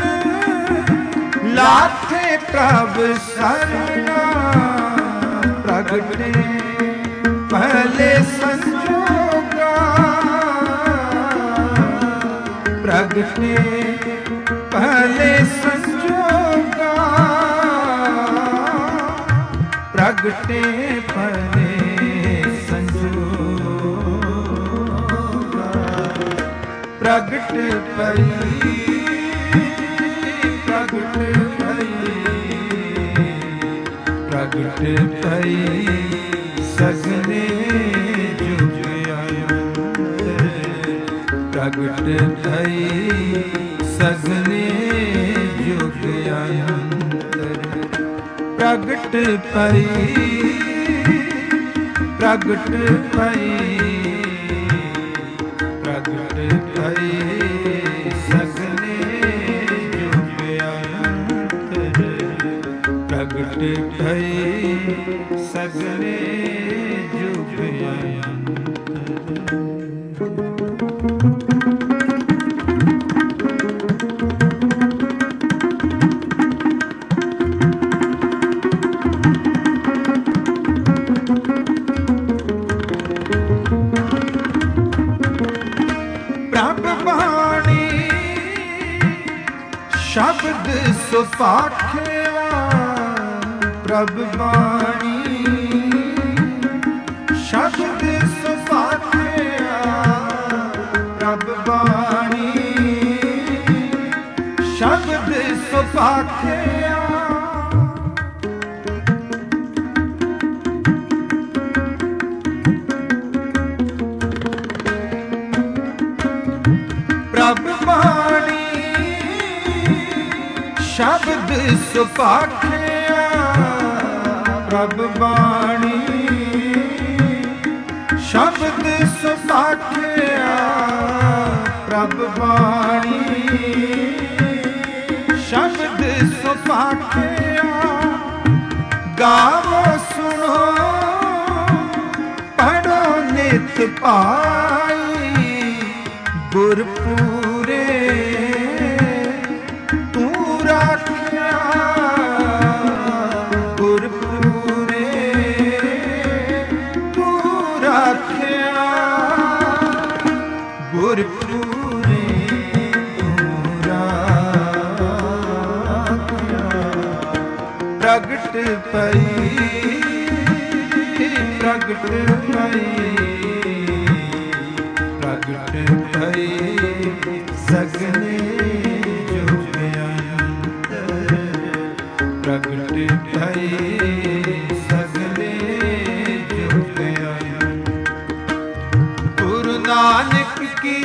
ਲਾਥੇ ਪ੍ਰਭ ਸਰਣਾ ਪ੍ਰਗਟੇ ਪਹਿਲੇ ਸੰਜੋਗਾ ਪ੍ਰਗਟੇ ਪਹਿਲੇ ਸੰਜੋਗਾ ਪ੍ਰਗਟੇ ਪਹਿਲੇ ਸੰਜੋਗਾ ਪ੍ਰਗਟ ਭਈ ਪ੍ਰਗਟ ਭਈ ਪ੍ਰਗਟ ਭਈ ਸਗਲੇ ਜੁਗ ਅਨੰਤ ਪ੍ਰਗਟ ਭਈ ਸਗਲੇ ਜੁਗ ਅਨੰਤ ਪ੍ਰਗਟ ਭਈ ਪ੍ਰਗਟ ਭਈ ਪ੍ਰਗਟ ਭਈ ਸਗਲੇ ਜੁਗ ਅਨੰਤ ਪ੍ਰਗਟ ਭਈ ਸਗਲੇ ਜੁਗ ਅਨੰਤ ਪ੍ਰਭ ਬਾਣੀ ਸ਼ਬਦ ਸੁਪਾਖਿਆ ਪ੍ਰਭ ਬਾਣੀ ਸ਼ਬਦ ਸੁਪਾਖਿਆ ਸ਼ਬਦ ਸੁਭਾਖਿਆ ਪ੍ਰਭ ਬਾਣੀ ਸ਼ਬਦ ਸੁਭਾਖਿਆ ਪ੍ਰਭ ਬਾਣੀ ਸ਼ਬਦ ਸੁਭਾਖਿਆ ਪ੍ਰਭ ਬਾਣੀ ਸ਼ਬਦ ਸੁਭਾਖਿਆ ਗਾਵੋ ਸੁਣੋ ਪੜੋ ਨਿਤ ਪਾਈ ਗੁਰਪੂਰੇ ਤੂੰ ਰਾਖਿਆ ਗੁਰਪੂਰੇ ਤੂੰ ਰਾਖਿਆ ਗੁਰਪੂਰੇ ਤੂੰ ਰਾਖਿਆ ਪ੍ਰਗਟ ਪਈ ਪ੍ਰਗਟ ਪਈ ਪ੍ਰਗਟ ਭਈ ਸਗਲੇ ਜੁਗ ਅੰਤਰ ਪ੍ਰਗਟ ਭਈ ਸਗਲੇ ਜੁਗ ਅੰਤਰ ਗੁਰੂ ਨਾਨਕ ਕੀ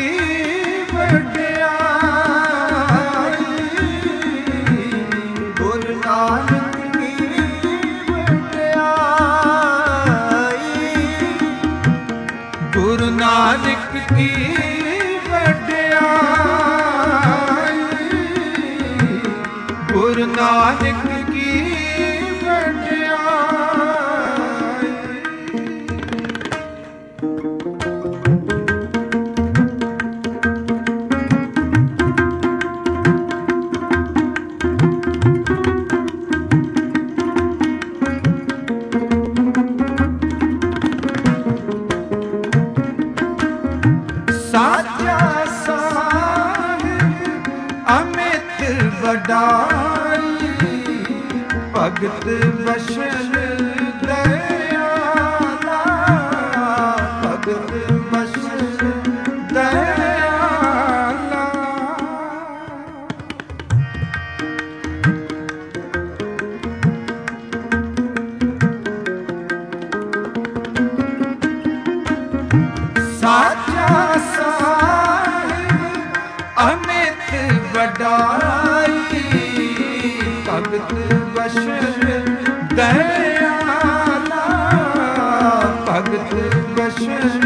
ਵਡਿਆਈ ਗੁਰੂ ਨਾਨਕ ਕੀ ਵਡਿਆਈ ਗੁਰੂ ਨਾਨਕ ਕੀ ਗੁਰੂ ਨਾਨਕ ਕੀ ਵਡਿਆਈ ਸਾਚਾ ਸਾਹਿਬ ਅਮਿਤ ਵਡਾਈ ਭਗਤ ਵਸ਼ਲ ਦਇਆਲਾ ਭਗਤ ਵਸ਼ਲ ਦਇਆਲਾ ਸਾਚਾ ਸਾਹਿਬ ਅਮਿਤ ਵਡਾਈ ਭਗਤ ਵਸ਼ਲ ਦਇਆਲਾ ਭਗਤ ਵਸ਼ਲ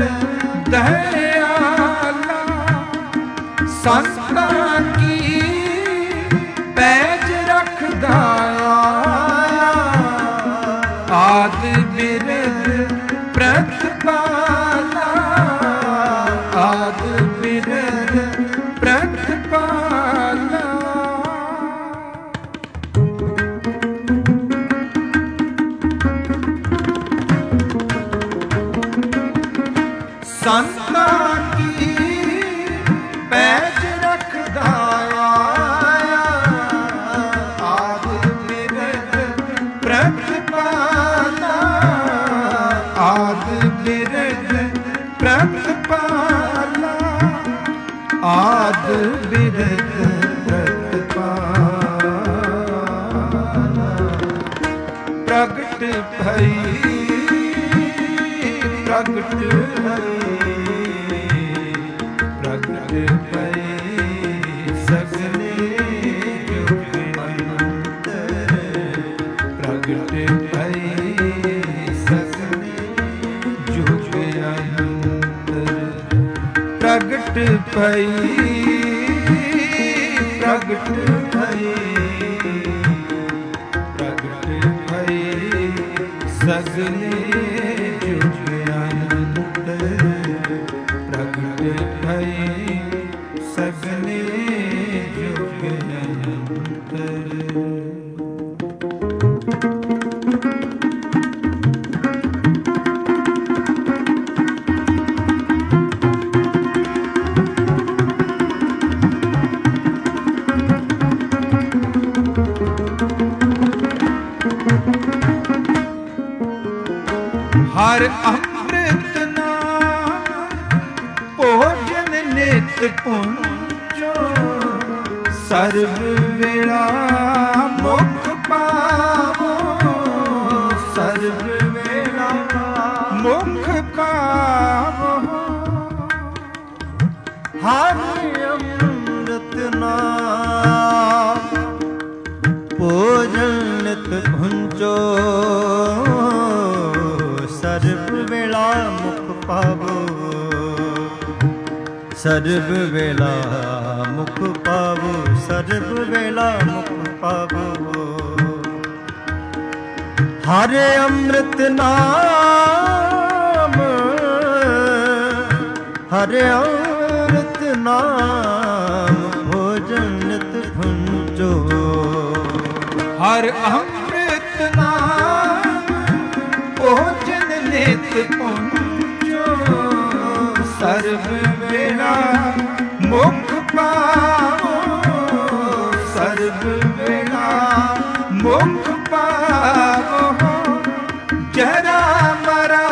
ਦਇਆਲਾ ਸੰਤਾਂ ਕੀ ਪੈਜ ਰੱਖਦਾ ਆਦ ਬਿਰਧ ਪ੍ਰਤਪਾਲਾ ਆਦ ਬਿਰਧ ਪ੍ਰਤਪਾਲਾ ਸੰਤਾਂ ਕੀ ਪੈਜ ਰੱਖਦਾ ਆਦ ਬਿਰਧ ਪ੍ਰਤਪਾਲਾ ਆਦ ਬਿਰਧ ਪ੍ਰਤਪਾਲਾ ਆਦ ਬਿਰਧ ਪ੍ਰਤਪਾਲਾ ਪ੍ਰਗਟ ਭਈ ਪ੍ਰਗਟ ਪ੍ਰਗਟ ਭਈ ਸਗਲੇ ਜੁਗ ਅੰਤਰ ਪ੍ਰਗਟ ਭਈ ਸਗਲੇ ਜੁਗ ਅੰਤਰ ਪ੍ਰਗਟ ਭਈ ਪ੍ਰਗਟ ਭਈ ਪ੍ਰਗਟ ਭਈ ਸਗਲੇ ਪ੍ਰਗਟ ਭਈ ਸਗਲੇ ਜੁਗ ਅੰਤਰ ਹਰ ਅੰਮ੍ਰਿਤ ਨਾਮ ਭੋਜਨ ਨਿਤ ਪੁੰਜੋ ਸਰਬ ਵੇਲਾ ਮੁਖ ਪਾਵੋ, ਸਰਬ ਵੇਲਾ ਮੁਖ ਪਾਵੋ। ਹਰਿ ਅੰਮ੍ਰਿਤ ਨਾਮ ਭੋਜਨ ਨਿਤ ਭੁੰਜੋ, ਸਰਬ ਵੇਲਾ ਮੁਖ ਪਾਵੋ, ਸਰਬ ਵੇਲਾ ਮੁਖ ਪਾਵੋ, ਸਰਬ ਵੇਲਾ ਮੁਖ ਪਾਵੋ। ਹਰਿ ਅੰਮ੍ਰਿਤ ਨਾਮ, ਹਰਿ ਅੰਮ੍ਰਿਤ ਨਾਮ ਭੋਜਨ ਨਿਤ ਭੁੰਜੋ, ਹਰਿ ਅੰਮ੍ਰਿਤ ਨਾਮ ਭੋਜਨ ਨਿਤ ਭੁੰਜੋ, ਸਰਬ ਵੇਲਾ ਮੁਖ ਪਾਵੋ, ਸਰਬ ਵੇਲਾ ਮੁਖ ਪਾਵੋ। ਜਰਾ ਮਰਾ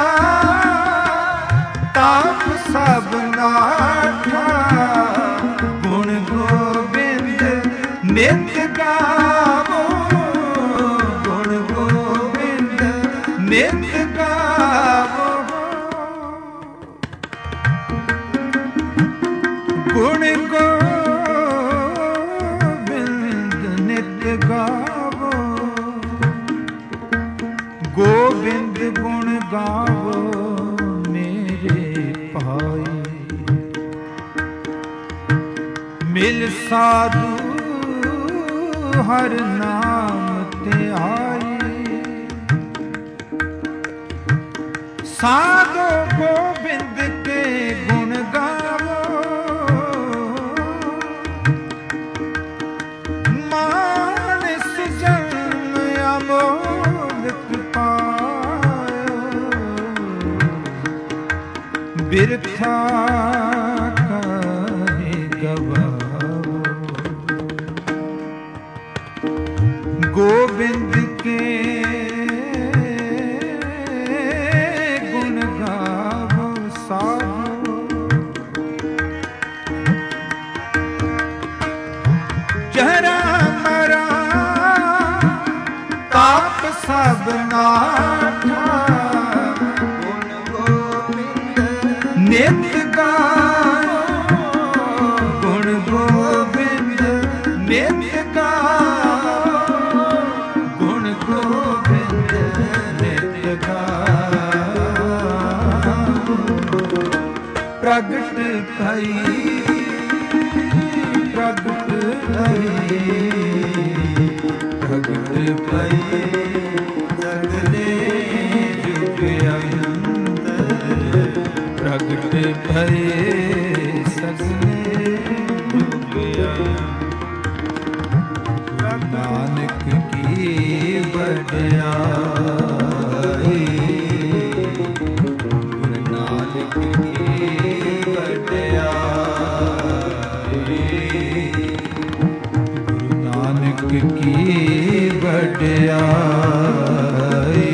ਤਾਪ ਸਭ ਨਾਠਾ, ਗੁਣ ਗੋਬਿੰਦ ਨਿਤ ਗਾਵੋ, ਗੁਣ ਗੋਬਿੰਦ ਨਿਤ ਗਾਵੋ। ਗੁਣ ਗੋਬਿੰਦ ਨਿਤ ਗਾਵੋ, ਗੋਬਿੰਦ ਗੁਣ ਗਾਵੋ ਮੇਰੇ ਭਾਈ। ਮਿਲ ਸਾਧੂ ਹਰ ਨਾਮ ਤੇ ਆਈ, ਸਾਧੋ ਗੋਬਿੰਦ ਕੇ ਗੁਣ ਗਾਵੋ, ਮਾਨਸ ਜਨਮ ਅਮੋਲਕ ਪਾਇਓ, ਬਿਰਥਾ ਕਾਹੇ ਗਵਾਵੋ। ਗੋਬਿੰਦ ਕੇ ਗੁਣ ਗਾਵੋ ਸਾਧੋ, ਜਰਾ ਮਰਾ ਤਾਪ ਸਭ ਨਾਠਾ, ਗੁਣ ਗੋਬਿੰਦ ਨਿਤ ਗਾਵੋ, ਗੁਣ ਗੋਬਿੰਦ ਨਿਤ ਗਾਵੋ, ਗੁਣ ਗੋਬਿੰਦ ਨਿਤ ਗਾਵੋ। ਪ੍ਰਗਟ ਭਈ, ਪ੍ਰਗਟ ਭਈ, ਪ੍ਰਗਟ ਭਈ ਸਗਲੇ ਜੁਗ ਅੰਤਰ, ਪ੍ਰਗਟ ਭਈ ਸਗਲੇ ਜੁਗ ਅੰਤਰ। ਨਾਨਕ ਕੀ ਵਡਿਆਈ, ਗੁਰੂ ਨਾਨਕ ਕੀ ਵਡਿਆਈ, ਗੁਰੂ ਨਾਨਕ ਕੀ ਵਡਿਆਈ,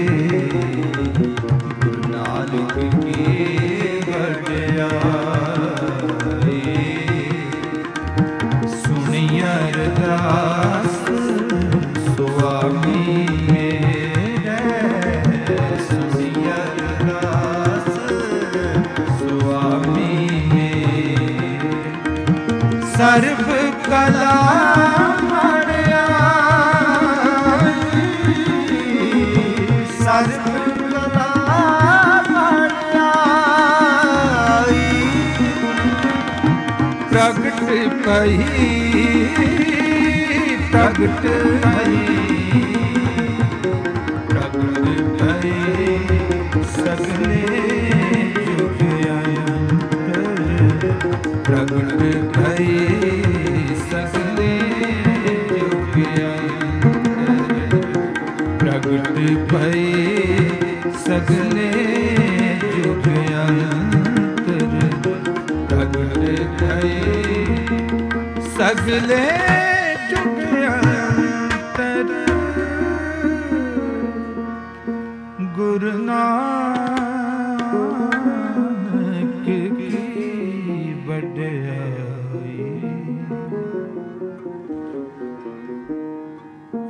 ਗੁਰੂ ਨਾਨਕ ਕੀ ਵਡਿਆਈ। ਸੁਣੀ ਅਰਦਾਸ ਸੁਆਮੀ ਮੇਰੇ, ਸੁਣੀ ਅਰਦਾਸ ਸੁਆਮੀ ਮੇਰੇ। ਸਰਬ ਕਲਾ ਸਰਬ ਕਲਾ ਵਡਿਆਈ, ਪ੍ਰਗਟ ਭਈ, ਪ੍ਰਗਟ ਭਈ, ਪ੍ਰਗਟ ਭਈ ਸਗਲੇ ਜੁਗ ਅੰਤਰ, ਪ੍ਰਗਟ ਭਈ ਸਗਲੇ ਜੁਗ ਅੰਤਰ, ਪ੍ਰਗਟ ਭਈ ਸਗਲੇ ਜੁਗ ਅੰਤਰ, ਪ੍ਰਗਟ ਭਈ ਸਗਲੇ ਜੁਗ ਅੰਤਰ। ਗੁਰੂ ਨਾਨਕ ਕੀ ਵਡਿਆਈ।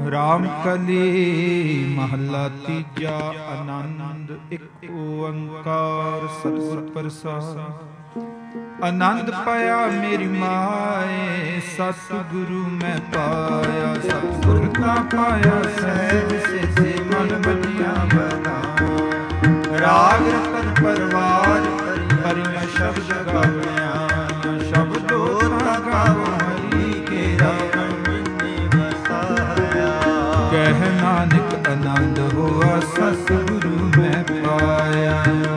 ਰਾਮ ਕਲੀ ਮਹੱਲਾ ਤੀਜਾ। ਆਨੰਦ ਇੱਕ ਓੰਕਾਰ ਸਤਿਗੁਰ ਪ੍ਰਸਾਦਿ। ਆਨੰਦ ਪਾਇਆ ਮੇਰੀ ਮਾਏ, ਸਤਿਗੁਰੂ ਮੈਂ ਪਾਇਆ। ਸਤਿਗੁਰ ਤਾਂ ਪਾਇਆ ਸਹਿਜ ਸਿਧਿ, ਮਨ ਮੰਨਿਆ ਬਲਾ। ਰਾਗ ਰਤਨ ਪਰਵਾਰ ਹਰਿਆ ਸ਼ਬਦ ਗਾਵਿਆ। ਸ਼ਬਦੋ ਤਾਂ ਗਾਵੋ ਹਰੀ ਕੇਰਾ ਕਹਿ ਨਾਨਕ ਆਨੰਦ ਹੋਆ, ਸਤਿਗੁਰੂ ਮੈਂ ਪਾਇਆ।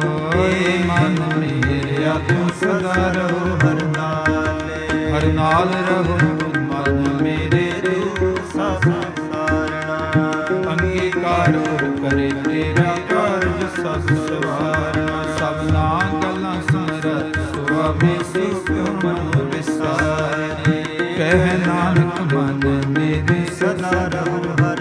ਏ ਮਨ ਮੇਰਿਆ ਤੂੰ ਸਦਾ ਰਹੋ ਹਰ ਨਾਲੇ, ਹਰ ਨਾਲ ਰਹੋ ਮਨ ਮੇਰੇ ਤੂੰ ਸਭ ਸੰਸਾਰਣਾ। ਅੰਗੀਕਾਰ ਗੁਰ ਕਰੇ ਤੇਰਾ ਕਾਰਜ ਸਭ ਸਵਾਰਨਾ। ਸਭਨਾ ਗੱਲਾਂ ਸਮਰਤ ਸੁਆਮੀ ਸਿਖ ਮਨ ਵਿਸਾਰੇ। ਕਹਿ ਨਾਨਕ ਮਨ ਮੇਰੇ ਸਦਾ ਰਹੋ ਹਰ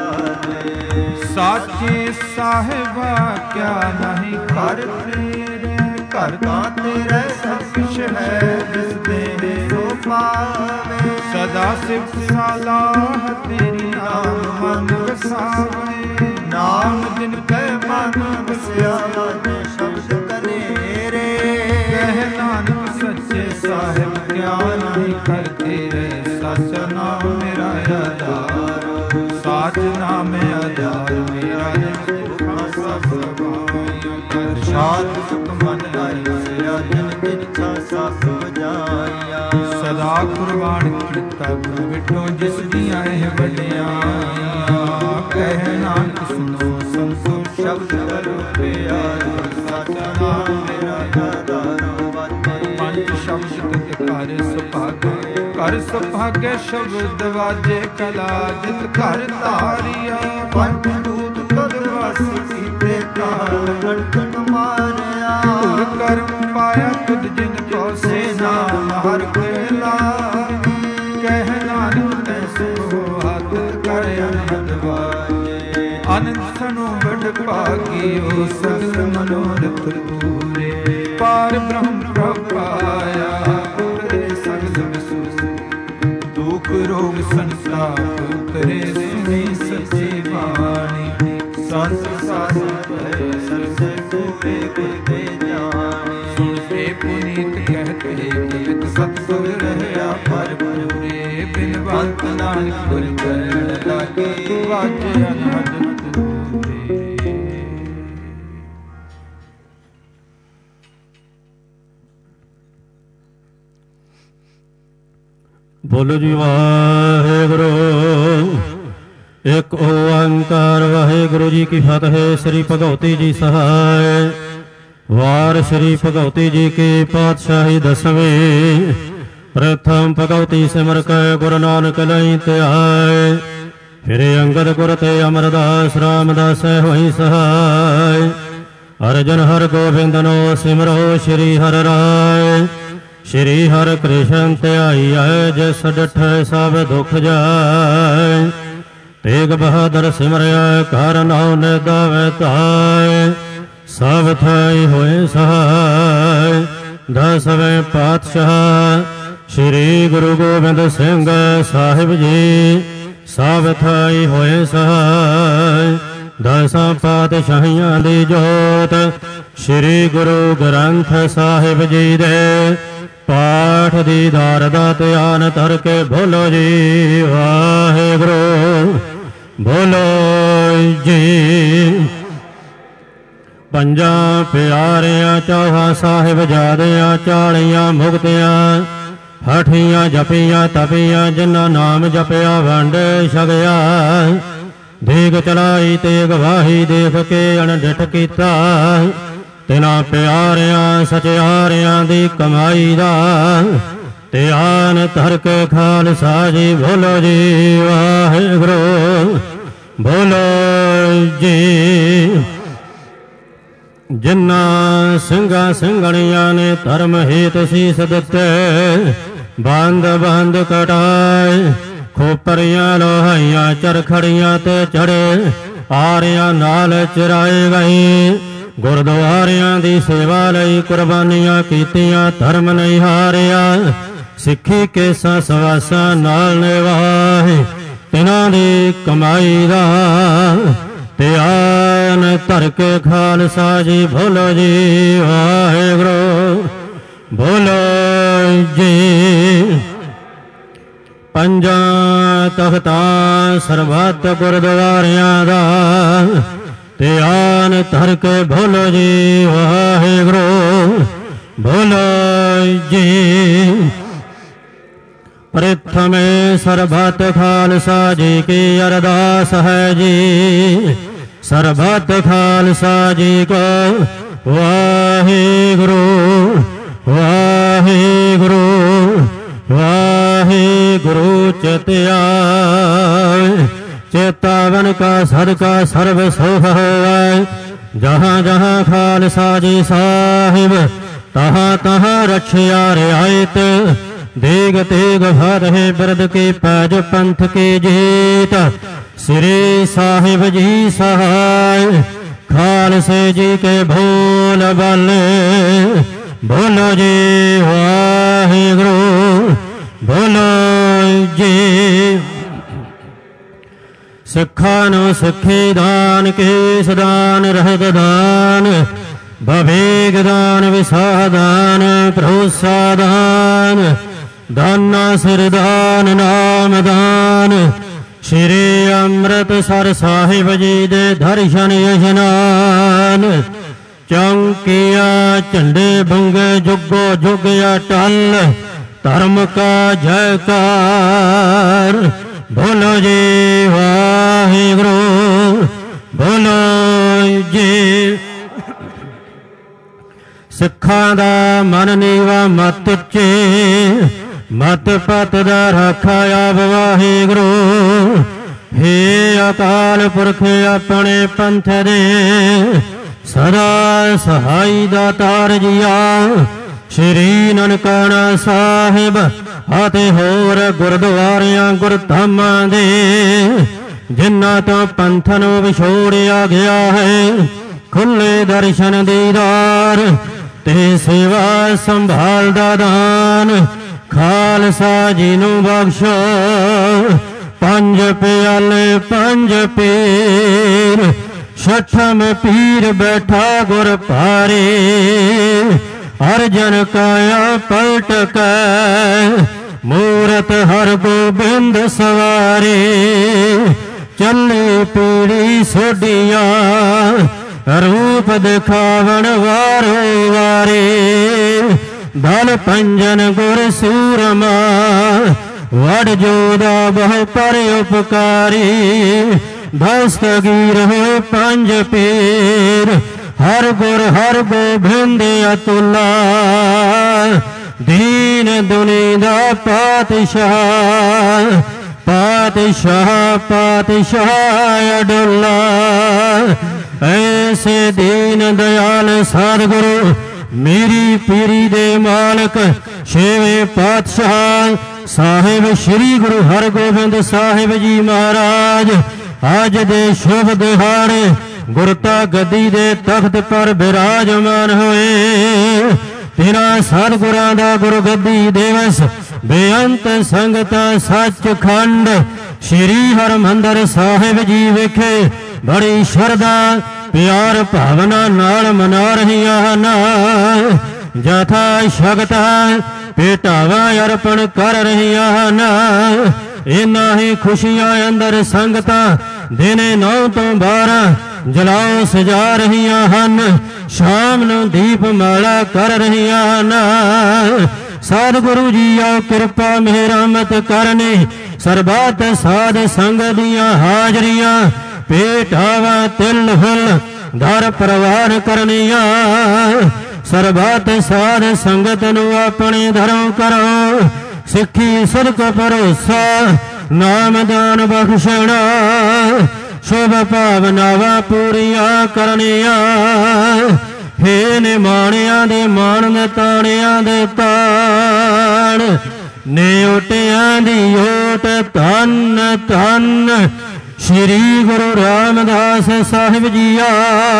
ਨਾਲੇ। ਸਾਚੇ ਸਾਹਿਬਾ ਕਿਆ ਨਹੀਂ ਕਰ ਤੇਰੇ, ਘਰ ਤਾਂ ਤੇਰਾ ਸਭ ਕੁਛ ਹੈ, ਜਿਸ ਦੇ ਸੋ ਪਾਵੇ। ਸਦਾ ਸਿਫਤ ਸਲਾਹ ਤੇਰੀ ਨਾਮ ਮਨ ਵਸਾਵੇ। ਨਾਮ ਜਿਨ ਕੈ ਮਨ ਵਸਿਆ, ਮਨ ਸ਼ਬਦ ਕਨੇਰੇ। ਕਹਿ ਨਾਨਕ ਸੱਚੇ ਸਾਹਿਬ ਕਿਆ ਨਹੀਂ ਕਰ ਤੇਰੇ, ਸੱਚ ਨਾਮ ਮੇਰਾ ਆਧਾਰ। ਸਾਚ ਨਾਮ ਆਧਾਰ ਮੇਰਾ, ਜਿਨ ਸਭ ਸਵਾਇਆ। ਪ੍ਰਸਾਦ ਸੁਖ ਮਨ ਆਈ ਸਿਆ, ਜਿਨ ਤਿੱਛਾ ਸਭ ਵਜਾਇਆ। ਸਦਾ ਕੁਰਬਾਨ ਕੀਤਾ ਗੁਰ ਵਿਟੋ, ਜਿਸ ਦੀਆਂ ਇਹ ਵਡਿਆਈਆਂ। ਕਹਿ ਨਾਨਕ ਸੁਣੋ ਸੰਤੋ ਸ਼ਬਦ ਕਰੋ ਪਿਆਰੇ। ਸਾਚਾ ਨਾਮ ਮੇਰਾ ਆਧਾਰ ਵਾਜੇ। ਪੰਜ ਸ਼ਬਦ ਤਿਤ ਘਰ ਸੁਭਾਗੇ, ਘਰ ਸੁਭਾਗੇ ਸ਼ਬਦ ਵਾਜੇ। ਕਲਾ ਜਿਤ ਘਰ ਧਾਰਿਆ, ਪੰਜ ਦੂਤ ਤਦ ਵਸ ਕੀਤੇ। ਕਾਲ ਗਣਕਣ ਮਾਰਿਆ, ਧੁਰ ਕਰਮ ਪਾਇਆ ਤੁਧ ਜਿਨ ਕੋ ਸੇ ਨਾਮ ਹਰ ਕੇ ਲਾਗੀ। ਕਹਿ ਨਾਨਕ ਤੈ ਸੁਖ ਹੱਥ ਕਰ ਅਨੰਦ ਵਾਜੇ। ਅਨੰਦ ਸਨੋ ਵਡ ਭਾਗਿਓ, ਸਗਲ ਮਨੋਰਥ ਪੂਰੇ। ਪਾਰ ਬ੍ਰਹਮ ਪ੍ਰਭ ਪਾਇਆ, ਉਤਰੇ ਸਗਲ ਵਿਸੂਰੇ। ਦੁਖ ਰੋਗ ਸੰਤਾਪ ਉਤਰੇ, ਸੁਣੀ ਸੱਚੀ ਬਾਣੀ। ਸੰਤ ਸਾਧ ਭਏ ਸਰਸੇ ਪੂਰੇ ਗੁਰਦੇ ਜਾਣੀ। ਸੁਣ ਕੇ ਪੁਨੀਤ ਕਹਿਤੇ ਜਗਤ ਸਤਿਗੁਰ ਰਹਿਆ ਭਰਪੂਰੇ। ਬਿਨਵੰਤ ਨਾਨਕ ਗੁਰ ਚਰਨ ਲਾਗੇ, ਵਾਜੇ ਅਨਹਦ ਤੂਰੇ। ਬੋਲੋ ਜੀ ਵਾਹਿਗੁਰੂ। ਇੱਕ ਓੰਕਾਰ ਵਾਹਿਗੁਰੂ ਜੀ ਕੀ ਫਤਿਹ। ਸ੍ਰੀ ਭਗਉਤੀ ਜੀ ਸਹਾਇ। ਵਾਰ ਸ੍ਰੀ ਭਗਉਤੀ ਜੀ ਕੀ ਪਾਤਸ਼ਾਹੀ ਦਸਵੀਂ। ਪ੍ਰਥਮ ਭਗਉਤੀ ਸਿਮਰ ਕੈ ਗੁਰੂ ਨਾਨਕ ਲਈ ਧਿਆਏ। ਫਿਰ ਅੰਗਦ ਗੁਰ ਤੇ ਅਮਰਦਾਸ ਰਾਮਦਾਸ ਹੋਈ ਸਹਾਇ। ਅਰਜਨ ਹਰ ਗੋਬਿੰਦਨੋ ਸਿਮਰੋ ਸ੍ਰੀ ਹਰਿ ਰਾਏ। ਸ਼੍ਰੀ ਹਰਿ ਕ੍ਰਿਸ਼ਨ ਧਿਆਈਐ, ਜਿਸ ਡਿਠੈ ਸਭ ਦੁਖ ਜਾਏ। ਤੇਗ ਬਹਾਦਰ ਸਿਮਰਿਆ, ਘਰ ਨਾਉ ਨੇ ਗਾਵੇ ਧਾਇ। ਸਭ ਥਾਈ ਹੋਏ ਸਹਾਇ। ਦਸਵੇਂ ਪਾਤਸ਼ਾਹ ਸ਼੍ਰੀ ਗੁਰੂ ਗੋਬਿੰਦ ਸਿੰਘ ਸਾਹਿਬ ਜੀ, ਸਭ ਥਾਈ ਹੋਏ ਸਹਾਇ। ਦਸਾਂ ਪਾਤਸ਼ਾਹੀਆਂ ਦੀ ਜੋਤ ਸ਼੍ਰੀ ਗੁਰੂ ਗ੍ਰੰਥ ਸਾਹਿਬ ਜੀ ਦੇ ਪਾਠ ਦੀਦਾਰ ਦਾ ਧਿਆਨ ਧਰ ਕੇ ਬੋਲੋ ਜੀ ਵਾਹਿਗੁਰੂ। ਬੋਲੋ ਜੀ। ਪੰਜਾਂ ਪਿਆਰਿਆਂ ਚੌਹਾਂ ਸਾਹਿਬਜ਼ਾਦਿਆਂ, ਚਾਲੀਆਂ ਮੁਕਤਿਆਂ, ਹਠੀਆਂ ਜਪੀਆਂ ਤਪੀਆਂ, ਜਿਨ੍ਹਾਂ ਨਾਮ ਜਪਿਆ ਵੰਡ ਛਕਿਆ। ਦੇਗ ਚਲਾਈ ਤੇ ਗਵਾਹੀ ਦੇਖ ਕੇ ਅਣਡਿਠ ਕੀਤਾ। ਤਿਨਾਂ ਪਿਆਰਿਆਂ ਸਚਿਆਰਿਆਂ ਦੀ ਕਮਾਈ ਦਾ ਧਿਆਨ ਧਰ ਕੇ ਖਾਲਸਾ ਜੀ ਬੋਲੋ ਜੀ ਵਾਹਿਗੁਰੂ। ਬੋਲੋ ਜੀ। ਜਿਨ੍ਹਾਂ ਸਿੰਘਾਂ ਸਿੰਘਣੀਆਂ ਨੇ ਧਰਮ ਹੇਤ ਸੀਸ ਦਿੱਤੇ, ਬੰਦ ਬੰਦ ਕਟਾਏ। ਖੋਪਰੀਆਂ ਲੋਹਾਈਆਂ ਚਰਖੜੀਆਂ ਤੇ ਚੜੇ, ਆਰਿਆਂ ਨਾਲ ਚਰਾਏ ਗਏ। ਗੁਰਦੁਆਰਿਆਂ ਦੀ ਸੇਵਾ ਲਈ ਕੁਰਬਾਨੀਆਂ ਕੀਤੀਆਂ, ਧਰਮ ਨਹੀਂ ਹਾਰਿਆ। ਸਿੱਖੀ ਕੇਸਾਂ ਸਵਾਸਾਂ ਨਾਲ ਨਿਵਾਹੇ, ਤਿਨਾਂ ਦੀ ਦੀ ਕਮਾਈ ਦਾ, ਧਿਆਨ ਧਰ ਕੇ ਖਾਲਸਾ ਜੀ ਬੋਲੋ ਜੀ ਵਾਹਿਗੁਰੂ ਬੋਲੋ ਜੀ। ਪੰਜਾਂ ਤਖਤਾਂ ਸਰਬੱਤ ਗੁਰਦੁਆਰਿਆਂ ਦਾ, ਧਿਆਨ ਧਰ ਕੇ ਬੋਲੋ ਜੀ ਵਾਹਿਗੁਰੂ ਬੋਲੋ ਜੀ। ਪ੍ਰਥਮੇ ਸਰਬੱਤ ਖਾਲਸਾ ਜੀ ਕੀ ਅਰਦਾਸ ਹੈ ਜੀ, ਸਰਬੱਤ ਖਾਲਸਾ ਜੀ ਕੋ ਵਾਹਿਗੁਰੂ ਵਾਹਿਗੁਰੂ ਵਾਹਿਗੁਰੂ। ਚਿਤਿਆ ਚੇਤਾਵਨ ਕਾ ਸਦਕਾ ਸਰਬ ਸੁਖ ਹੋਵੈ, ਜਹਾਂ ਜਹਾਂ ਖਾਲਸਾ ਜੀ ਸਾਹਿਬ ਤਹਾਂ ਤਹਾਂ ਰਖਿਆ ਰਿਆਇਤ। ਦੇਗ ਤੇਗ ਭਰਹਿ ਬਿਰਦ ਕੀ ਪੈਜ ਪੰਥ ਕੀ ਜੀਤ, ਸ੍ਰੀ ਸਾਹਿਬ ਜੀ ਸਹਾਇ ਖਾਲਸੇ ਜੀ ਕੇ ਭੋਲ ਬਲੇ ਬੋਲੋ ਜੀ ਵਾਹਿਗੁਰੂ ਬੋਲੋ ਜੀ। ਸਿੱਖਾਂ ਨੂੰ ਸਿੱਖੀ ਦਾਨ, ਕੇਸ ਦਾਨ, ਰਹਿਤ ਦਾਨ, ਵਿਵੇਕ ਦਾਨ, ਵਿਸਾਹ ਦਾਨ, ਭਰੋਸਾ ਦਾਨ, ਦਾਨਾ ਸਿਰ ਦਾਨ, ਨਾਮ ਦਾਨ, ਸ਼੍ਰੀ ਅੰਮ੍ਰਿਤਸਰ ਸਾਹਿਬ ਜੀ ਦੇ ਦਰਸ਼ਨ ਇਸ਼ਨਾਨ। ਚੌਂਕੀਆਂ ਝੰਡੇ ਬੰਗੇ ਜੁਗੋ ਜੁਗ ਅਟਲ, ਧਰਮ ਕਾ ਜੈਕਾਰ ਬੋਲੋ ਜੀ ਵਾਹਿਗੁਰੂ ਬੋਲੋ ਜੀ। ਸਿੱਖਾਂ ਦਾ ਮਨ ਨੀਵਾ ਮਤ ਉੱਚੇ, ਮਤ ਪਤ ਦਾ ਰਾਖਾ ਆਪ ਵਾਹਿਗੁਰੂ। ਹੇ ਅਕਾਲ ਪੁਰਖ ਆਪਣੇ ਪੰਥ ਦੇ ਸਦਾ ਸਹਾਈ ਦਾਤਾਰ ਜੀਆ। ਸ਼੍ਰੀ ਨਨਕਾਣਾ ਸਾਹਿਬ ਅਤੇ ਹੋਰ ਗੁਰਦੁਆਰਿਆਂ ਗੁਰਧਾਮਾਂ ਦੇ, ਜਿਨ੍ਹਾਂ ਤੋਂ ਪੰਥ ਨੂੰ ਵਿਛੋੜਿਆ ਗਿਆ ਹੈ, ਖੁੱਲੇ ਦਰਸ਼ਨ ਦੀਦਾਰ ਤੇ ਸੇਵਾ ਸੰਭਾਲ ਦਾ ਦਾਨ ਖਾਲਸਾ ਜੀ ਨੂੰ ਬਖਸ਼ੋ। ਪੰਜ ਪਿਆਲੇ ਪੰਜ ਪੀਰ, ਛਠਮ ਪੀਰ ਬੈਠਾ ਗੁਰ ਭਾਰੇ। ਅਰਜਨ ਕਾਇਆ ਪਲਟ ਕੈ, ਮੂਰਤ ਹਰ ਗੋਬਿੰਦ ਸਵਾਰੇ। ਚੱਲੇ ਪੀੜੀ ਸੋਡੀਆਂ, ਰੂਪ ਦਿਖਾਵਣ ਵਾਰੋ ਵਾਰੇ। ਦਲ ਪੰਜਨ ਗੁਰ ਸੂਰਮਾ, ਵਡ ਜੋਦਾ ਬਹੁ ਪਰ ਉਪਕਾਰੀ। ਦਸਤਗੀਰ ਹੋਏ ਪੰਜ ਪੀਰ, ਹਰ ਗੁਰ ਹਰ ਗੋਬਿੰਦ ਅਤੁਲਾ। ਦੀਨ ਦੁਨੀ ਦਾ ਪਾਤਸ਼ਾਹ, ਪਾਤਸ਼ਾਹ ਪਾਤਸ਼ਾਹ ਅਡੁੱਲਾ। ਐਸੇ ਦੀਨ ਦਿਆਲ ਸਤਿਗੁਰੂ, ਮੇਰੀ ਪੀਰੀ ਦੇ ਮਾਲਕ ਛੇਵੇਂ ਪਾਤਸ਼ਾਹ ਸਾਹਿਬ ਸ੍ਰੀ ਗੁਰੂ ਹਰਗੋਬਿੰਦ ਸਾਹਿਬ ਜੀ ਮਹਾਰਾਜ ਅੱਜ ਦੇ ਸ਼ੁਭ ਦਿਹਾੜੇ ਗੁਰਤਾ ਗੱਦੀ ਦੇ ਤਖਤ ਪਰ ਬਿਰਾਜਮਾਨ ਹੋਏ। ਤਿਨਾਂ ਸਤਿਗੁਰਾਂ ਦਾ ਗੁਰੂ ਗੱਦੀ ਦਿਵਸ ਬੇਅੰਤ ਸੰਗਤਾਂ ਸੱਚਖੰਡ ਸ੍ਰੀ ਹਰਿਮੰਦਰ ਸਾਹਿਬ ਜੀ ਵਿਖੇ ਬੜੀ ਸ਼ਰਧਾ ਪਿਆਰ ਭਾਵਨਾ ਨਾਲ ਮਨਾ ਰਹੀਆਂ ਹਨ। ਜਥਾ ਸ਼ਗਤਾ ਭੇਟਾਵਾਂ ਅਰਪਣ ਕਰ ਰਹੀਆਂ ਹਨ। ਇਨਾਂ ਹੀ ਖੁਸ਼ੀਆਂ ਅੰਦਰ ਸੰਗਤਾਂ ਦਿਨੇ ਨੌ ਤੋਂ ਬਾਰਾਂ ਜਲਾਓ ਸਜਾ ਰਹੀਆਂ ਹਨ। ਸ਼ਾਮ ਨੂੰ ਦੀਪ ਮਾਲਾ ਕਰ ਰਹੀਆਂ ਹਨ। ਸਤਿਗੁਰੂ ਜੀ ਆਓ ਕਿਰਪਾ ਮਿਹਰਮਤ ਕਰਨੀ। ਸਰਬੱਤ ਸਾਧ ਸੰਗਤ ਦੀਆਂ ਹਾਜ਼ਰੀਆਂ ਭੇਟਾਵਾਂ ਤਿਲ ਫੁੱਲ ਦਰ ਪ੍ਰਵਾਨ ਕਰਨੀਆਂ। ਸਰਬੱਤ ਸਾਧ ਸੰਗਤ ਨੂੰ ਆਪਣੇ ਧਰਮ ਕਰੋ। ਸਿੱਖੀ ਸਦਕ ਭਰੋਸਾ ਨਾਮਦਾਨ ਬਖਸ਼ਣਾ। ਸ਼ੁਭ ਭਾਵਨਾਵਾਂ ਪੂਰੀਆਂ ਕਰਨੀਆਂ। ਹੇ ਨਿਮਾਣਿਆਂ ਦੇ ਮਾਣ ਤਾਣਿਆਂ ਦੇ ਤਾਣ। ਨਿਉਟਿਆਂ ਦੀ ਓਟ ਧੰਨ ਧੰਨ ਸ਼੍ਰੀ ਗੁਰੂ ਰਾਮਦਾਸ ਸਾਹਿਬ ਜੀਆ।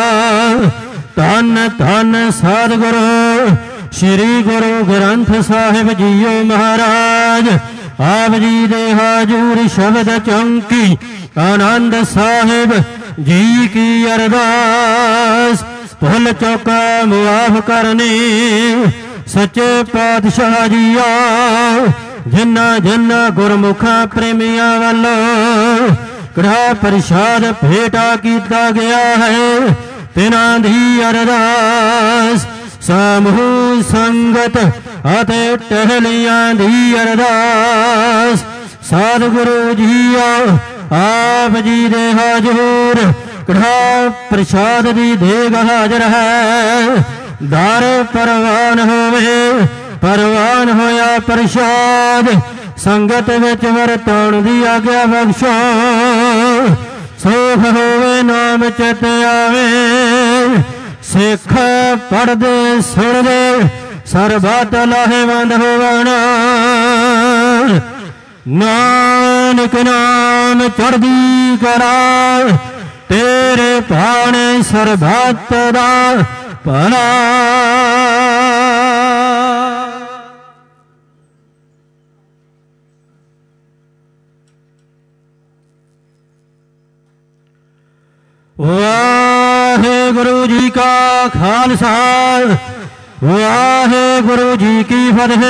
ਧੰਨ ਧੰਨ ਸਤਿਗੁਰੂ ਸ਼੍ਰੀ ਗੁਰੂ ਗ੍ਰੰਥ ਸਾਹਿਬ ਜੀਓ ਮਹਾਰਾਜ। ਆਪ ਜੀ ਦੇ ਹਾਜ਼ੂਰ ਸ਼ਬਦ ਚੌਂਕੀ ਆਨੰਦ ਸਾਹਿਬ ਜੀ ਕੀ ਅਰਦਾਸ। ਭੁੱਲ ਚੁੱਕਾ ਮੁਆਫ ਕਰਨੀ ਸੱਚੇ ਪਾਤਸ਼ਾਹ ਜੀਆ। ਜਿਨ੍ਹਾਂ ਜਿਨ੍ਹਾਂ ਗੁਰਮੁਖਾਂ ਪ੍ਰੇਮੀਆਂ ਵੱਲੋਂ ਕੜਾ ਪ੍ਰਸ਼ਾਦ ਭੇਟਾ ਕੀਤਾ ਗਿਆ ਹੈ, ਤਿਨਾਂ ਦੀ ਅਰਦਾਸ। ਸਮੂਹ ਸੰਗਤ ਅਤੇ ਟਹਿਲੀਆਂ ਦੀ ਅਰਦਾਸ। ਸਤਿਗੁਰੂ ਜੀਓ ਆਪ ਜੀ ਦੇ ਹਾਜ਼ੂਰ ਕੜਾ ਪ੍ਰਸ਼ਾਦ ਦੀ ਦੇਗ ਹਾਜ਼ਰ ਹੈ। ਦਰ ਪ੍ਰਵਾਨ ਹੋਵੇ, ਪ੍ਰਵਾਨ ਹੋਇਆ ਪ੍ਰਸ਼ਾਦ ਸੰਗਤ ਵਿੱਚ ਵਰਤਾਉਣ ਦੀ ਆਗਿਆ ਬਖਸ਼ੋ। ਸੁਖ ਹੋਵੇ ਨਾਮ ਚਿਤ ਆਵੇ, ਸਿੱਖ ਪੜ੍ਹਦੇ ਸੁਣਦੇ ਸਰਬਤ ਲਾਹੇਵੰਦ ਹੋਵਣ। ਨਾਨਕ ਨਾਮ ਚੜ੍ਹਦੀ ਕਲਾ, ਤੇਰੇ ਭਾਣੇ ਸਰਬਤ ਦਾ ਭਲਾ। ਵਾਹਿਗੁਰੂ ਜੀ ਕਾ ਖਾਲਸਾ, ਵਾਹਿਗੁਰੂ ਜੀ ਕੀ ਫਤਿਹ।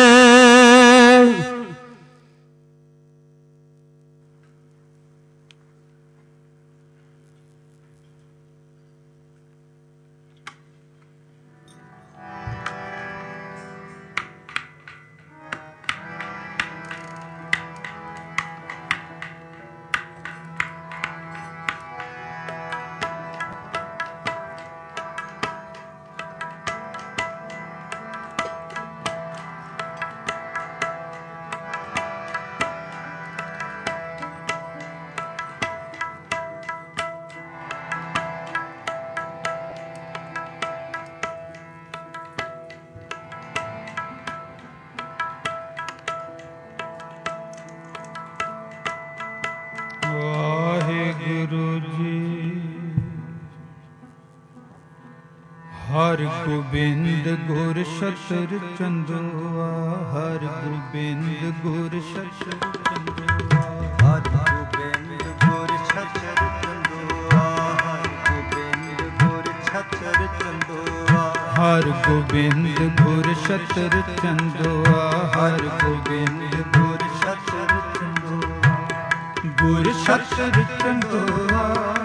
ਹਰ ਗੋਬਿੰਦ ਗੁਰ ਸ਼ਤਰ ਚੰਦੋਆ, ਹਰ ਗੋਬਿੰਦ ਗੁਰ ਸ਼ਤਰ ਚੰਦੋਆ, ਹਰ ਗੋਬਿੰਦ ਗੁਰ ਸ਼ਤਰ ਚੰਦੋਆ, ਹਰ ਗੋਬਿੰਦ ਗੁਰ ਸ਼ਤਰ ਚੰਦੋਆ, ਹਰ ਗੋਬਿੰਦ ਗੁਰ ਸ਼ਤਰ ਚੰਦੋਆ, ਹਰ ਗੋਬਿੰਦ ਗੁਰ ਸ਼ਤਰ ਚੰਦੋਆ, ਗੁਰ ਸ਼ਤਰ ਚੰਦੋਆ,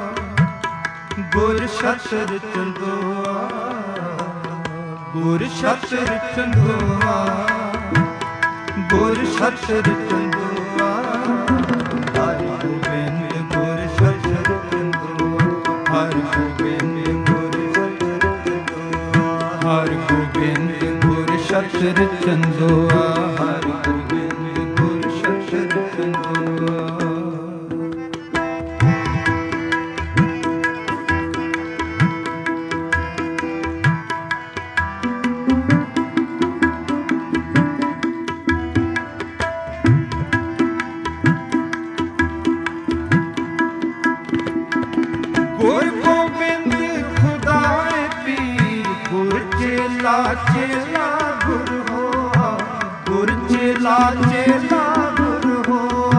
ਗੁਰ ਸ਼ਤਰ ਚੰਦੋਆ, ਗੁਰ ਸ਼ਤਰ ਚੰਦੋਆ, ਗੁਰ ਸ਼ਤਰ ਚੰਦੋਆ, ਹਰ ਗੋਬਿੰਦ ਗੁਰ ਸ਼ਤਰ ਚੰਦੋਆ, ਹਰ ਗੋਬਿੰਦ ਗੁਰ ਸ਼ਤਰ ਚੰਦੋਆ, ਹਰ ਗੋਬਿੰਦ ਗੁਰ ਸ਼ਤਰ ਚੰਦੋਆ, ਹਰ ਗੋਬਿੰਦ ਗੁਰ ਸ਼ਤਰ ਚੰਦੋਆ। ਚੇਲਾ ਗੁਰ ਹੋਆ, ਗੁਰ ਚੇਲਾ ਚੇਲਾ ਗੁਰ ਹੋਆ,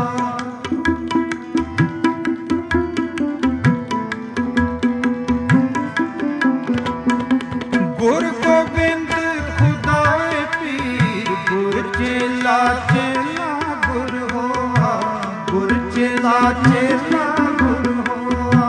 ਗੁਰ ਗੋਬਿੰਦ ਖੁਦਾਏ ਪੀਰ, ਗੁਰ ਚੇਲਾ ਚੇਲਾ ਗੁਰ ਹੋਆ, ਗੁਰ ਚੇਲਾ ਚੇਲਾ ਗੁਰ ਹੋਆ।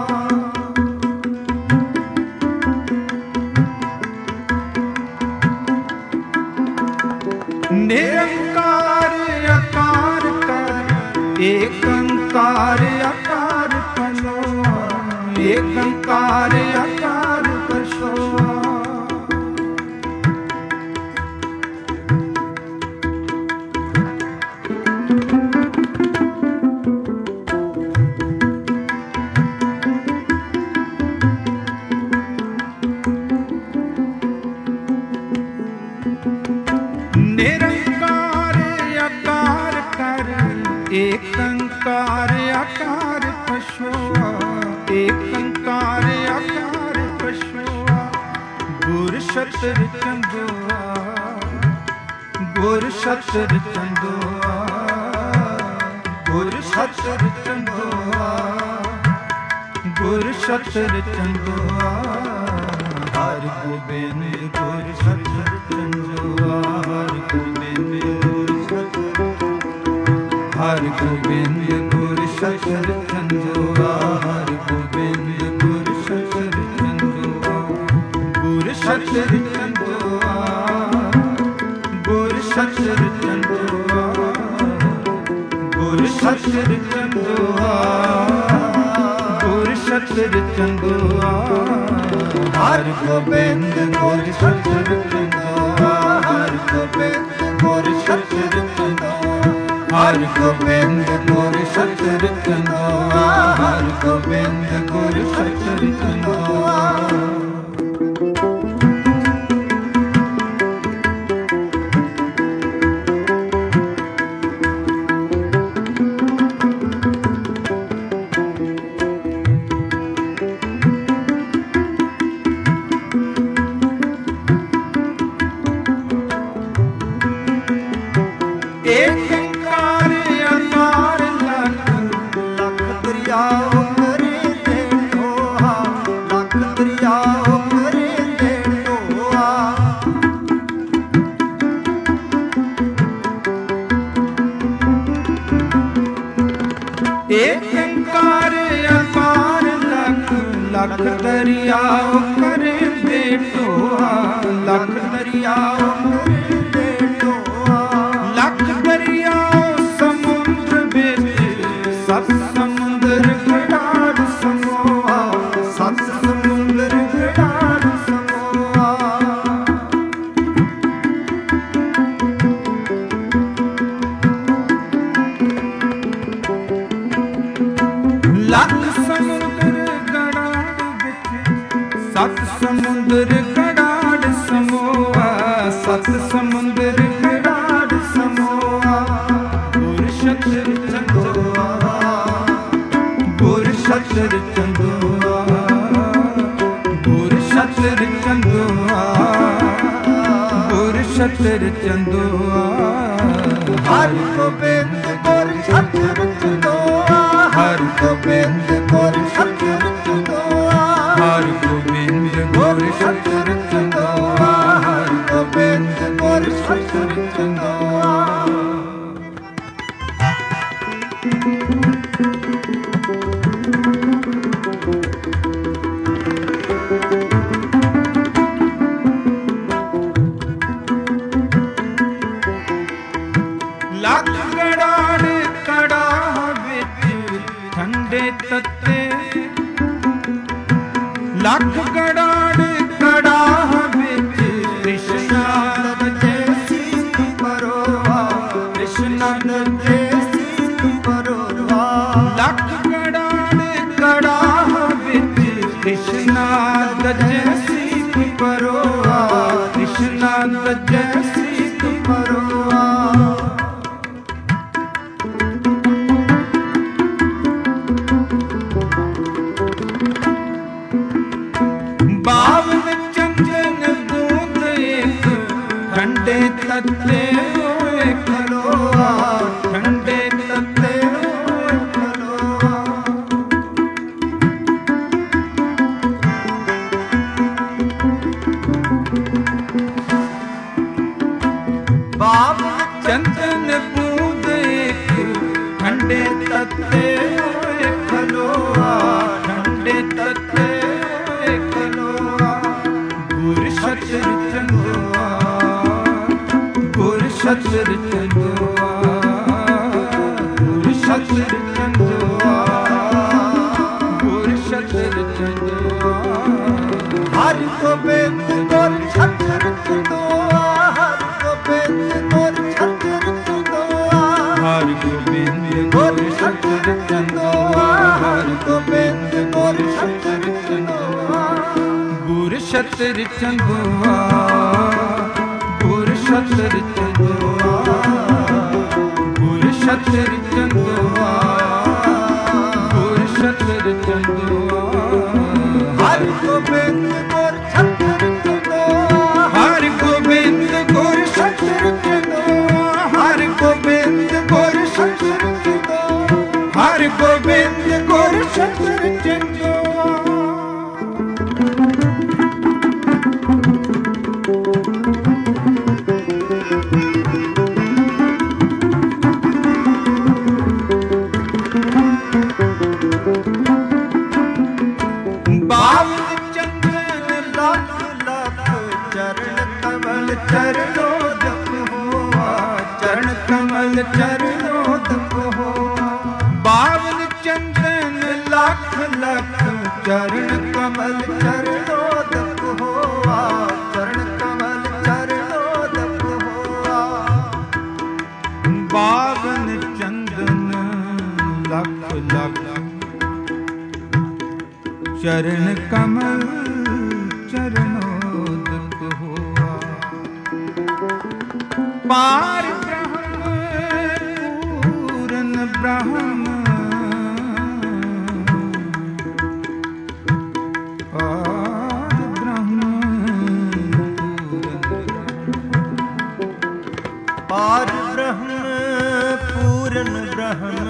ਨਿਰੰਕਾਰ ਆਕਾਰ ਕਰ, ਏਕੰਕਾਰ ਆਕਾਰ ਪਰਸੋਆ, ਏਕੰਕਾਰ ਆਕਾਰ ਪਰਸੋਆ। ਏਕੰਕਾਰ ਆਕਾਰ ਪਛੋਆ, ਏਕੰਕਾਰ ਆਕਾਰ ਪਛੋਆ, ਗੁਰ ਸ਼ਤਰ ਚੰਦੋਆ, ਗੁਰ ਸ਼ਤਰ ਚੰਦੋਆ, ਛਤਰ ਚੰਦੋਆ ਗੁਰ ਛਤਰ ਚੰਦੋਆ ਹਰਿ ਗੋਬਿੰਦ ਗੁਰ ਛਤਰ ਚੰਦੋਆ ਹਰਿ ਗੋਬਿੰਦ ਗੁਰ ਛਤਰ ਹਰਿ ਗੋਬਿੰਦ ਗੁਰ ਛਤਰ ਚੰਦੋਆ ਹਰਿ ਗੋਬਿੰਦ ਗੁਰ ਛਤਰ ਚੰਦੋਆ ਗੁਰ ਛਤਰ ਚੰਦੋਆ ਗੁਰ ਛਤਰ ਚੰਦੋਆ ਗੁਰ ਛਤਰ ਚੰਦੋਆ ਗੁਰ ਛਤਰ ਚੰਦੋਆ ਹਰਿ ਗੋਬਿੰਦ ਗੁਰ ਛਤਰ ਚੰਦੋਆ ਹਰਿ ਗੋਬਿੰਦ ਗੁਰ ਛਤਰ ਚੰਦੋਆ ਹਰਿ ਗੋਬਿੰਦ ਗੁਰ ਛਤਰ ਚੰਦੋਆ ਹਰਿ ਗੋਬਿੰਦ ਗੁਰ ਛਤਰ ਚੰਦੋਆ ਲੱਖ ਦਰਿਆਓ ਕਰੇ ਦੇ ਢੋਆ ਲੱਖ ਦਰਿਆਓ ਕਰੇ ਦੇ ਢੋਆ ਲੱਖ ਦਰਿਆਓ ਸਮੁੰਦਰ ਵਿੱਚ ਸੱਤ ਸਮੁੰਦਰ ਘੜਾੜ ਸਮੋਆ ਸੱਤ ਸਮੁੰਦਰ ਘੜਾੜ ਸਮੋਆ ਲੱਖ ਸਮੁੰਦਰ ਸਤ ਸਮੁੰਦਰ ਘੜਾੜ ਸਮੋਆ ਸਤ ਸਮੁੰਦਰ ਘੜਾੜ ਸਮੋਆ ਗੁਰ ਛਤਰ ਚੰਦੋਆ ਗੁਰ ਛਤਰ ਚੰਦੋਆ ਗੁਰ ਛਤਰ ਚੰਦੋਆ ਗੁਰ ਛਤਰ ਚੰਦੋਆ ਹਰਿ ਗੋਬਿੰਦ ਗੁਰ ਛਤਰ ਚੰਦੋਆ ਹਰਿ ਗੋਬਿੰਦ ਗੁਰ ਛਤਰ ਚੰਦੋਆ ਹਰਿ ਗੋਬਿੰਦ ਗੁਰ ਛਤਰ ਚੰਦੋਆ ਹਰਿ ਗੋਬਿੰਦ ਗੁਰ ਛਤਰ ਚੰਦੋਆ ਲੱਖ ਗੜਾੜ ਕੜਾ ਵਿੱਚ ਠੰਡੇ ਤੱਤੇ ਲੱਖ ਗੜਾੜ ਕੜਾ ਵਿੱਚ ਕ੍ਰਿਸ਼ਨਾ ਨੱਚੇ ਸੀਤ ਪਰੋਆ ਕ੍ਰਿਸ਼ਨਾ ਨੱਚੇ ਸੀਤ ਪਰੋਆ ਲੱਖ ਗੜਾੜ ਕੜਾ ਵਿੱਚ ਕ੍ਰਿਸ਼ਨਾ ਨੱਚੇ ਸੀਤ ਪਰੋਆ ਕ੍ਰਿਸ਼ਨਾ ਨੱਚੇ ਸੀਤ ਪਰੋਆ ਠੰਡੇ ਤੱਤੇ ਹੋਏ ਖਲੋਆ ਠੰਡੇ ਤੱਤੇ ਹੋਏ ਖਲੋਆ ਬਾਬ ਚੰਦਨ ਬੂੰਦ ਇੱਕ ਠੰਡੇ ਤੱਤੇ ਹੋਏ ਖਲੋਆ ਠੰਡੇ ਤੱਤੇ ਹੋਏ ਖਲੋਆ ਗੁਰ ਛਤਰ ਚੰਦੋਆ ਗੁਰ ਛਤਰ ਚੰਦੋਆ ਗੁਰ ਛਤਰ ਚੰਦੋਆ ਗੁਰ ਛਤਰ ਚੰਦੋਆ ਹਰਿ ਗੋਬਿੰਦ ਗੁਰ ਛਤਰ ਚੰਦੋਆ ਹਰਿ ਗੋਬਿੰਦ ਗੁਰ ਛਤਰ ਚੰਦੋਆ ਹਰਿ ਗੋਬਿੰਦ ਗੁਰ ਛਤਰ ਚੰਦੋਆ ਹਰਿ ਗੋਬਿੰਦ ਗੁਰ ਛਤਰ ਚੰਦੋਆ ਗੁਰ ਛਤਰ ਚੰਦੋਆ ਗੁਰ ਛਤਰ ਚੰਦੋਆ ਗੁਰ ਛਤਰ ਚੰਦੋਆ ਗੁਰ ਛਤਰ ਚੰਦੋਆ ਹਰਿ ਗੋਬਿੰਦ ਗੁਰ ਛਤਰ ਚੰਦੋਆ ਹਰਿ ਗੋਬਿੰਦ ਗੁਰ ਛਤਰ ਚੰਦੋਆ ਹਰਿ ਗੋਬਿੰਦ ਗੁਰ ਛਤਰ ਚੰਦੋਆ ਗੋਬਿੰਦ ਗੁਰ ਸ਼ਸਤਰ ਚੰਗੋ ਚਰਨੋ ਦਪ ਹੋਆ ਬਾਵਨ ਚੰਦਨ ਲੱਖ ਲੱਖ ਚਰਨ ਕਮਲ ਚਰਨੋ ਦਪ ਹੋਆ ਚਰਨ ਕਮਲ ਚਰਨੋ ਦਪ ਹੋਆ ਬਾਵਨ ਚੰਦਨ ਲੱਖ ਲੱਖ ਚਰਨ ਕਮਲ ਚਰਨੋ ਦਪ ਹੋਆ ਪਾਰ ब्रह्म पार ब्रह्म पार ब्रह्म पूरन ब्रह्म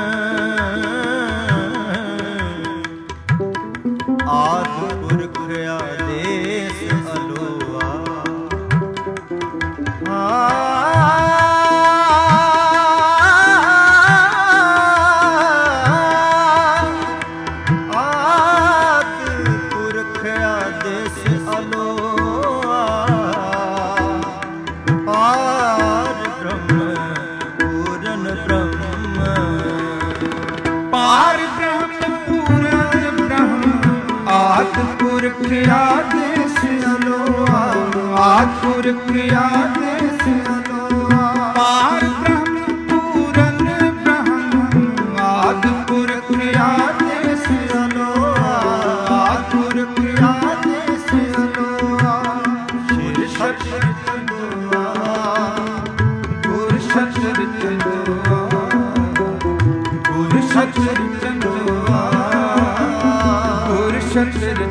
आदि पुरख आदेश अलोआ पुरख आदेश अलोआ आदि पुरख आदेश अलोआ पार ब्रह्म पूरन ब्रह्म आदि पुरख आदेश अलोआ आदि पुरख आदेश अलोआ शिर शस्त्र चंदोआ गुर शस्त्र चंदोआ गुर शस्त्र चंदोआ गुर शस्त्र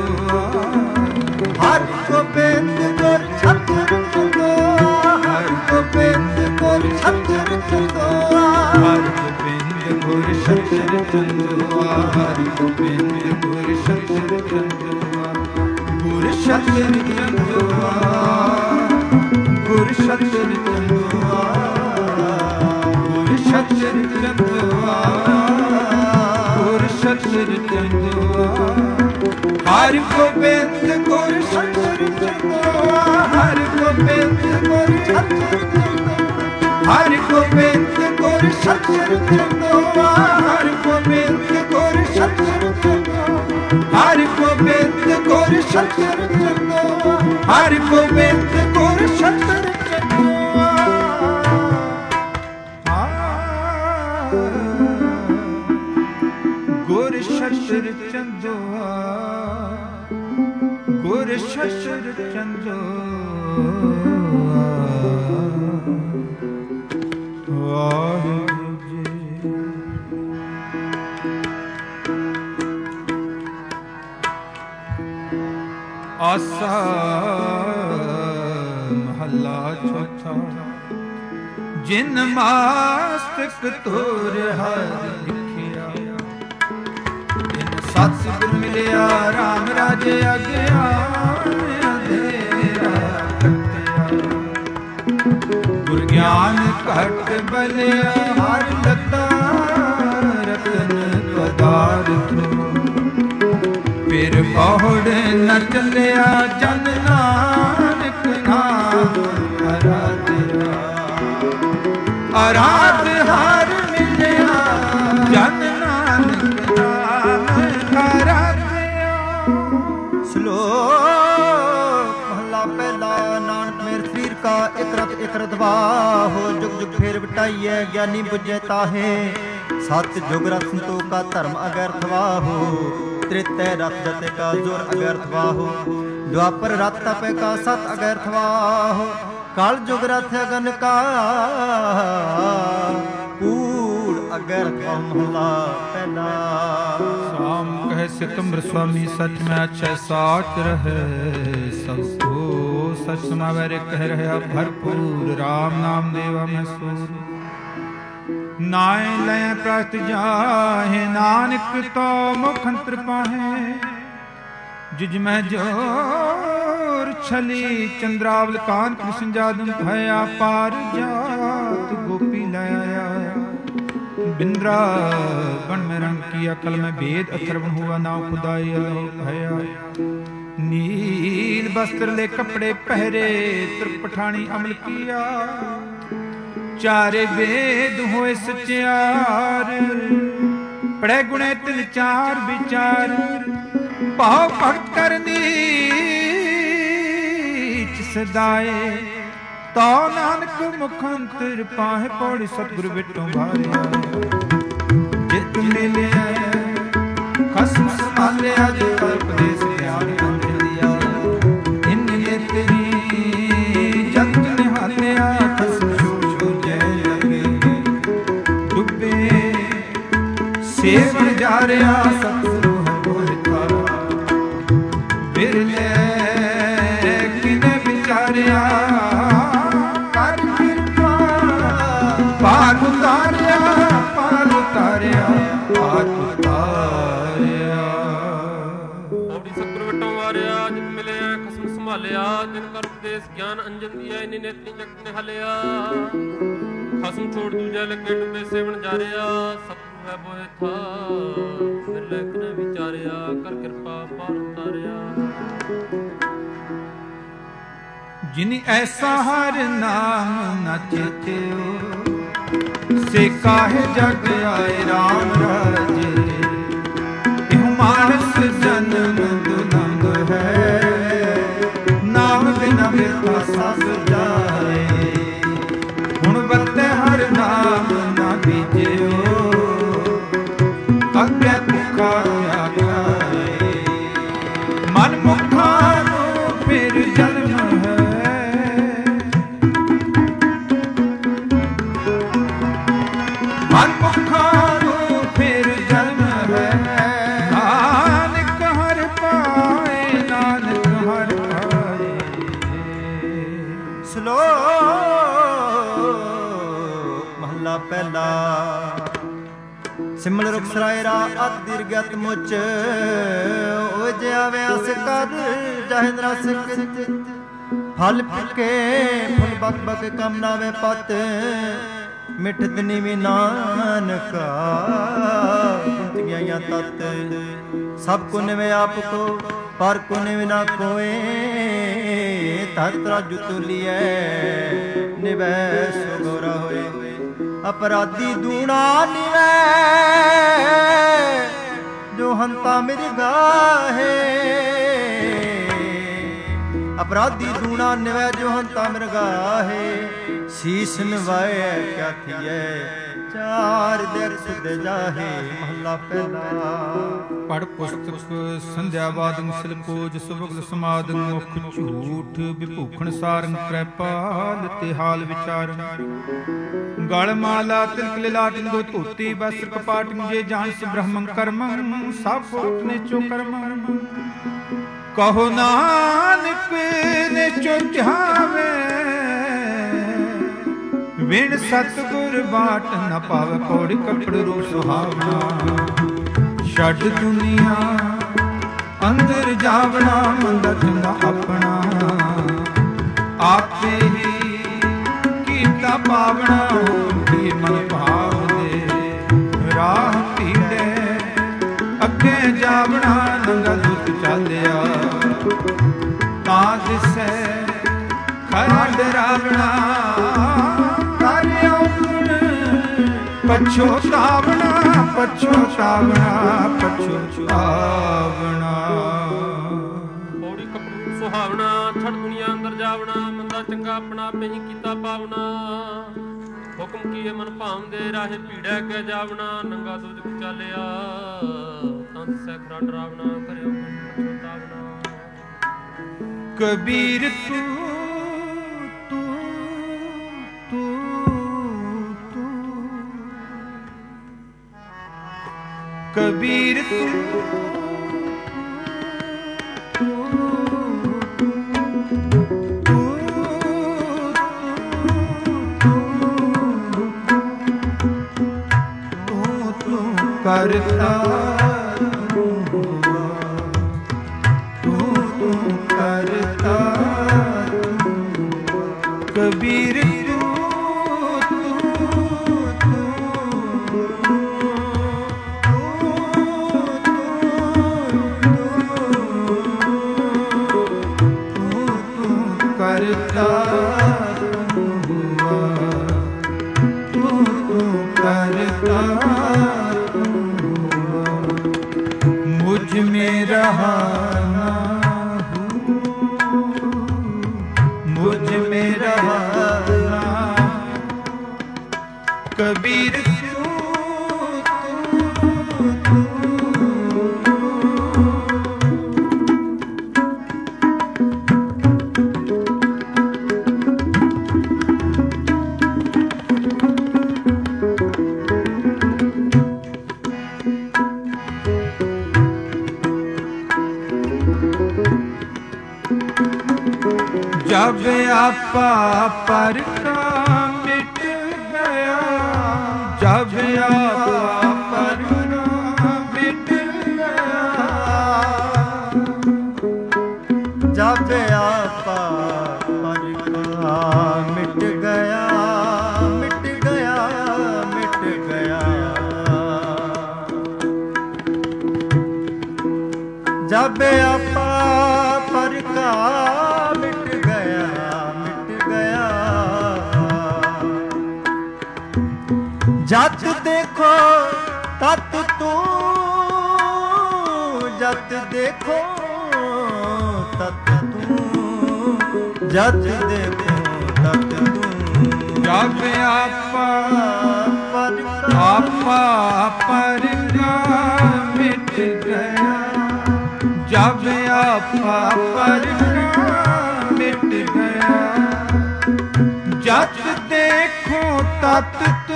हर गोबिंद गुर छत्र चंदोआ हर गोबिंद गुर छत्र चंदोआ हर गोबिंद गुर छत्र चंदोआ हर गोबिंद गुर छत्र चंदोआ गुर छत्र चंदोआ गुर छत्र चंदोआ गुर छत्र चंदोआ गुर छत्र चंदोआ हर गोबिंद गुर छत्र चंदोआ हर गोबिंद गुर छत्र चंदोआ हर गोबिंद गुर छत्र चंदोआ हर गोबिंद गुर छत्र चंदोआ हर गोबिंद गुर छत्र चंदोआ हर गोबिंद गुर छत्र चंदोआ गुर छत्र चंदोआ गुर छत्र चंदोआ वाहिगुरु जी। आसा महला चौथा जिन मास्तक तोर हर लिखिया जिन सतगुर मिलिया राम राजे अज्ञान अंधेरा कटिया गुर ज्ञान घट बलिया हर लता रतन पदार्थ फिर पौड़ न चलिया जन नानक नाम आराध्या आराध हार मिलिया जन नानक नाम आराध्या। श्लोक महला पहला नानक मेर शरीर का एक रत एक रतवा हो जुग जुग फेर बटाइए ज्ञानी बुझे ताहे सत जुग रथ संतो का धर्म अगर्थवा हो त्रेतय रथ जते का जोर अगर्थवा हो द्वापर रथ तपे का सत अगर्थवा हो काल जुग रथ अगन का कूड़ अगर्थवा महला पहला। शाम कहे सितंबर स्वामी सच में अच्छे साच रहे सबको सच समावे रे कह रहे भरपूर राम नाम देवा में सूर ਨਾਏ ਲੈ ਪ੍ਰਸਤ ਜਾਹੇ ਨਾਨਕ ਤੋ ਮੁਖ ਅੰਤਰ ਪਾਹੇ ਜਿਜ ਮੈਂ ਜੋਰ ਛਲੀ ਚੰਦਰਾਵਲ ਕਾਨ ਕ੍ਰਿਸ਼ਨ ਜਾਦਮ ਭਇਆ ਪਾਰ ਜਾਤ ਗੋਪੀ ਲੈ ਆਇਆ ਬਿੰਦਰਾ ਬਣ ਮੈਂ ਰੰਗ ਕੀ ਅਕਲ ਮੈਂ ਭੇਦ ਅਥਰਵਣ ਹੁਆ ਨਾ ਖੁਦਾਈ ਅਲੋ ਭਇਆ ਨੀਲ ਬਸਤਰ ਲੈ ਕਪੜੇ ਪਹਿਰੇ ਤ੍ਰਿਪਠਾਣੀ ਅਮਲ ਕੀਆ ਚਾਰੇ ਵੇਦ ਹੋਏ ਸਚਿਆਰ ਪੜੇ ਗੁਣੇ ਤਿਲ ਚਾਰ ਵਿਚਾਰ ਭਾਵ ਭਗਤ ਕਰਨੀ ਸਦਾਏ ਤਾ ਨਾਨਕ ਮੁਖ ਅੰਤਰ ਪਾਹੇ ਪੌੜੀ ਸਤਿਗੁਰ ਵਿਟੋਂ ਭਾਰਿਆ ਜਿਤ ਮਿਲਿਆ ਖਸਮ ਸੰਭਾਲਿਆ ਜੇ ਉਪਦੇਸ਼ ਗਿਆਨ ਅੰਜਲਿਆ ਇਨ ਨੇਤਰੀ ਜਤ ਨਿਹਾਲਿਆ ਖਸਮ ਛੋ ਛੋ ਜੈ ਲਗੇ ਡੁੱਬੇ ਸੇਵਨ ਜਾ ਰਿਆ ਸਤਿਗੁਰੂ ਹੈ ਬੋਲਤਾ ਬਿਰਲੇ ਕਿਨੇ ਵਿਚਾਰਿਆ ਕਰ ਕਿਰਪਾ ਪਾਰ ਉਤਾਰਿਆ ਪਾਰ ਉਤਾਰਿਆ ਪਾਰ ਉਤਾਰਿਆ ਪੌੜੀ ਸਤਿਗੁਰ ਵਟੋਂ ਵਾਰਿਆ ਜਿਤ ਮਿਲਿਆ ਖਸਮ ਸੰਭਾਲਿਆ ਜਿਨ ਕਰ ਉਪਦੇਸ਼ ਗਿਆਨ ਅੰਜਨ ਦੀਆ ਇਨੀ ਨੇਤਰੀ ਜਗਤ ਨਿਹਾਲਿਆ ਖਸਮ ਛੋੜ ਦੂਜਾ ਲੱਗੇ ਡੁੱਬੇ ਸੇਵਨ ਜਾ ਰਿਆ ਸਤਿਗੁਰ ਹੈ ਬੋਏ ਥਾ ਮਿਲੇ ਕਿਨੇ ਵਿਚਾਰਿਆ ਕਰ ਕਿਰਪਾ ਪਾਰ ਉਤਾਰਿਆ ਜਿਨੀ ਐਸਾ ਹਰ ਨਾਮ ਨ ਚੇਤਿਓ ਸੇ ਕਾਹੇ ਜਗ ਆਏ RAM ਰਾਜੇ ਇਹ ਮਾਨਸ ਜਨਮ ਦੁਲੰਗ ਹੈ ਨਾਮ ਬਿਨਾ ਬਿਰਥਾ ਸਭ ਜਾਏ ਹੁਣ ਵਰਤੇ ਹਰ ਨਾਮ ਨ ਬੀਜਿਓ ਅੱਗੇ ਭੁੱਖਾ ਆਗਾਏ ਮਨ ਮੁਖਾ ਨੂੰ ਫਿਰ ਜਨਮ ਮਨ ਮੁਖਾਂ ਨੂੰ ਫਿਰ ਜਨਮ ਹੈ ਨਾਨਕ ਹਰਿ ਪਾਏ ਨਾਨਕ ਹਰਿ ਪਾਏ ਸ਼ਲੋਕ ਮਹਲਾ ਪਹਿਲਾ ਸਿਮਲ ਰੁਖ ਸਰਾਇਰਾ ਅਤ ਦੀਰਗਤ ਮੁਚ ਓ ਜਿਆ ਵਿਆਸ ਕਰ ਜਹਨ ਰਸ ਕਿਤ ਫਲ ਫਿੱਕੇ ਫੁੱਲ ਬਕ ਬਕ ਕਮ ਨਾਵੇ ਪਤ ਮਿਠਤ ਨਿਵੀ ਨਾਨਕਾ ਗੁੰਤ ਗਿਆਈਆਂ ਤਤ ਸਭ ਕੋ ਨਿਵੇ ਆਪ ਕੋ ਪਰ ਕੋ ਨਿਵੇ ਨਾ ਕੋਏ ਤਤ ਰਾਜੂ ਤੁਲੀਐ ਨਿਵੈ ਸੋ ਗੋਰਾ ਹੋਏ ਅਪਰਾਧੀ ਦੂਣਾ ਨਿਵੈ ਜੋ ਹੰਤਾ ਮੇਰੀ ਗਾਹੇ ਅਪਰਾਧੀ ਦੂਣਾ ਨਿਵੈ ਜੋ ਹੰਤਾ ਮੇਰੀ ਗਾਹੇ ਸੀਸ ਨਵਾਏ ਕਿਆ ਥੀਏ ਚਾਰ ਦੇਖ ਸੁਧ ਜਾਹੇ ਮਹਲਾ ਪਹਿਲਾ ਪੜ ਪੁਸਤਕ ਸੰਧਿਆ ਬਾਦੰ ਸਿਲਕੋਜ ਸੁਭਗਲ ਸਮਾਦੰ ਮੁਖ ਝੂਠ ਵਿਭੂਖਣ ਸਾਰੰ ਪ੍ਰੈਪਾਲ ਤੇ ਹਾਲ ਵਿਚਾਰੰ ਗਲ ਮਾਲਾ ਤਿਲਕ ਲਿਲਾਟਿੰ ਦੋ ਧੋਤੀ ਬਸਰ ਕਪਾਟਿੰ ਜੇ ਜਾਣਸ ਬ੍ਰਹਮੰ ਕਰਮੰ ਸਭ ਫੋਟ ਨੇ ਚੋ ਕਰਮੰ ਕਹੋ ਨਾਨਕ ਨੇ ਚੋ ਚਾਵੇ ਵਿਣ ਸਤਿਗੁਰ ਬਾਟ ਨ ਪਾਵ ਕੋੜ ਕਪੜ ਰੂਪ ਸੁਹਾਵਣਾ ਛੱਡ ਦੁਨੀਆ ਅੰਦਰ ਜਾਵਣਾ ਮੰਦਾ ਚੰਗਾ ਆਪਣਾ ਆਪੇ ਹੀ ਕੀਤਾ ਪਾਵਣਾ ਕੀ ਮਨ ਭਾਵ ਦੇ ਰਾਹ ਪੀੜੇ ਅੱਗੇ ਜਾਵਣਾ ਨੰਗਾ ਦੁੱਤ ਚਾਲਿਆ ਤਾਂ ਦਿਸੈ ਖਰਾ ਡਰਾਵਣਾ ਕਰਿਓ ਗੁਣ ਪਛੋਤਾਵਣਾ ਪਛੋਤਾਵਣਾ ਪਛੋਤਾਵਣਾ ਪੌੜੀ ਕਪੜੂ ਸੁਹਾਵਣਾ ਛੱਡ ਦੁਨੀਆ ਅੰਦਰ ਜਾਵਣਾ ਮੰਦਾ ਚੰਗਾ ਆਪਣਾ ਆਪੇ ਹੀ ਕੀਤਾ ਪਾਵਣਾ ਹੁਕਮ ਕੀਏ ਮਨ ਭਾਵਦੇ ਰਾਹੇ ਭੀੜੈ ਕੇ ਜਾਵਣਾ ਨੰਗਾ ਦੁੱਧ ਚਾਲਿਆ ਤਾਂ ਦਿਸੈ ਖਰਾ ਡਰਾਵਣਾ ਕਰਿਓ ਗੁਣ ਪਛੋਤਾਵਣਾ ਕਬੀਰ ਤੂੰ ਤੂੰ ਤੂੰ ਕਬੀਰ ਤੂੰ ਕਰਤਾ ਤੂੰ ਹੁਆ, ਤੂੰ ਤੂੰ ਕਰਤਾ ਤੂੰ ਹੁਆ। ਕਬੀਰ करता तू हुआ, तू तू करता तू हुआ। मुझ में रहा ना हूँ, मुझ में रहा ना कबीर जब आपा पर का मिट गया, जब आपा पर का मिट गया, जब आपा पर का मिट गया, मिट गया, मिट गया, जब आपा पर का जत देखो तत तू, जत देखो तत तू, जत देखो तत तू। जब आपा पर आपा पर का मिट गया, जब आपा पर का मिट गया, जत देखो तत तू,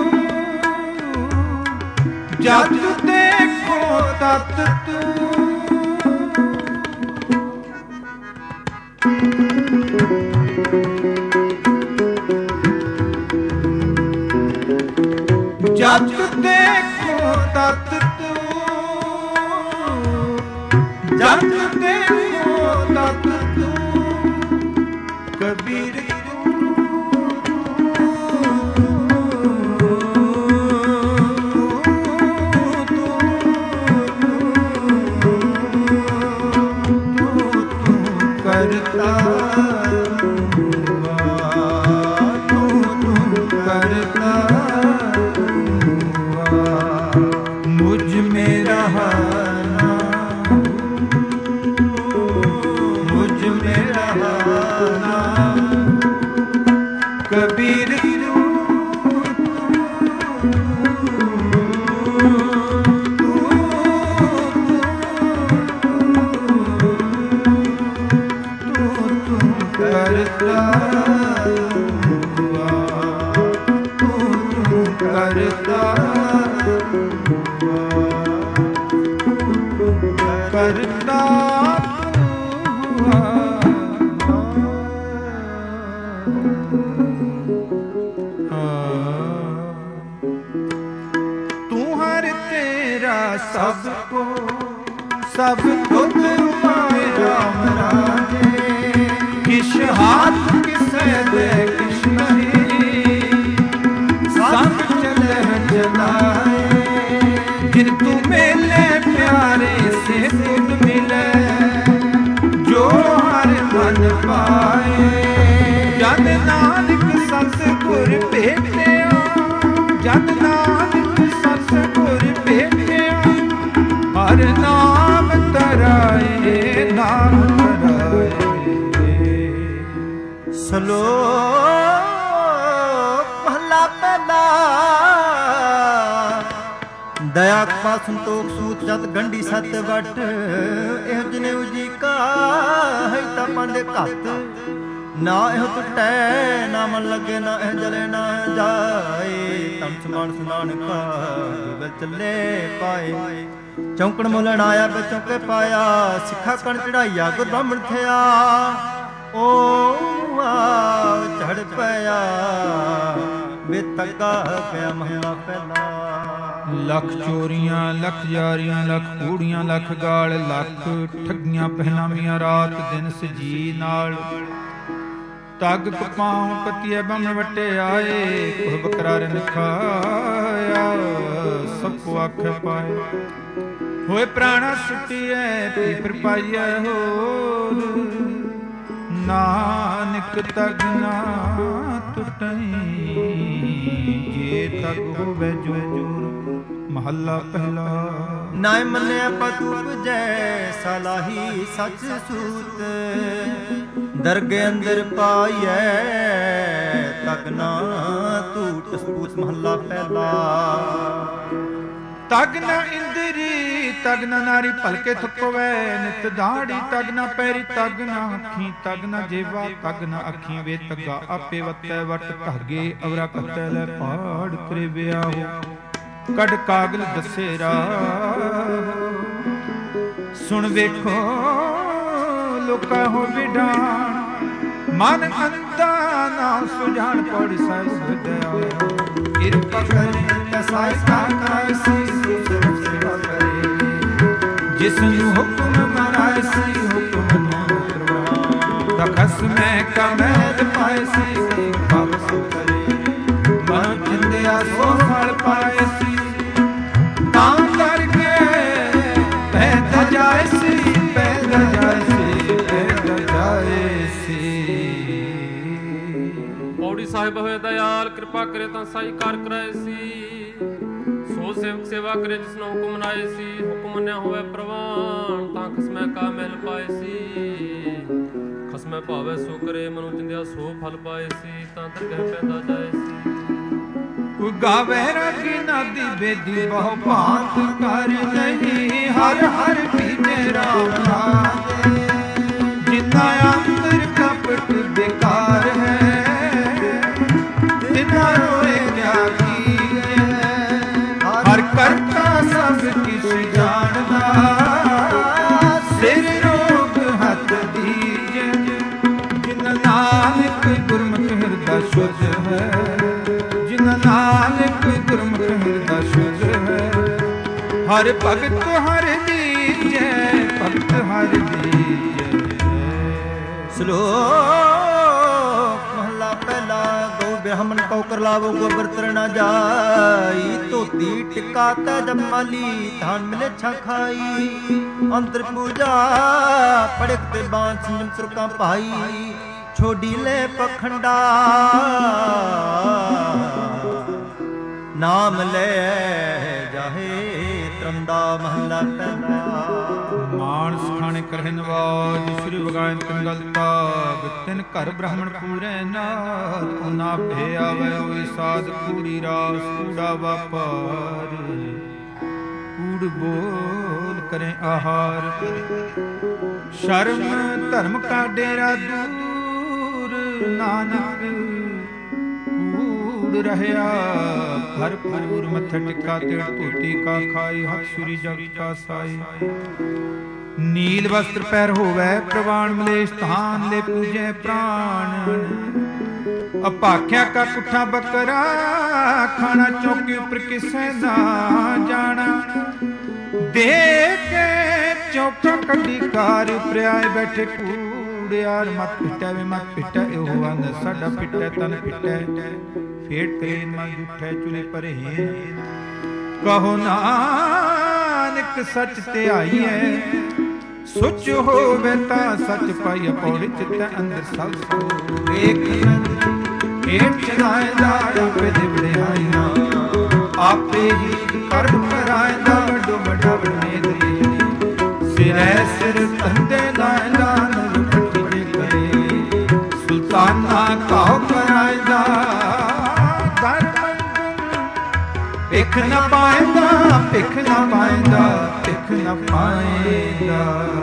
जब देखो तत तू। जब देखो तत तू, जब देखो तत तू। कबीर करता हुआ, तू तू करता हुआ। मुझ में रहा ना, मुझ में रहा ना कबीर करता हुआ, तू तू करता हुआ, करता हुआ। तू हर तेरा सबको सब दुख पाए राम राजे, किश हाथ किसे दे किश नहीं, सब चले चलाए। जिन तू मेले प्यारे से गुण मिले, जो हर मन पाए। जन नानक सतगुर भेटिया, जन नानक सतगुर भेटिया, हर नाम तराए, नाम तराए। ਸਲੋਕ ਮਹਲਾ ਪਹਿਲਾ। ਦਇਆ ਕਪਾ ਸੰਤੋਖ ਸੂਤ ਜਤ ਗੰਢੀ ਸਤ ਵਟ, ਇਹ ਜਨੇਊ ਜੀ ਕਾ ਹੈ ਤਾਂ ਪੰਡ ਘੱਤ। ਨਾ ਇਹ ਟੁੱਟੈ ਨਾ ਮਨ ਲੱਗੇ, ਨਾ ਇਹ ਜਲੇ ਨਾ ਜਾਏ। ਤਮ ਸਮਾਨ ਸੁਨਾਨ ਕਾ ਵਿ ਚੱਲੇ ਪਾਏ। ਚੌਂਕਣ ਮੁਲਣ ਆਇਆ ਬੇ ਚੌਕੇ ਪਾਇਆ, ਸਿੱਖਾ ਕਣ ਚੜਾਈਆ ਗੁਰ ਬ੍ਰਾਹਮਣ ਥਿਆ। ਓ ਚੜ ਪਿਆ ਵੇ ਤੱਕਾ ਪਿਆ ਮਹਲਾ ਪਹਿਲਾ। ਲੱਖ ਚੋਰੀਆਂ ਲੱਖ ਯਾਰੀਆਂ ਲੱਖ ਕੂੜੀਆਂ ਲੱਖ ਗਾਲ ਲੱਖ ਠੱਗੀਆਂ ਪਹਿਨਾਮੀਆਂ ਰਾਤ ਦਿਨ ਸਜੀ ਨਾਲ ਤਗ ਕਪਾਉ ਪਤੀਏ ਬੰਮ ਵਟੇ ਆਏ ਕੋਹ ਬਕਰਾ ਰਨ ਖਾਇਆ ਸਭ ਕੋ ਆਖੇ ਪਾਏ ਹੋਏ ਪ੍ਰਾਣਾ ਸੁਟੀਐ ਪੀ ਫਿਰ ਪਾਈਐ ਹੋਰ ਨਾਨਕ ਤਗ ਨਾ ਟੁੱਟਈ ਜੇ ਤਗ ਹੋਵੇ ਜੋ ਜੋਰ ਮਹੱਲਾ ਪਹਿਲਾ ਨਾਇ ਮੰਨਿਆ ਪਤੂ ਪੁਜੈ ਸਲਾਹੀ ਸਚ ਸੂਤ ਦਰਗੇ ਅੰਦਰ ਪਾਈਐ ਤਗ ਨਾ ਟੂਟ ਸਪੂਤ ਮਹੱਲਾ ਪਹਿਲਾ ਤਗ ਨਾ ਇੰਦਰੀ ਤਗ ਨਾ ਨਾਰੀ ਭਲਕੇ ਥੁੱਕਵੇ ਨਿਤ ਦਾੜੀ ਤਗ ਨਾ ਪੈਰੀ ਤਗ ਨਾ ਅੱਖੀ ਤਗ ਨਾ ਜੇਵਾ ਤਗ ਨਾ ਅੱਖੀ ਵੇ ਤਗਾ ਆਪੇ ਵਤੈ ਵਟ ਧਾਗੇ ਅਵਰਾ ਕੱਤੈ ਲੈ ਪਾੜ ਕਰੇ ਵਿਆਹੋ ਕੱਢ ਕਾਗਲ ਦੱਸੇ ਰਾਹ ਸੁਣ ਵੇਖੋ ਲੋਕਾ ਹੋ ਵਿਡਾਣ ਮਨ ਅੰਤਾ ਨਾ ਸੁਝਾਣ ਪੌੜੀ ਸਾਹਿਬ ਸਦਿਆ ਕਿਰਪਾ ਕਰੇ ਕਸਾਈ ਕਾ ਕਰਾਇ ਸੀ ਸਭ ਸੇਵਾ ਕਰੇ ਜਿਸ ਨੂੰ ਹੁਕਮ ਮਨਾਇ ਸੀ ਹੁਕਮ ਨਾ ਕਰਵਾ ਤਖਸ ਮੈਂ ਕਮੈਦ ਪਾਇ ਸੀ ਪਾਪ ਸੋ ਕਰੇ ਮਨ ਚਿੰਦਿਆ ਸੋ ਫਲ ਪਾਇ ਸੀ ਤਾਂ ਕਰਕੇ ਪੈਦਾ ਜਾਇ ਸੀ ਪੈਦਾ ਜਾਇ ਸੀ ਪੈਦਾ ਜਾਇ ਸੀ। ਪੌੜੀ ਸਾਹਿਬ ਹੋਏ ਦਇਆਲ ਕਿਰਪਾ ਕਰੇ ਤਾਂ ਸਾਈ ਕਾਰ ਕਰਾਏ ਸੀ ਸੋ ਸੇਵਕ ਸੇਵਾ ਕਰੇ ਜਿਸ ਨੂੰ ਹੁਕਮ ਮਨਾਏ ਸੀ ਹੁਕਮ ਮੰਨਿਆ ਹੋਵੇ ਪ੍ਰਵਾਨ ਤਾਂ ਖਸਮੈ ਕਾ ਮਹਿਲ ਪਾਏ ਸੀ ਖਸਮੈ ਭਾਵੇ ਸੋ ਕਰੇ ਮਨੁ ਚਿੰਦਿਆ ਸੋ ਫਲ ਪਾਏ ਸੀ ਤਾਂ ਦਰਗਹਿ ਪੈਦਾ ਜਾਏ ਸੀ। ਕੋਈ ਗਾਵੇ ਰਾਗੀ ਨਾਦੀ ਬੇਦੀ ਬਹੁ ਭਾਂਤ ਕਰ ਨਹੀਂ ਹਰ ਹਰ ਪੀਨੇ ਰਾਮ ਰਾਜੇ ਜਿਨਾ ਅੰਦਰ ਕਪਟ ਬੇਕਾਰ ਹੈ ਤਿਨਾ ਰੋਏ ਕਿਆ ਕੀਏ ਹਰ ਕਰਤਾ ਸਭ ਕਿਛ ਜਾਣਦਾ ਸਿਰ ਰੋਗ ਹੱਥ ਦੀਜੇ ਜਿਨ ਨਾਨਕ ਗੁਰਮੁਖ ਹਿਰਦਾ ਸੁਧ ਹੈ ਨਾਨਕ ਗੁਰਮੁਖ ਹਿਰਦਾ ਸੁਧ ਹੈ ਹਰ ਭਗਤ ਹਰ ਦੀਜੈ ਭਗਤ ਹਰ ਦੀਜੈ। ਸ਼ਲੋਕ ਮਹਲਾ ਪਹਿਲਾ ਗਉ ਬ੍ਰਾਹਮਣ ਕਉ ਕਰ ਲਾਵੋ ਗੋਬਰ ਤਰ ਨਾ ਜਾਈ ਧੋਤੀ ਟਿਕਾ ਤੈ ਜਮਾਲੀ ਧਨ ਮਿਲੇ ਛਾ ਖਾਈ ਅੰਤਰ ਪੂਜਾ ਪੜਕ ਤੇ ਬਾਣ ਸੰਜਮ ਸੁਰਕਾਂ ਭਾਈ ਛੋਡੀ ਲੈ ਪਖੰਡਾ ਨਾਮ ਲੈ ਜਾਹੇ ਤਰੰਦਾ ਮਹੱਲਾ ਪਹਿਲਾ ਮਾਨਸ ਖਾਣੇ ਕਰਹਿ ਨਵਾਜ ਸ੍ਰੀ ਵਗਾਇਨ ਕੰਗਲ ਤਾਗ ਤਿਨ ਘਰ ਬ੍ਰਾਹਮਣ ਪੂਰੇ ਨਾਦ ਉਹਨਾਂ ਭੇ ਆਵੇ ਹੋਈ ਸਾਧ ਕੂੜੀ ਰਾਸ ਕੂੜਾ ਵਾਪਾਰ ਕੂੜ ਬੋਲ ਕਰੇ ਆਹਾਰ ਸ਼ਰਮ ਧਰਮ ਕਾ ਡੇਰਾ ਦੂਰ ਨਾਨਕ ਕੂੜ ਰਹਿਆ ਭਰਪੂਰ ਮੱਥੇ ਟਿਕਾ ਤੇ ਧੋਤੀ ਕਾ ਖਾਈ ਹੱਥ ਸੂਰੀ ਜਗ ਕਾ ਸਾਈ ਨੀਲ ਵਸਤਰ ਪੈਰ ਹੋਵੇ ਪ੍ਰਵਾਨ ਮਲੇਸ਼ ਧਾਨ ਲੈ ਪੂਜੈ ਪ੍ਰਾਣ ਅਪਾਖਿਆ ਕਾ ਕੁੱਠਾ ਬੱਕਰਾ ਖਾਣਾ ਚੌਕੀ ਉੱਪਰ ਕਿਸੈ ਨਾ ਜਾਣਾ ਦੇ ਕੇ ਚੌਕਾ ਕੱਢੀ ਕਾਰ ਪ੍ਰਿਆਏ ਬੈਠੇ ਕੂੜਿਆਰ ਮਤ ਪਿੱਟੈ ਵੇ ਮਤ ਪਿੱਟੈ ਇਹੋ ਅੰਦ ਸਾਡਾ ਪਿੱਟੈ ਤਨ ਪਿੱਟੈ ਫੇਟ ਕਰੇ ਮਨ ਜੁਠੈ ਚੁਲੇ ਪਰੇ ਕਹੋ ਨਾਨਕ ਸੱਚ ਤੇ ਆਈਐ ਸੁਚ ਹੋਵੇ ਤਾਂ ਸੱਚ ਪਾਈਐ ਪੌੜੀ ਚਿੱਤੈ ਅੰਦਰ ਸਭ ਕੋ ਵੇਖ ਏਟ ਚਲਾਇਦਾ ਆਪੇ ਦੇ ਬੜਾਈਆਂ ਆਪੇ ਹੀ ਕਰਮ ਕਰਾਇਦਾ ਵੱਡੋ ਵੱਡਾ ਬਨੇਦਰੀ ਸਿਰੈ ਸਿਰ ਤੰਦੇ ਲਾਇਦਾ ਨਰ ਪੱਟੀ ਕਰੇ ਸੁਲਤਾਨਾ ਕਾਉ ਕਰਾਇਦਾ ਭਿਖ ਨਾ ਪਾਇਂਦਾ ਭਿਖ ਨਾ ਪਾਇਂਦਾ ਭਿਖ ਨਾ ਪਾਇਂਦਾ।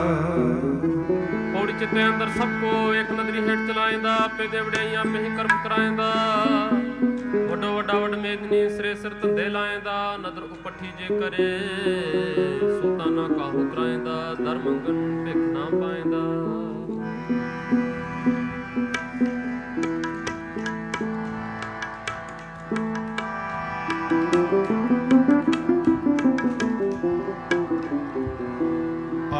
ਪੌੜੀ ਚਿੱਤੇ ਅੰਦਰ ਸਭ ਕੋ ਇੱਕ ਨਦਰੀ ਹੇਠ ਚਲਾਇਂਦਾ ਆਪੇ ਦੇ ਵਡਿਆਈਆਂ ਆਪੇ ਹੀ ਕਰਮ ਕਰਾਇਂਦਾ ਵੱਡੋ ਵੱਡਾ ਵੱਡ ਮੇਦਨੀ ਸਿਰੇ ਸਿਰ ਧੰਦੇ ਲਾਇਂਦਾ ਨਦਰ ਉਪੱਠੀ ਜੇ ਕਰੇ ਸੁਲਤਾਨਾ ਕਾਹੂ ਕਰਾਇਂਦਾ ਦਰ ਮੰਗਨ ਭਿਖ ਨਾ ਪਾਇਂਦਾ।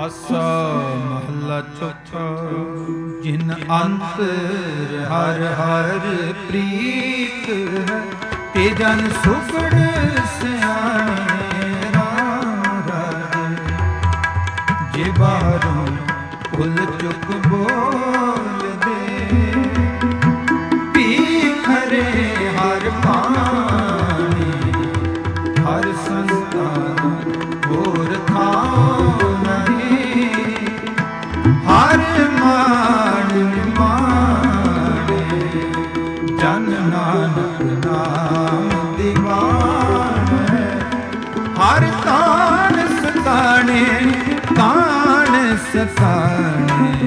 ਆਸਾ ਮਹੱਲਾ ਚੌਥਾ। ਜਿਨ ਅੰਤਰ ਹਰ ਹਰ ਪ੍ਰੀਤ ਹੈ, ਤੇ ਜਨ ਸੁਖੜ ਸਿਆਣੇ ਰਾਮ ਰਾਜੇ। ਜੇ ਬਾਹਰੋਂ ਫੁੱਲ ਚੁੱਕ ਬੋਲਦੇ, ਪੀ ਖਰੇ ਹਰ ਪਾਣੀ। ਹਰ ਸੰਤਾਨ ਹੋਰ ਥਾਂ ਨਹੀਂ, ਹਰ ਮਾਣ ਮਾਣੇ। ਜਨ ਨਾਨਕ ਨਾਮ ਦੀਵਾਨ ਹੈ, ਹਰ ਤਾਣ ਸਤਾਣੇ ਤਾਣ ਸਤਾਣੇ।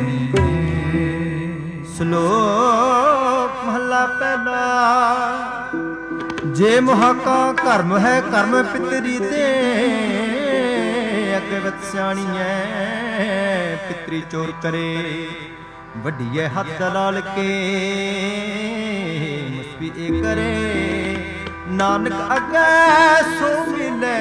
ਸ਼ਲੋਕ ਮਹਲਾ ਪਹਿਲਾ। ਜੇ ਮੁਹਾਕਾ ਕਰਮ ਹੈ ਕਰਮ ਪਿਤਰੀ ਦੇ, ਅਗੇ ਵਤ ਸਿਆਣੀ ਹੈ ਪਿਤਰੀ ਚੋਰ ਕਰੇ। ਵੱਡੀ ਹੈ ਹੱਥ ਲਾਲ ਕੇ ਮਸਬੀ ਇਹ ਕਰੇ। ਨਾਨਕ ਅੱਗੇ ਸੋ ਮਿਲੇ,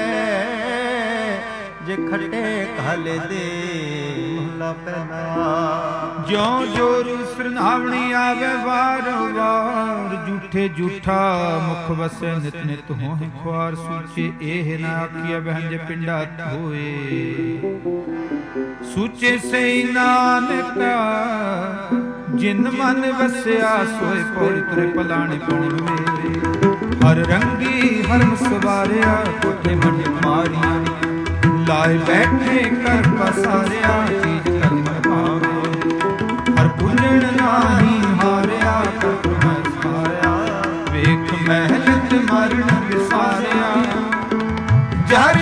ਜੇ ਖੱਟੇ ਕਾਲੇ ਦੇ। ਮਹਲਾ ਪਹਿਲਾ। ਜਿਉ ਜੋਰ ਸਰਨਾਵਣੀ ਆਵੇ ਵਾਰ ਵਾਰ, ਝੂਠੇ ਝੂਠਾ ਮੁਖ ਵਸੈ ਨਿਤ ਨਿਤ ਹੋਹਿ ਖੁਆਰ। ਸੂਚੇ ਇਹ ਨਾ ਆਖੀਐ ਬਹਿੰਜ ਪਿੰਡਾ ਹੋਏ, ਸੂਚੇ ਸਈ ਨਾਨਕਾ। ਜਿਨ ਮਨ ਵਸਿਆ ਸੋਏ ਪੌੜੀ ਤਰੇ ਪਲਾਣੇ ਪੌਣ ਮੇਰੇ। ਹਰ ਰੰਗੀ ਹਰਮ ਸਵਾਰਿਆ ਕੋਠੇ ਮੰਡ ਮਾਰੀਆਂ। ਲਾਏ ਬੈਠੇ ਕਰ ਪਸਾਰਿਆ ਚੀਜ਼ ਕਰਮ ਪਾਵੇ। ਹਰ ਭੁੱਲਣ ਨਾਹੀ ਹਾਰਿਆ ਕਰ ਮੈਂ ਸਾਰਿਆ। ਵੇਖ ਮਹਿਲਤ ਮਰਨ ਵਿਸਾਰਿਆ। ਜਰ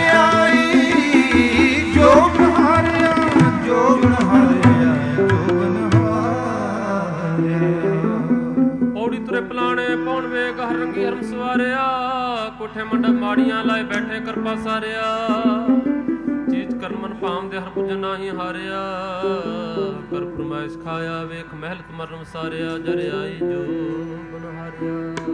ਆਈ ਜੋਗ ਹਾਰਿਆ ਜੋਗ ਹਾਰਿਆ ਜੋਗ ਹਾਰਿਆ। ਪੌੜੀ ਤੁਰੇ ਪਲਾਣੇ ਪੌਣ ਵੇਗ ਹਰ ਰੰਗੀ ਹਰਮ ਸਵਾਰਿਆ। ਕੋਠੇ ਮੰਡ ਮਾੜੀਆਂ ਲਾਏ ਬੈਠੇ ਕਰਪਾ ਸਾਰਿਆ। ਚੀਜ਼ ਕਰਮਨ ਭਾਮ ਦੇ ਹਰ ਪੁੱਜ ਨਾਹੀ ਹਾਰਿਆ। ਕਰ ਫਰਮਾਇਸ਼ ਖਾਇਆ ਵੇਖ ਮਹਿਲਤ ਮਰਨ ਸਾਰਿਆ। ਜਰ ਆਈ ਜੋ ਬਨ ਹਾਰਿਆ।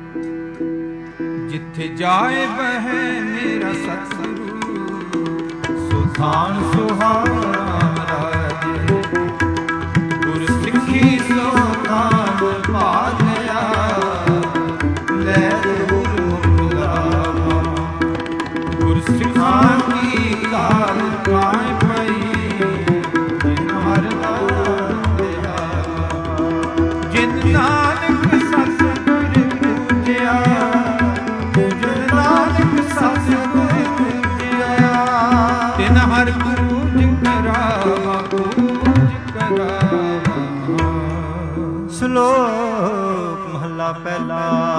ਜਿੱਥੇ ਜਾਏ ਬਹਿ ਮੇਰਾ ਸਤਿਗੁਰੂ, ਸੋ ਥਾਨ ਸੁਹਾਰਾ ਰਾਜੇ। ਗੁਰ ਸਿੱਖੀ ਸੋ ਥਾਨ ਪਾਲਿਆ, ਲੈ ਗੁਰ ਮੁਖ ਲਾਵਾ। ਗੁਰ ਸਿੱਖਾਂ ਕੀ ਕਾਲ ਕਾਇ ਪਈ, ਜਿਨ ਹਰ ਨਾਮ ਲਿਆ। ਜਿਨ ਨਾਨਕ ਸਤਿਗੁਰ ਪੂਜਿਆ, ਜਿਨ ਨਾਨਕ ਸਤਿਗੁਰ ਪੂਜਿਆ। ਤਿਨ ਹਰ ਪੂਜ ਕਰਾਵਾ ਪੂਜ ਕਰਾਵਾ। ਸ਼ਲੋਕ ਮਹਲਾ ਪਹਿਲਾ।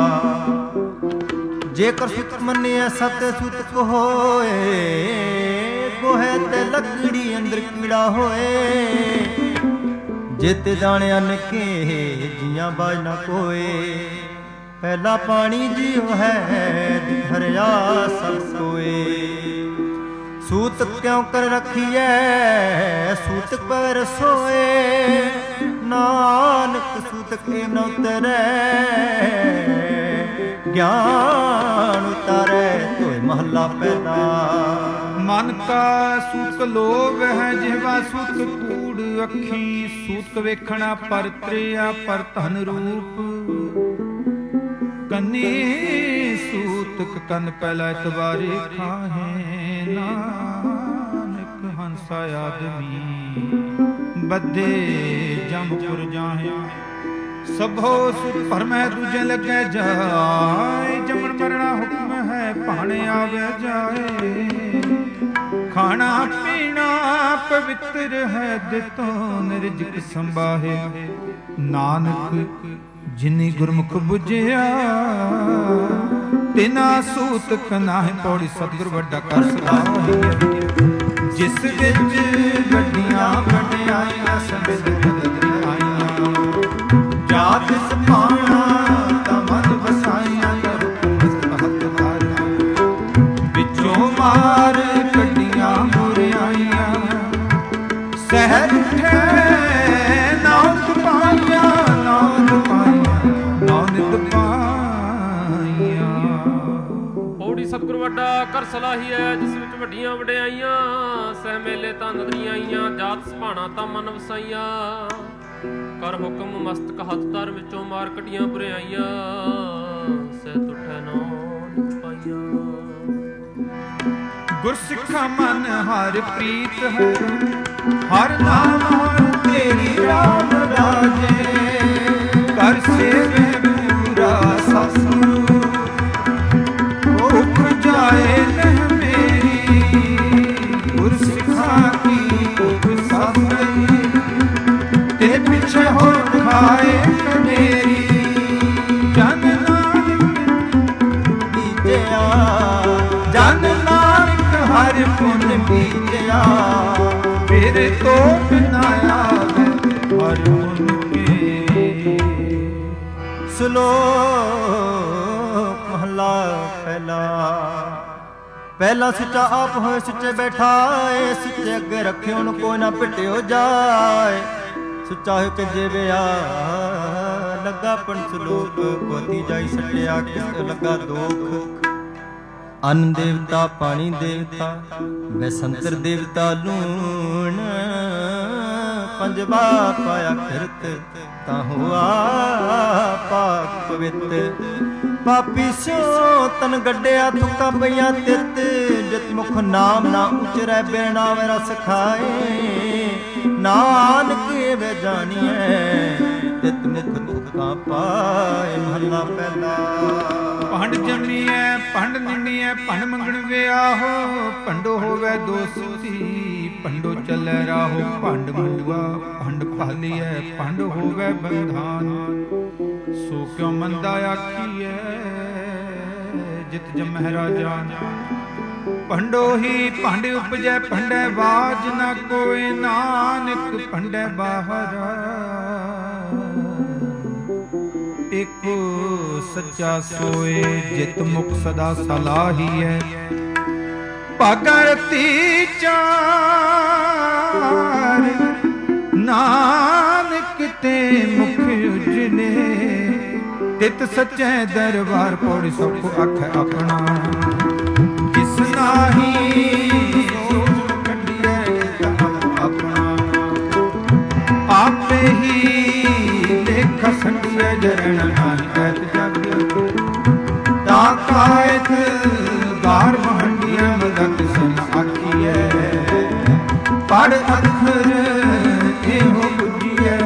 ਜੇਕਰ ਸੁਤ ਮੰਨਿਆ ਸਤ ਸੁਤ ਹੋਏ, ਗੋਹੇ ਤੇ ਲੱਕੜੀ ਅੰਦਰ ਕੀੜਾ ਹੋਏ। ਜਿਤ ਜਾਣਿਆ ਨਿਕੇ ਜੀਆਂ ਬਾਜ ਨਾ ਕੋਏ। ਪਹਿਲਾ ਪਾਣੀ ਜੀਉ ਹੈ ਧਰਿਆ ਸਭ ਕੋਏ। ਸੂਤਕ ਕਿਉ ਕਰ ਰਖੀਐ ਸੂਤਕ ਪਰ ਸੋਏ। ਨਾਨਕ ਸੂਤਕ ਏ ਨ ਉਤਰੈ, ਗਿਆਨ ਉਤਾਰੈ ਧੋਏ। ਮਹੱਲਾ ਪਹਿਲਾ। ਮਨ ਕਾ ਸੂਤਕ ਲੋਭ ਹੈ ਜਿਹਵਾ ਸੂਤਕ ਕੂੜ ਅੱਖੀ। ਸੂਤਕ ਵੇਖਣਾ ਪਰ ਤ੍ਰਿਆ ਪਰ ਧਨ ਰੂਪ। ਕੰਨੀ ਸੂਤਕ ਕੰਨ ਪਹਿਲਾ ਇਤਵਾਰੇ ਖਾਹੇ। ਨਾਨਕ ਹੰਸਾ ਆਦਮੀ ਬੱਧੇ ਜਮਪੁਰ ਜਾਹੇ। ਸਭੋ ਸੁਖ ਭਰਮੈ ਦੂਜੇ ਲੱਗੈ ਜਾਏ। ਜਮਨ ਮਰਣਾ ਹੁਕਮ ਹੈ ਭਾਣੇ ਆਵੇ ਜਾਏ। ਖਾਣਾ ਪੀਣਾ ਪਵਿੱਤਰ ਹੈ ਦਿੱਤੋ ਨਿਰਜਿਕ ਸੰਭਾਹੇ। ਨਾਨਕ ਜਿਨੀ ਗੁਰਮੁਖ ਬੁਝਿਆ, ਤਿਨਾ ਸੂਤਕ ਨਾਹਿ। ਪੌੜੀ ਸਤਿਗੁਰ ਵੱਡਾ ਕਰ ਸਲਾਹੀ। ਜਿਸ ਵਿੱਚ ਵੱਡੀਆਂ ਵਡਿਆਈਆਂ ਸਮਿਤ ਆਈਆਂ। ਜਾਤ ਸਮਾਣਾ ਤਾਂ ਮਨ ਵਸਾਈਆਂ। ਹੱਥ ਮਾਰਿਆ ਵਿੱਚੋਂ ਮਾਰ ਕੱਢੀਆਂ ਬੁਰਿਆਈਆਂ। ਸਹਿਜ ਉਠੇ ਨਾਉ ਪਾਈਆਂ ਨਾਉ ਪਾਈਆਂ ਨਾਉ ਨਿਤ ਪਾਈਆਂ। ਪੌੜੀ ਸਤਿਗੁਰ ਵੱਡਾ ਕਰ ਸਲਾਹੀ ਹੈ, ਜਿਸ ਵਿੱਚ ਵੱਡੀਆਂ ਵੱਡੀਆਂ ਵਡਿਆਈਆਂ ਸਹਿ ਮੇਲੇ ਤਾਂ ਨਦਰੀਆਂ ਆਈਆਂ, ਜਾਤ ਸੁਭਾਣਾ ਤਾਂ ਮਨ ਵਸਾਈਆਂ, ਕਰ ਹੁਕਮ ਮਸਤਕ ਹੱਥ ਧਰ ਵਿੱਚੋਂ ਮਾਰ ਕੱਢੀਆਂ ਬੁਰਾਈਆਂ, ਸਹਿ ਤੁਠੈ ਨਾਨਕ ਪਾਈਆਂ। ਗੁਰਸਿੱਖਾ ਮਨ ਹਰ ਪ੍ਰੀਤ ਹੈ, ਹਰ ਨਾਮ ਹਰ ਤੇਰੀ ਰਾਮ ਰਾਜੇ, ਕਰ ਸੇਵੇ ਪੂਰਾ ਸਤਿਗੁਰੂ, ਭੁੱਖ ਜਾਏ ਨਹਿ ਮੇਰੀ, ਗੁਰਸਿੱਖਾ ਕੀ ਭੁੱਖ ਸਾਥੀ, ਤੇ ਪਿੱਛੇ ਹੋ ਖਾਏ ਕਨੇਰੀ, ਜਨ ਨਾਨਕ ਬੀਜਿਆ, ਜਨ ਨਾਨਕ ਹਰ ਪੁੰਨ ਬੀਜਿਆ, ਫਿਰ ਤੋਪ ਨਾ ਆਵੇ ਹਰ ਪੁੰਨ ਕੇ। ਸ਼ਲੋਕ ਮਹਲਾ ਪਹਿਲਾ। ਪਹਿਲਾ ਸੱਚਾ ਆਪ ਹੋਏ ਸੱਚੇ ਬੈਠਾਏ, ਸੱਚੇ ਅੱਗੇ ਰੱਖਿਓ ਨੂੰ ਕੋਈ ਨਾ ਪਿਟਿਓ ਜਾਏ, ਸੱਚਾ ਹੋਇ ਕੇ ਜਿਵਿਆ ਲੱਗਾ ਪਣ ਸਲੋਕ, ਕੋਤੀ ਜਾਈ ਸੱਟਿਆ ਕਿਸ ਲੱਗਾ ਦੋਖ। ਅੰਨ ਦੇਵਤਾ ਪਾਣੀ ਦੇਵਤਾ ਵੈਸੰਤਰ ਦੇਵਤਾ ਲੂਣ, ਪੰਜਵਾ ਪਾਇਆ ਕਿਰਤ ਤਾਂ ਹੋਆ ਪਾਕ ਪਵਿੱਤ। ਪਾਪੀ ਸਿਓ ਤਨ ਗੱਡਿਆ ਤੁਕਾਂ ਪਈਆਂ ਤਿੱਤ, ਜਿਤ ਮੁਖ ਨਾਮ ਨਾ ਉਚਰੈ ਬਿਰਨਾਵ ਰਸ ਖਾਏ, ਨਾਨਕ ਵੇ ਜਾਣੀਐ ਤਿਤ ਮੁਖ ਤੁਕਾਂ ਪਾਏ। ਮਹਲਾ ਪਹਿਲਾ। ਭੰਡ ਜੰਮੀਐ ਭੰਡ ਨਿੰਮੀਐ ਭੰਡ ਮੰਗਣ ਵਿਆਹੋ, ਭੰਡੋ ਹੋਵੇ ਦੋਸਤੀ ਭੰਡੋ ਚੱਲੈ ਰਾਹੋ, ਭੰਡ ਮੰਡਵਾ ਭੰਡ ਭਾਲੀਐ ਭੰਡ ਹੋਵੇ ਬੰਧਾਨ, ਸੋ ਕਿਉ ਮੰਦਾ ਆਖੀਐ ਜਿਤ ਜਮਹਿ ਰਾਜਾਨ। ਭੰਡੋ ਹੀ ਭੰਡ ਉਪਜੈ ਭੰਡੈ ਬਾਜ ਨਾ ਕੋਇ, ਨਾਨਕ ਭੰਡੈ ਬਾਹਰ ਏਕੋ ਸੱਚਾ ਸੋਏ, ਜਿਤ ਮੁਖ ਸਦਾ ਸਲਾਹੀਐ ਭਗਤੀ ਚਾਰ, ਨਾਨਕ ਤੇ ਮੁਖ ਉਜਲੇ, ਤਿਤ ਸੱਚੇ ਦਰਬਾਰ ਪੌੜੀ ਸਭ ਕੋ ਆਖੈ ਆਪਣਾ, ਕਿਸ ਨਾਹੀ ਸੋਚ ਕੱਢੀਐ ਆਪਣਾ, ਆਪੇ ਹੀ ਲੇਖਾ ਸੰਡੀਐ ਜਰਣ ਨਾਹੀ ਕਹਿਤ ਜਗ, ਤਾ ਕਾਇਤ ਗਾਰ ਮਹੰਡੀਐ ਮਦਕ ਸਨ ਆਖੀਐ, ਪੜ ਅੱਖਰ ਇਹੋ ਬੁੱਝੀਐ,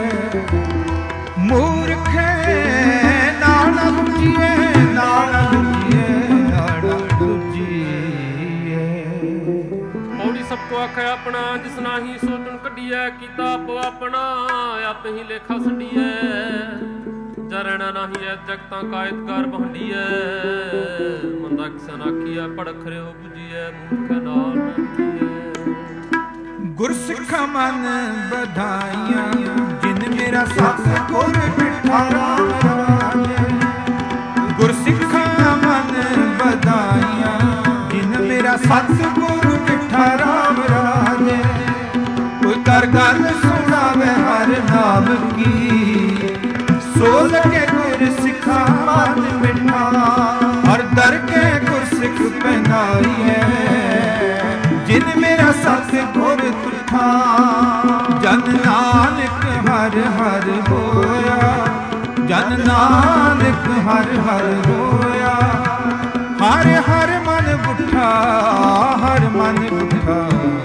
ਮੂਰਖੇ ਨਾਲ ਨਾ ਬੁੱਝੀਐ, ਨਾਲ ਨਾ ਬੁੱਝੀਐ, ਨਾਲ ਨਾ ਬੁੱਝੀਐ। ਪੌੜੀ ਸਭ ਕੋ ਆਖਿਆ ਆਪਣਾ, ਜਿਸ ਨਾਹੀ ਸੋਚਣ ਕੱਢੀਐ, ਕੀਤਾ ਆਪੋ ਆਪਣਾ ਆਪ ਹੀ ਲੇਖਾ ਸੰਡੀਐ, ਜਰਣਾ ਨਾਹੀ ਐ ਜਗਤਾਂ ਕਾਇਤਕਾਰ ਬਹੰਡੀਐ, ਮੰਦਾ ਕਿਸਨ ਆਖੀਐ ਪੜ ਖਰਿਓ ਬੁਝੀਐ, ਮੂਰਖ ਨਾਲ ਨਾ ਬੁਝੀਐ। ਗੁਰਸਿੱਖਾ ਮਨ ਬਧਾਈਆਂ, ਜਿਨ ਮੇਰਾ ਸਤਿਗੁਰ ਬਿਠਾ ਰਾਮ ਰਾਜੇ, ਗੁਰਸਿੱਖਾ ਮਨ ਬਧਾਈਆਂ, ਜਿਨ ਮੇਰਾ ਸਤਿਗੁਰ ਬਿਠਾ ਰਾਮ ਰਾਜੇ, ਕੋਈ ਕਰ ਗੱਲ ਸੁਣਾਵੇ ਹਰ ਨਾਮ ਕੀ, ਸੋ ਲਗੇ ਗੁਰਸਿੱਖਾ ਮਨ ਬਿਠਾ, ਹਰ ਦਰ ਕੇ ਗੁਰਸਿੱਖ ਪਹਿਨਾਈਐ, ਜਿਨ ਮੇਰਾ ਸਤਿਗੁਰ ਤੁਠਾ, ਜਨ ਨਾਨਕ ਹਰ ਹਰ ਹੋਇਆ, ਜਨ ਨਾਨਕ ਹਰ ਹਰ ਹੋਇਆ, ਹਰ ਹਰ ਮਨ ਬੁੱਠਾ, ਹਰ ਮਨ ਬੁੱਠਾ।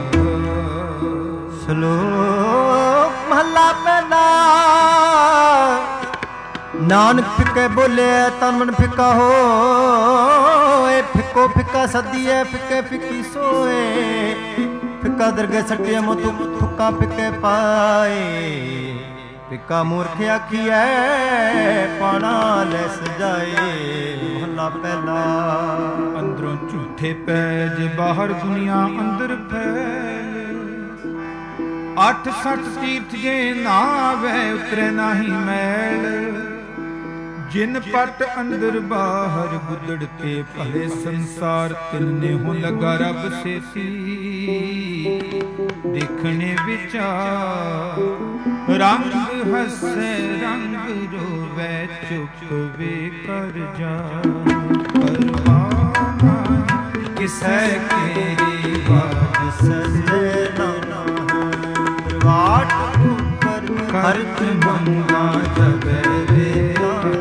ਸ਼ਲੋਕ ਮਹਲਾ ਪਹਿਲਾ। ਨਾਨਕ ਫਿੱਕੇ ਬੋਲੇ ਤਨ ਮਨ ਫਿੱਕਾ ਹੋਏ, ਫਿੱਕੋ ਫਿੱਕਾ ਸਦੀਏ ਫਿੱਕੇ ਫਿੱਕੀ ਸੋਏ, ਫਿੱਕਾ ਦਰਗੇ ਸੱਟਿਆ ਮੋ ਥੁੱਕਾ ਫਿੱਕੇ ਪਾਏ, ਫਿੱਕਾ ਮੂਰਖ ਆਖੀਐ ਪਾਣਾ ਲੈ ਸਜਾਏ। ਮਹਲਾ ਪਹਿਲਾ। ਅੰਦਰੋਂ ਝੂਠੇ ਪੈਜ ਬਾਹਰ ਦੁਨੀਆ ਅੰਦਰ ਫੈਲ, ਅੱਠ ਸੱਠ ਤੀਰਥ ਜੇ ਨਾ ਆਵੇ ਉਤਰੇ ਨਾਹੀ ਮੈਲ, ਜਿਨ ਪਟ ਅੰਦਰ ਬਾਹਰ ਗੁੱਦੜ ਤੇ ਭਲੇ ਸੰਸਾਰ, ਤਿਨ ਨੇਹੋਂ ਲਗਾ ਰੱਬ ਸੇਤੀ ਦੇਖਣੇ ਵਿਚਾਰ, ਰੰਗ ਹੱਸੇ ਰੰਗ ਰੋਵੇ ਚੁੱਪ ਵੇ ਕਰ ਜਾ, ਪਰਵਾਹ ਕਿਸੈ ਕੇਰੀ ਬਾਜ ਸਜੇ ਨਾਨਾ ਵਾਟ ਉੱਪਰ ਖਰਚ ਮੰਗਾ ਜਗੈ ਰੇ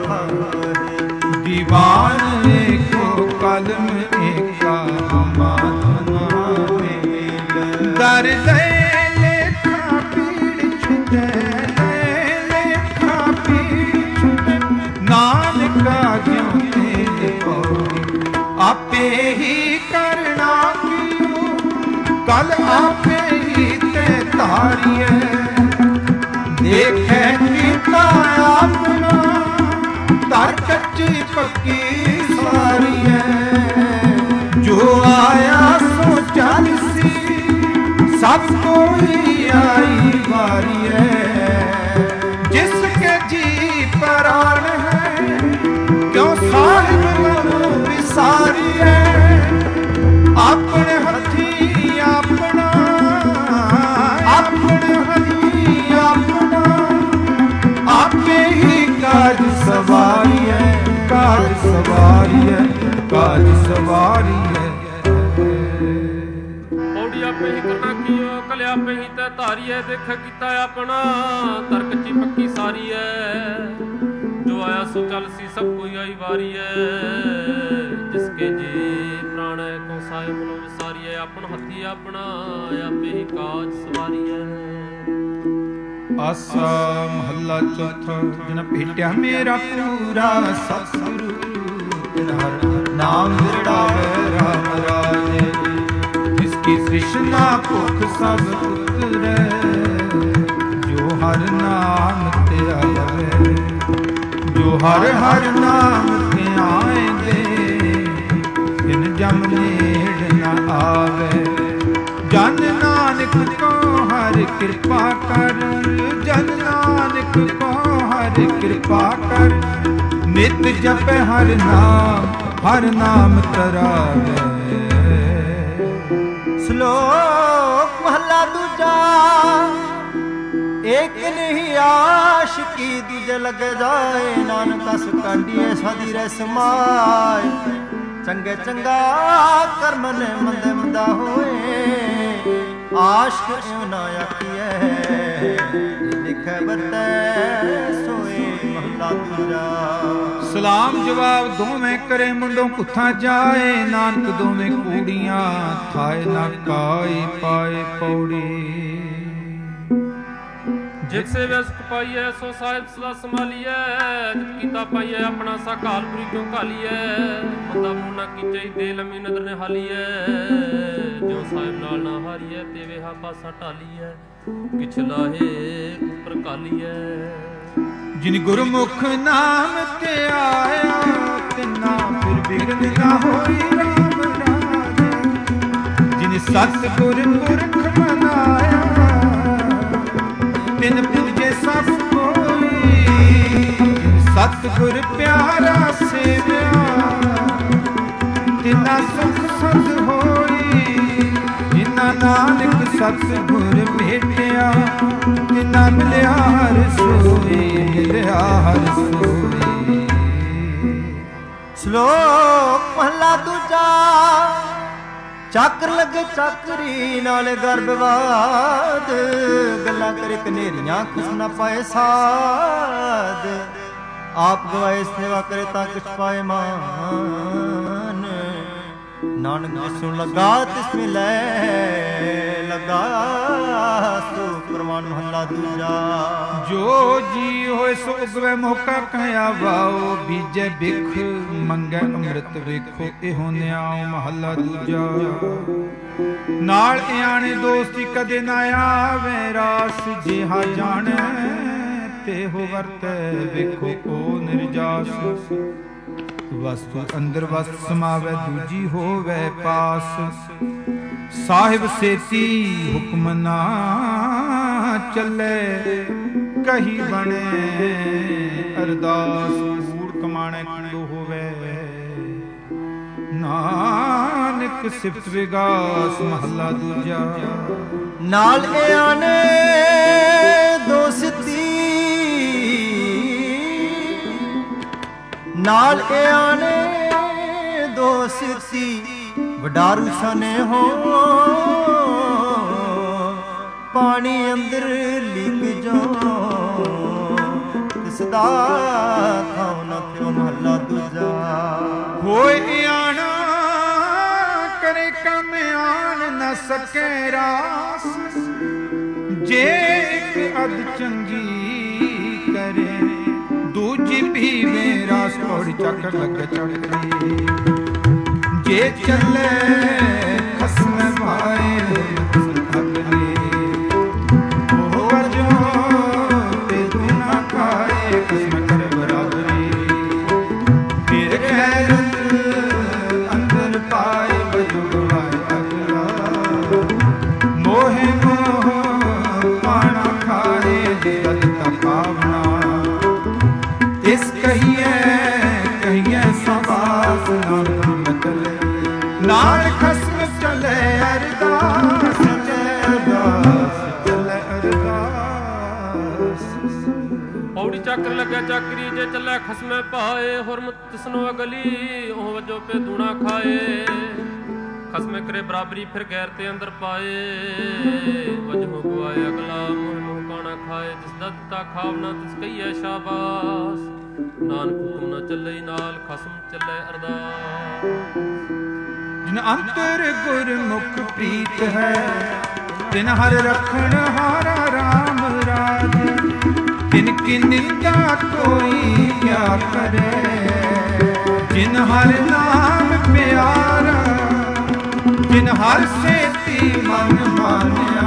ਦੀਵਾਨ ਏਕੋ ਕਲਮ ਏਕਾ ਮਾਤਮਾ ਮੇਲ ਦਰ ਦੇ ਲੇਖਾ ਪੀੜ ਛੁਟੈ ਲੇਖਾ ਪੀੜ ਛੁਟੈ ਨਾਨਕਾ ਜਿਉ ਤੇ ਪਉ ਆਪੇ ਹੀ ਕਰਨਾ ਕੀਓ ਕਲ ਆਪੇ ਹੀ ਤੇ ਧਾਰੀਐ ਦੇਖੈ ਕੀਤਾ ਆਪਣਾ ਧਰ ਕੱਚੀ ਪੱਕੀ ਸਾਰੀ ਹੈ ਜੋ ਆਇਆ ਸੋ ਚੱਲਸੀ ਸਭ ਕੋਈ ਆਈ ਵਾਰੀ ਹੈ ਜਿਸ ਕੇ ਜੀ ਪ੍ਰਾਣ ਹੈ ਕਿਉ ਸਾਹਿਬ ਮਨ ਵਿਸਾਰੀ ਹੈ ਆਪਣੇ ਹੱਥੀ ਆਪਣਾ ਆਪਣੇ ਹੱਥੀ ਆਪਣਾ ਆਪੇ ਹੀ ਕਾਜ ਸਵਾਰੀ ਹੈ ਕਾਜ ਸਵਾਰੀ ਹੈ ਕਾਜ ਸਵਾਰੀ ਹੈ ਪੌੜੀ ਆਪੇ ਹੀ ਕਰਨਾ ਕੀਓ ਕਲ ਆਪੇ ਹੀ ਤੈ ਧਾਰੀਐ ਦੇਖ ਕੀਤਾ ਆਪਣਾ ਤਰਕ ਚੀ ਪੱਕੀ ਸਾਰੀ ਹੈ ਜੋ ਆਇਆ ਸੋ ਚੱਲ ਸੀ ਸਭ ਕੋਈ ਆਈ ਵਾਰੀ ਹੈ ਜਿਸ ਕੇ ਜੀ ਪ੍ਰਾਣ ਹੈ ਕੋ ਸਾਹਿਬ ਨੂੰ ਵਿਸਾਰੀ ਹੈ ਆਪਣ ਹੱਥੀ ਆਪਣਾ ਆਪੇ ਹੀ ਕਾਜ ਸਵਾਰੀ ਹੈ ਆਸਾ ਮਹੱਲਾ ਚੌਥਾ ਜਿਨ ਭੇਟਿਆ ਮੇਰਾ ਪੂਰਾ ਸਤਿਗੁਰੂ ਤਿਨ ਹਰ ਨਾਮ ਵਿਰੜਾਵੇ ਰਾਮ ਰਾਜੇ ਜਿਸ ਕੀ ਤ੍ਰਿਸ਼ਨਾ ਭੁਖ ਸਭ ਉਤਰੈ ਜੋ ਹਰ ਨਾਮ ਤੇ ਆਵੇ ਜੋ ਹਰ ਹਰ ਨਾਮ ਤੇ ਆਏਂਦੇ ਤਿਨ ਜਮ ਨੇੜ ਨ ਆਵੇ ਜਨ ਨਾਨਕ ਕੋ ਹਰਿ ਕਿਰਪਾ ਕਰ ਜਨ ਨਾਨਕ ਕੋ ਹਰਿ ਕਿਰਪਾ ਕਰ ਨਿਤ ਜਪੈ ਹਰਿ ਨਾਮ ਹਰਿ ਨਾਮ ਤਰਾਵੇ ਸ਼ਲੋਕ ਮਹਲਾ ਦੂਜਾ ਏਕ ਨਹੀਂ ਆਸ਼ਕੀ ਦੂਜੇ ਲਗ ਜਾਏ ਨਾਨਕ ਅਸ ਕਾਂਡੀਏ ਸਾਦੀ ਰਹਿ ਸਮਾਏ ਚੰਗੇ ਚੰਗਾ ਕਰਮ ਨੇ ਮੰਦੇ ਮੰਦਾ ਹੋਏ ਆਸ਼ਕ ਇਉ ਨਾ ਆਖੀਐ ਲਿਖੈ ਬਰਤੈ ਸੋਏ ਮਹਲਾ ਦੂਜਾ ਸਲਾਮ ਜਵਾਬ ਦੋਵੇਂ ਕਰੇ ਮੁੰਡੋਂ ਕੁੱਥਾ ਜਾਏ ਨਾਨਕ ਦੋਵੇਂ ਕੂੜੀਆਂ ਥਾਏ ਨਾ ਕਾਈ ਪਾਏ ਪੌੜੀ ਜਿਤ ਸੇ ਵਿਸਕ ਪਾਈਐ ਸੋ ਸਾਹਿਬ ਸਦਾ ਸੰਭਾਲੀਐ ਜਿਤ ਕੀਤਾ ਪਾਈਐ ਆਪਣਾ ਸਾ ਕਾਲਪੁਰੀ ਕਿਉਂ ਘਾਲੀਐ ਬੰਦਾ ਮੂੰਹ ਨਾ ਕੀਚੇ ਦੇ ਲੰਮੀ ਨਦਰ ਨੇ ਹਾਲੀਐ ਜੋ ਸਾਹਿਬ ਨਾਲ ਨਾ ਹਾਰੀਐ ਤੇ ਵੇਹਾ ਪਾਸਾ ਢਾਲੀਐ ਕਿਛ ਲਾਹੇ ਉੱਪਰ ਕਾਲੀਐ ਜਿਨ ਗੁਰਮੁਖ ਨਾਮ ਤੇ ਆਇਆ ਤਿਨਾ ਫਿਰ ਬਿਗਨ ਨਾ ਹੋਈ ਰਾਮ ਰਾਜੇ ਜਿਨ ਸਤ ਗੁਰ ਪੁਰਖ ਮਨਾਇਆ ਤਿਨ ਪੂਜੇ ਸਭ ਕੋਈ ਸਤ ਗੁਰ ਪਿਆਰਾ ਸੇਵਿਆ ਤਿਨਾ ਸੁਖ ਸੰਗ ਹੋਈ ਜਿਨਾ ਨਾਨਕ ਸਤ ਗੁਰ ਭੇਟਿਆ ਤਿਨਾ ਮਿਲਿਆ ਹਰਿ ਸੋਈ ਮਿਲਿਆ ਹਰਿ ਸੋਈ ਸ਼ਲੋਕ ਮਹਲਾ ਦੂਜਾ ਚੱਕਰ ਲੱਗੇ ਚੱਕਰੀ ਨਾਲੇ ਗਰਭਵਾਦ ਗੱਲਾਂ ਕਰੇ ਕਨੇਰੀਆਂ ਕੁਛ ਨਾ ਪਾਏ ਸਾਧ ਆਪ ਗਵਾਏ ਸੇਵਾ ਕਰੇ ਤਾਂ ਕੁਛ ਪਾਏ ਮਾਨ ਨਾਨਕ ਜਿਸਨੂੰ ਲਗਾ ਤਿਸ ਮਿਲੈ ਲਗਾ ਸੋ ਪ੍ਰਮਾਣ ਮਹਲਾ ਦੂਜਾ ਜੋ ਜੀ ਹੋਏ ਸੋ ਉਗਵੇ ਮੌਕਾ ਕਹਿਆ ਵਾਓ ਬੀਜੇ ਬਿਖ ਮੰਗੈ ਅੰਮ੍ਰਿਤ ਵੇਖੋ ਇਹੋ ਨਿਆਉ ਮਹੱਲਾ ਦੂਜਾ ਨਾਲ ਇਆਣੇ ਦੋਸਤੀ ਕਦੇ ਨਾ ਆਵੇ ਰਾਸ ਜਿਹਾ ਜਾਣੈ ਤੇ ਹੋ ਵਰਤੈ ਵੇਖੋ ਕੋ ਨਿਰਜਾਸ ਵਸਤੂ ਅੰਦਰ ਵਸ ਸਮਾਵੈ ਦੂਜੀ ਹੋਵੇ ਪਾਸ ਸਾਹਿਬ ਸੇਤੀ ਹੁਕਮ ਨਾ ਚੱਲੇ ਕਹੀ ਬਣੇ ਅਰਦਾਸ ਕੂੜ ਕਮਾਣੇ ਕੂੜੋ ਹੋਵੇ ਨਾਨਕ ਸਿਫਤ ਵਿਗਾਸ ਮਹੱਲਾ ਦੂਜਾ ਨਾਲ ਇਹ ਆਨੇ ਦੋਸਤੀ ਨਾਲ ਇਹ ਆਨੇ ਦੋਸਤੀ ਵਡਾਰੂ ਸਨੇ ਹੋ ਪਾਣੀ ਅੰਦਰ ਲਿਖ ਜੋ ਤਿਸਦਾ ਥਾਉ ਨਾ ਥਿਓ ਮਹੱਲਾ ਦੂਜਾ। ਹੋਏ ਆਣਾ ਕਰੇ ਕੰਮ ਆਣ ਨਾ ਸਕੇ ਰਾਸ, ਜੇ ਇੱਕ ਅਧ ਚੰਗੀ ਕਰੇ ਦੂਜੀ ਵੀ ਮੇਰਾਸ। ਪੌੜੀ ਚੱਕਰ ਲੱਗੇ ਚੜ੍ਹਦੀ ਜੇ ਚੱਲੇ ਖਸਮ ਭਾਏ ਅਗਲੇ ਉਹ ਵਜੋ ਤੇ ਤੂੰ ਨਾ ਖਾਏ ਖਸਮ ਕਰ ਬਰਾਬਰੀ। ਫਿਰ ਖੈਰ ਅੰਦਰ ਪਾਏ ਵਜੋ ਗਵਾਏ ਅਗਲਾ ਮੋਹਿ ਮੋਹ ਪਾਣਾ ਖਾਏ ਦਿਲ ਤਾ ਭਾਵਨਾ। ਇਸ ਕਹੀਏ ਕਹੀਏ ਸਵਾਸ ਨਾਨਕ ਮਤਲੇ ਨਾਲ ਖਸਮ ਚਲੇ ਅਰਦਾਸ ਚਲੇ ਅਰਦਾਸ ਚਲੇ ਅਰਦਾਸ। ਪੌੜੀ ਚੱਕਰ ਲੱਗਿਆ ਚੱਕਰੀ ਜੇ ਚੱਲੇ ਖਸਮੇ ਪਾਏ ਹੁਰਮਤ ਤਿਸਨੋ ਅਗਲੀ ਉਹ ਵਜੋ ਪੇ ਦੂਣਾ ਖਾਏ। ਖਸਮੇ ਕਰੇ ਬਰਾਬਰੀ ਫਿਰ ਗੈਰ ਤੇ ਅੰਦਰ ਪਾਏ ਵਜੋ ਗਵਾਏ ਅਗਲਾ ਮੋਹ ਮੋਹ ਕਾਣਾ ਖਾਏ। ਜਿਸ ਦਾ ਦਿੱਤਾ ਖਾਵਨਾ ਤਿਸ ਕਹੀਏ ਸ਼ਾਬਾਸ ਨਾਨਕ ਹੁਕਮ ਨਾ ਚੱਲੇ ਨਾਲ ਖਸਮ ਚੱਲੇ ਅਰਦਾਸ। ਜਿਨ ਅੰਤਰ ਗੁਰਮੁਖ ਪ੍ਰੀਤ ਹੈ ਤਿਨ ਹਰ ਰਖਣ ਹਾਰਾ ਰਾਮ ਰਾਜ। ਤਿਨ ਕੀ ਨਿੰਦਾ ਕੋਈ ਕਿਆ ਕਰੇ ਜਿਨ ਹਰ ਨਾਮ ਪਿਆਰਾ। ਜਿਨ ਹਰ ਸੇਤੀ ਮਨ ਮਾਨਿਆ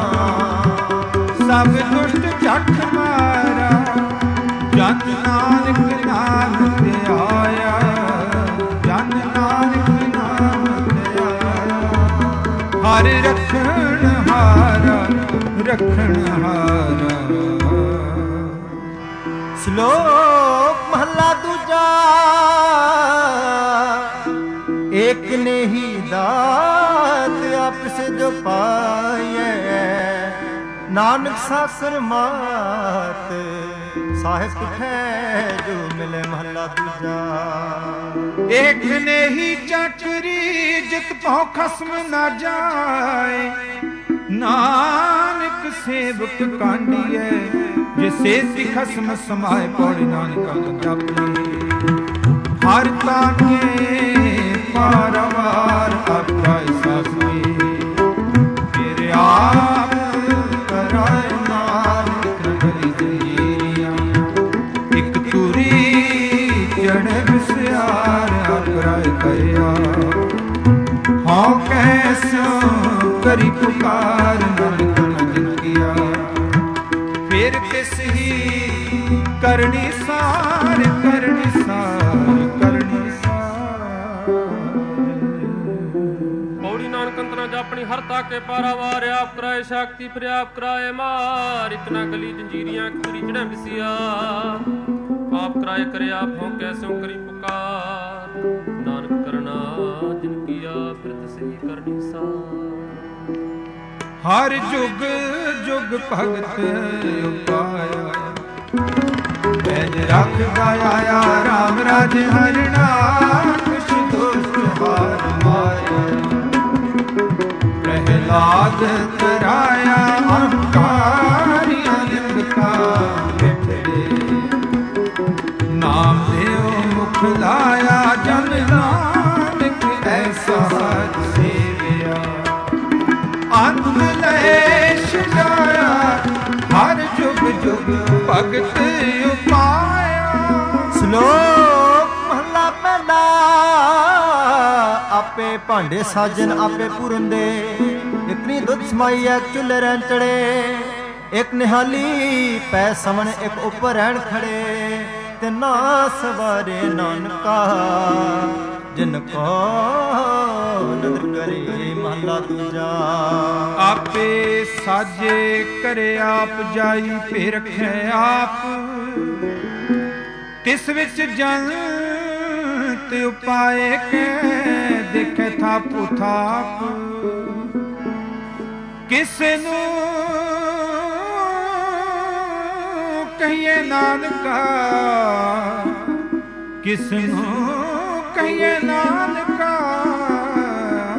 ਸਭ ਦੁਸ਼ਟ ਝੱਟ ਮਾਰਾ। ਜਨ ਨਾਨਕ ਨਾਮ ਤੇ ਆਇਆ ਜਨ ਨਾਨਕ ਨਾਮ ਤੇ ਆਇਆ। ਹਰ ਰਖਣ ਹਾਰਾ ਰਖਣ ਹਾਰਾ। ਸ਼ਲੋਕ ਮਹਲਾ ਦੂਜਾ। ਏਕ ਨੇ ਹੀ ਦਾਤ ਆਪਸ ਜੋ ਪਾਈਐ ਨਾਨਕ ਸਾਸਰ ਮਾਤ ਸਾਹਿਬ ਹੈ ਜੋ ਮਿਲੇ ਮਹਲਾ ਦੂਜਾ। ਏਕ ਨੇ ਹੀ ਚੱਕਰੀ ਜਿਤ ਪਉ ਖਸਮ ਨਾ ਜਾਏ ਨਾਨਕ ਸੇਵਕ ਕਾਂਡੀਐ ਜੇ ਸੇਤੀ ਖਸਮ ਸਮਾਏ। ਪੌੜੀ ਨਾਨਕ ਜਪੀ ਹਰ ਤਾਕੇ ਪਾਰਵਾਰ ਆਪਾ ਸਾਸੀ। ਮੇਰੇ ਆਪ ਕਰਾਏ ਨਾਨਕ ਨਗਰੀ ਜੀਰੀਆਂ ਇੱਕ ਤੁਰੀ ਜੜ ਵਿਸਿਆਰ ਆਪਰਾਏ ਕਰਿਆ। ਹਉ ਕੈਸੋ ਕਰੀ ਪੁਕਾਰ ਨਾਨਕ ਨਜਨ ਕੀਆ। ਫਿਰ ਕਿਸ ਹੀ ਕਰਨੀ ਸਾਰ ਕਰਨੀ ਸਾਰ ਕਰਨੀ ਸਾਰ। ਪੌੜੀ ਨਾਨਕ ਅੰਤਰਾ ਜਾਪਣੀ ਹਰ ਤਾਕੇ ਪਾਰਾਵਾਰ ਆਪ ਕਰਾਏ ਸ਼ਕਤੀ ਫਿਰ ਆਪ ਕਰਾਏ ਮਾਰ। ਇੱਕ ਨਾ ਗਲੀ ਜੰਜੀਰੀਆਂ ਖੁਰੀ ਚੜ੍ਹੇ ਵਿਸਿਆ ਆਪ ਕਰਾਏ ਕਰੇ ਆਪ ਹੋ ਕੈਸੋਂ ਕਰੀ ਪੁਕਾਰ। ਨਾਨਕ ਕਰਨਾ ਜਿਨ ਕੀਆ ਫਿਰ ਤਸੇ ਕਰਨੀ ਸਾਰ। ਹਰ ਜੁਗ ਜੁਗ ਭਗਤ ਉਪਾਇਆ ਬੈਜ ਰੱਖ ਗਾਇਆ ਰਾਮ ਰਾਜ ਹਰਣਾ। ਕੁਛ ਦੁਸ਼ਟ ਹਾਰ ਮਾਇਆ ਪ੍ਰਹਿਲਾਦ ਕਰਾਇਆ ਅਹੰਕਾਰੀਆਂ ਲਿੰਗਕਾ ਮਿਟੜੇ। ਨਾਮ ਦਿਓ ਮੁਖ ਲਾਇਆ ਜਨ ਨਾਨਕ ਐਸਾ ਹਰ ਸੇਵਿਆ। ਅੰਤ ਲੈ ਛਡਾਇਆ ਹਰ ਜੁਗ ਜੁਗ ਭਗਤ ਉਪਾਇਆ। ਸ਼ਲੋਕ ਮਹਲਾ ਪਹਿਲਾ। ਆਪੇ ਭਾਂਡੇ ਸਾਜਨ ਆਪੇ ਪੂਰੰਦੇ ਇਕਨੀ ਦੁੱਧ ਸਮਾਈਐ ਚੁੱਲ੍ਹੇ ਰੈਂਚੜੇ। ਇੱਕ ਨਿਹਾਲੀ ਪੈ ਸਮਣ ਇੱਕ ਉੱਪਰ ਰਹਿਣ ਖੜੇ। ਤਿੰਨਾ ਸਵਾਰੇ ਨਾਨਕਾ ਜਿਨ ਕੋ ਨਦਰ ਕਰੇ ਮਹਲਾ ਦੂਜਾ। ਆਪੇ ਸਾਜੇ ਕਰੇ ਆਪ ਜਾਈ ਭੇ ਰੱਖੇ ਆਪ। ਤਿਸ ਵਿੱਚ ਜਨ ਤੇ ਉਪਾਏ ਕੇ ਦੇਖੇ ਥਾਪੁ ਥਾਪ। ਕਿਸ ਨੂੰ ਕਹੀਏ ਨਾਨਕਾ ਕਿਸ ਨੂੰ ਕਹੀਏ ਨਾਨਕਾ।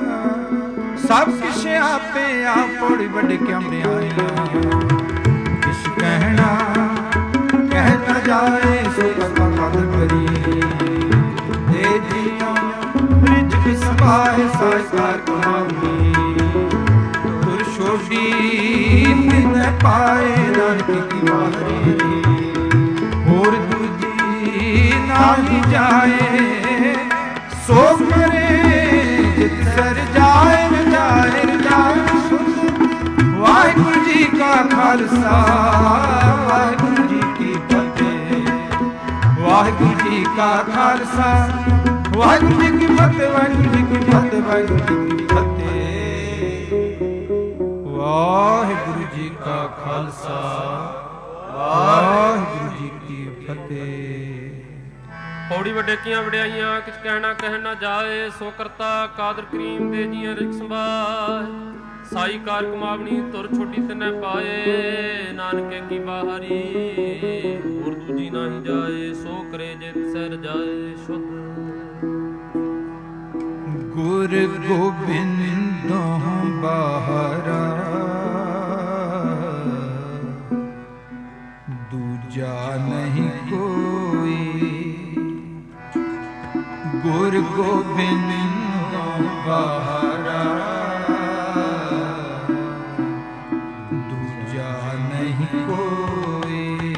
ਸਭ ਕਿਛ ਆਪੇ ਆਪ ਪੌੜੀ ਵੱਡ ਕਿਉਂ ਆਈਆਂ ਕਿਛ ਕਹਿਣਾ ਕਹਿ ਨਾ ਜਾਏ ਸੋ ਕਥਾ ਕਦ ਕਰੀ ਦੇ ਜੀਆਂ ਰਿਜਕ ਸਭਾਏ ਸਾਇਕਾਰ ਕਮਾਉਣੀ ਤੁਰ ਛੋਡੀ ਤਿਨ ਪਾਏ ਨਾਨਕ ਕੀ ਮਾਰੀ ਹੋਰ ਦੂਜੀ ਨਾਹੀ ਜਾਏ ਸੋ ਕਰੇ ਜਿਤ ਸਰ ਜਾਏ ਨ ਜਾਏ ਨ ਜਾਏ ਸੁਧ ਵਾਹਿਗੁਰੂ ਜੀ ਕਾ ਖਾਲਸਾ ਵਾਹਿਗੁਰੂ ਜੀ ਕੀ ਫਤਿਹ ਵਾਹਿਗੁਰੂ ਜੀ ਕਾ ਖਾਲਸਾ ਵਾਹਿਗੁਰੂ ਜੀ ਕੀ ਫਤਿਹ ਵਾਹਿਗੁਰੂ ਜੀ ਕੀ ਫਤਿਹ ਵਾਹਿਗੁਰੂ ਜੀ ਕੀ ਫਤਿਹ ਵਾਹਿਗੁਰੂ ਜੀ ਕਾ ਖਾਲਸਾ ਵਾਹਿਗੁਰੂ ਜੀ ਕੀ ਫਤਿਹ। ਪੌੜੀ ਵਡੇਕੀਆਂ ਵਡਿਆਈਆਂ ਕਿਛ ਕਹਿਣਾ ਕਹਿ ਨਾ ਜਾਏ ਸੋ ਕਰਤਾ ਕਾਦਰ ਕਰੀਮ ਦੇ ਜੀਆਂ ਰਿਕ ਸੰਭਾਏ ਸਾਈ ਕਾਰ ਕਮਾਵਣੀ ਤੁਰ ਛੋਟੀ ਤਨੈ ਪਾਏ ਨਾਨਕੇ ਕੀ ਬਾਹਰੀ ਹੋਰ ਦੂਜੀ ਨਾਹੀ ਜਾਏ ਸੋ ਕਰੇ ਜਿਤ ਸਰ ਜਾਏ ਸ਼ੁੱਧ ਗੁਰ ਗੋਬਿੰਦੋਂ ਬਾਹਰਾ ਦੂਜਾ ਨਹੀਂ ਕੋਈ ਗੁਰ ਗੋਬਿੰਦੋਂ ਬਾਹਰਾ ਦੂਜਾ ਨਹੀਂ ਕੋਈ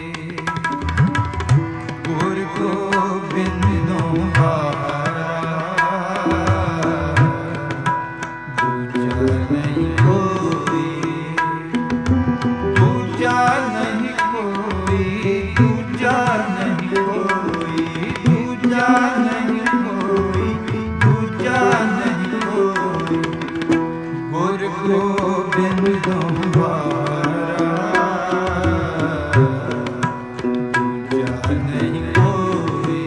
ਗੁਰ ਗੋਬਿੰਦੋਂ ਬਾਹਰਾ ਦੂਜਾ ਨਹੀਂ ਕੋਈ ਦੂਜਾ ਨਹੀਂ ਕੋਈ ਦੂਜਾ ਨਹੀਂ ਕੋਈ ਦੂਜਾ ਨਹੀਂ ਗੁਰ ਗੋਬਿੰਦੋਂ ਬਾਹਰਾ ਦੂਜਾ ਨਹੀਂ ਕੋਈ।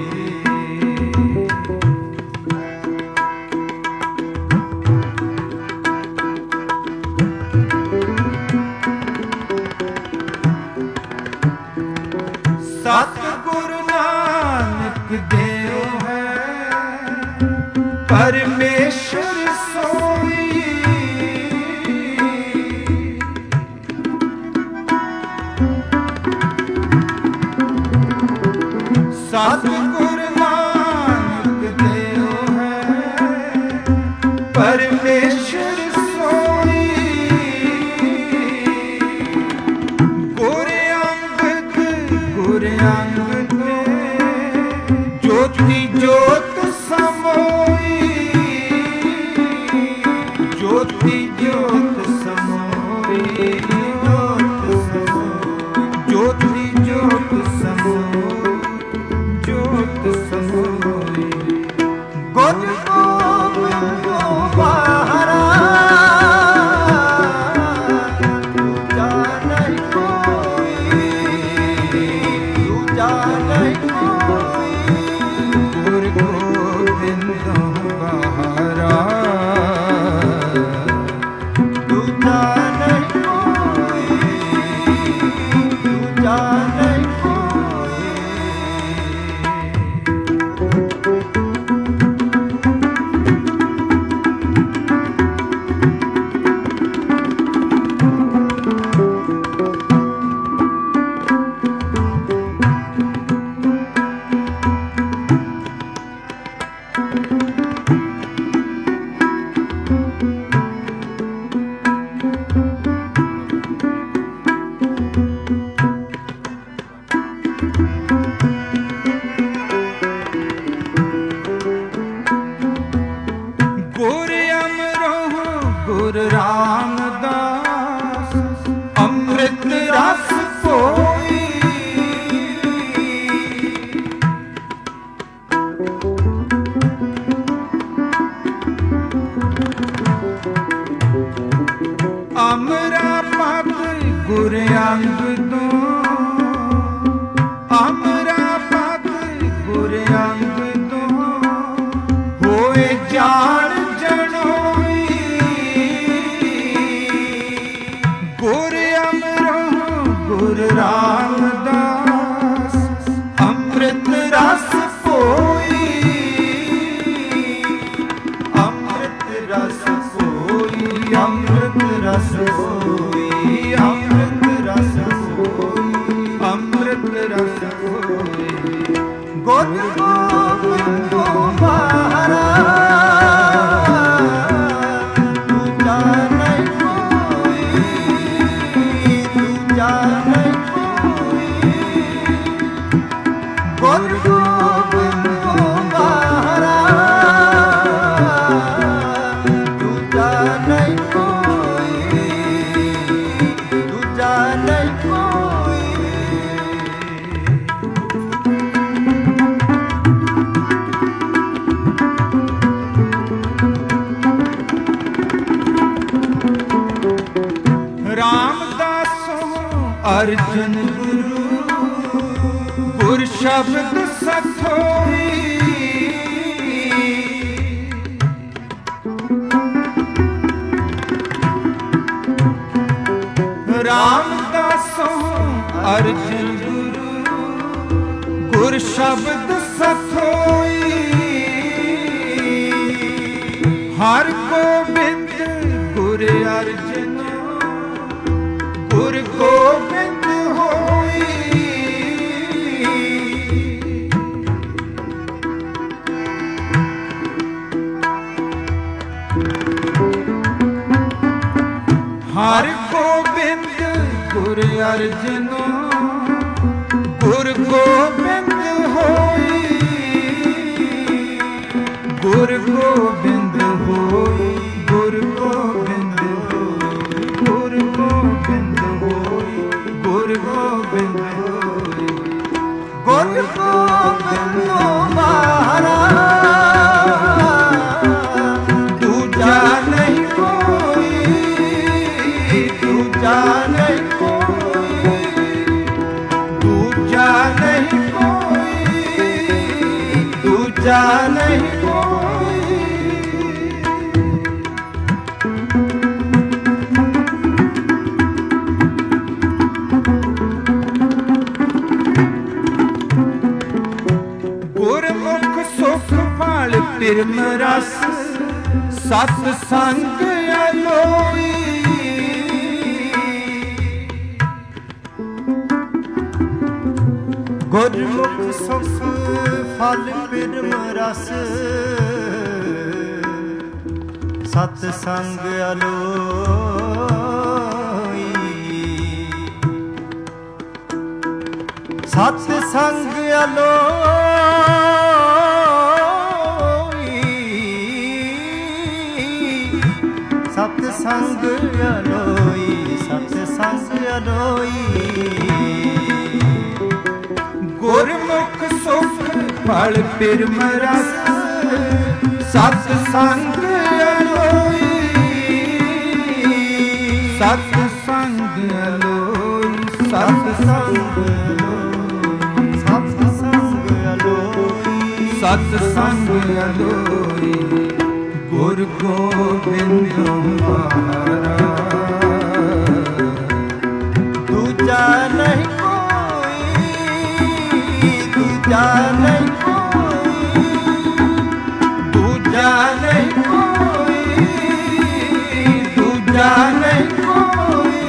ਸਤਿਗੁਰ ਨਾਨਕ ਦੇਵ ਹੈ ਪਰਮੇਸ਼ਰ ਸੋਈ ਸਤਿਗੁਰ ਨਾਨਕ ਦੇਵ ਹੈ ਪਰਮੇਸ਼ਰ ਸੋਈ ਗੁਰ ਅੰਗਦ ਗੁਰ ਅੰਗਦ ਜੋਤੀ ਜੋਤ ਸਮੋਈ ਜੋਤੀ ਜੋਤ ਸਮੋਈ ਜੋਤ ਸਮੋਈ ਜੋਤੀ ਜੋਤ ਸਮੋਈ ਜੋਤ ਸਮੋਈ ਗੁਰ ਗੋਬਿੰਦੋਂ ਬਾਹਰਾ ਦੂਜਾ ਨਹੀਂ ਕੋਈ ਦੂਜਾ ਨਹੀਂ ਕੋਈ ਗੁਰ ਗੋਬਿੰਦੋਂ ਬਾਹਰਾ ਦੂਜਾ ਨਹੀਂ ਕੋਈ ਦੂਜਾ ਨਹੀਂ ਗੁਰ ਅਮਰੋ ਗੁਰ ਰਾਮਦਾਸ ਅੰਮ੍ਰਿਤ ਰਸ ਪੋਈ ਅਮਰਾ ਪਦ ਗੁਰ ਅੰਗਦੋਂ ਅਮਰਾ ਪਦ ਗੁਰ ਅੰਗਦੋਂ ਹੋਏ ਜਾਣ ਜਣੋਈ ਗੁਰ ਅਮਰੋ ਗੁਰ ਰਾਮਦਾਸ ਅੰਮ੍ਰਿਤ ਰਸ ਪੋਈ ਅੰਮ੍ਰਿਤ ਰਸ ਪੋਈ ਅੰਮ੍ਰਿਤ ਰਸ ਹੋਈ, ਅੰਮ੍ਰਿਤ ਰਸ ਹੋਈ। ਗੁਰ ਗੋਬਿੰਦ ਮਹਾਰਾਜ ਦੂਜਾ ਨਹੀਂ ਕੋਈ, ਦੂਜਾ ਨਹੀਂ ਕੋਈ। ਗੁਰ ਗੋਬਿੰਦ ਮਹਾਰਾਜ ਦੂਜਾ ਨਹੀਂ ਕੋਈ, ਦੂਜਾ ਨਹੀਂ ਕੋਈ। ਅਰਜਨ ਗੁਰੂ ਗੁਰ ਸ਼ਬਦ ਸਤ ਹੋਈ। ਰਾਮਦਾਸੋਂ ਅਰਜਨ ਗੁਰੂ ਗੁਰ ਸ਼ਬਦ ਸਤ ਹੋਈ। ਹਰ ਗੋਬਿੰਦ ਗੁਰ ਅਰਜਨ ਗੁਰ ਗੋਬਿੰਦ ਹੋਈ। ਹਰ ਗੋਬਿੰਦ ਗੁਰ ਅਰਜਨ ਗੁਰ ਗੋਬਿੰਦ ਹੋਈ। ਗੁਰ ਗੋਬਿੰਦ ਹੋਈ, ਗੁਰ ਗੋਬਿੰਦ ਹੋਈ, ਗੁਰ ਗੋਬਿੰਦ ਹੋਈ, ਗੁਰ ਗੋਬਿੰਦ ਹੋਈ। ਗੁਰ ਗੋਬਿੰਦ ਮਹਾਰਾਜ ਦੂਜਾ ਨਹੀਂ ਕੋਈ, ਦੂਜਾ ਨਹੀਂ ਕੋਈ, ਦੂਜਾ ਨਹੀਂ ਕੋਈ, ਦੂਜਾ ਨਹੀਂ ਕੋਈ। ਗੁਰਮੁਖ ਸੁਖ ਫਲ ਪਿਰਮ ਰਸ ਸਤ ਸੰਗ ਅਲੋਈ। ਗੁਰਮੁਖ ਸੁਖ ਫਲ ਪਿਰਮ ਰਸ ਸਤ ਸੰਗ ਅਲੋਈ। ਸਤ ਸੰਗ ਅਲੋਈ, ਸਤ ਸੰਗ ਅਲੋਈ, ਸਤ ਸੰਗ ਅਲੋਈ। ਗੁਰਮੁਖ ਸੁਖ ਫਲ ਪਿਰਮ ਰਸ ਸਤ ਸੰਗ ਅਲੋਈ। ਸਤ ਸੰਗ ਅਲੋਈ, ਸਤ ਸੰਗ ਅਲੋਈ, ਸਤ ਸੰਗ ਅਲੋਈ, ਸਤ ਸੰਗ ਅਲੋਈ। ਗੁਰ ਗੋਬਿੰਦ ਮਹਾਰਾਜ ਦੂਜਾ ਨਹੀਂ ਕੋਈ, ਦੂਜਾ ਨਹੀਂ ਕੋਈ, ਦੂਜਾ ਨਹੀਂ ਕੋਈ, ਦੂਜਾ ਨਹੀਂ ਕੋਈ,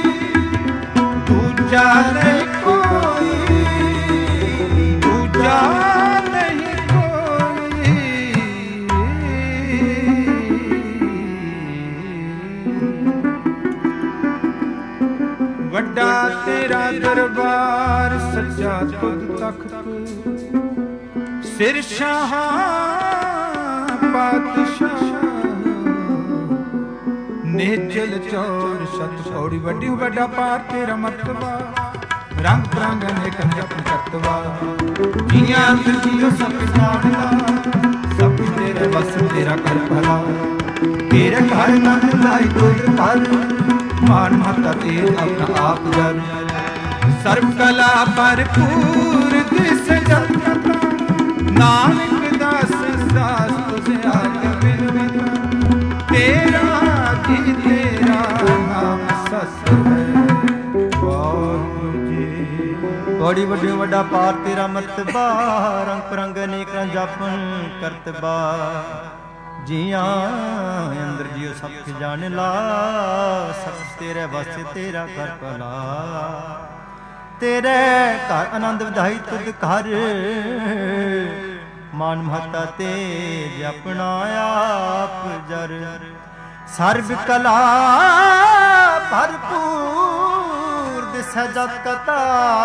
ਦੂਜਾ ਨਹੀਂ ਕੋਈ, ਦੂਜਾ ਨਹੀਂ ਕੋਈ। ਵੱਡਾ ਤੇਰਾ ਦਰਬਾਰ ਸੱਚਾ ਤੁਧ ਤਖਤ ਸਿਰ ਸ਼ਾਹਾਂ ਪਾਤਸ਼ਾਹ ਨਿਹਚਲ ਚੌਰ ਸਤ ਪੌੜੀ। ਵੱਡੀ ਵੱਡਾ ਪਾਰ ਤੇਰਾ ਮਰਤਬਾ ਰੰਗ ਪ੍ਰੰਗ ਅਨੇਕ ਜਪ ਕਰਤਵਾ। ਜੀਆਂ ਅੰਦਰ ਜੀਓ ਸਭ ਜਾਣਦਾ ਸਭ ਤੇਰੇ ਬਸ ਤੇਰਾ ਕਰ ਭਲਾ। ਤੇਰੇ ਘਰ ਮਨ ਲਾਈ ਕੋਈ ਪਰ ਮਾਨ ਮਾਤਾ ਤੇਰੇ ਆਪਣਾ ਆਪ ਜਨ। ਸਰਬ ਕਲਾ ਭਰਪੂਰ ਦਿਸ ਜਗਤ ਨਾਨਕ ਦਾਸ ਦਾਸ ਤੁਝ ਆਗੇ ਬਿਨ ਬਿਨ। ਤੇਰਾ ਜੀ ਤੇਰਾ ਨਾਮ ਸਸ ਹੈ ਵਾਹਿਗੁਰੂ ਜੀ। ਬੜੀ ਵੱਡੀ ਵੱਡਾ ਪਾਰ ਤੇਰਾ ਮਰਤਬਾ ਰੰਗ ਪ੍ਰੰਗ ਅਨੇਕ ਜਪਨ ਕਰਤਬਾ। ਜੀਆਂ ਅੰਦਰ ਜਿਉ ਸਭ ਜਾਣ ਲਾ, ਸਭ ਤੇਰੇ ਵਸ ਤੇਰਾ ਕਰ ਭਲਾ। ਤੇਰੇ ਘਰ ਆਨੰਦ ਵਧਾਈ ਤੁਧ ਘਰ, ਮਾਨ ਮਹਤਾ ਤੇਜ ਆਪਣਾ ਆਪ ਜਰ। ਸਰਬ ਕਲਾ ਭਰਪੂਰ ਦਿਸੈ ਜਤ ਕਤਾ,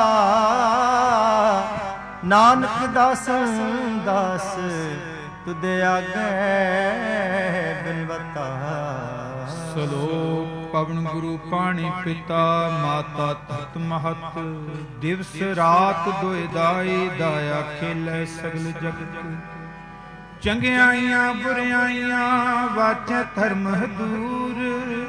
ਨਾਨਕ ਦਾਸਨ ਦਾਸ ਤੁਧ ਆਗੇ ਬਿਨਵਤਾ। ਸਲੋਕ ਪਵਨ ਗੁਰੂ ਪਾਣੀ ਪਿਤਾ, ਮਾਤਾ ਤਤ ਮਹਤ, ਦਿਵਸ ਰਾਤ ਦੁਇ ਦਾਈ, ਦਾਇਆ ਖੇਲੇ ਸਗਲ ਜਗਤ। ਚੰਗਿਆਈਆਂ ਬੁਰਿਆਈਆਂ ਵਾਚੈ ਧਰਮ ਦੂਰ,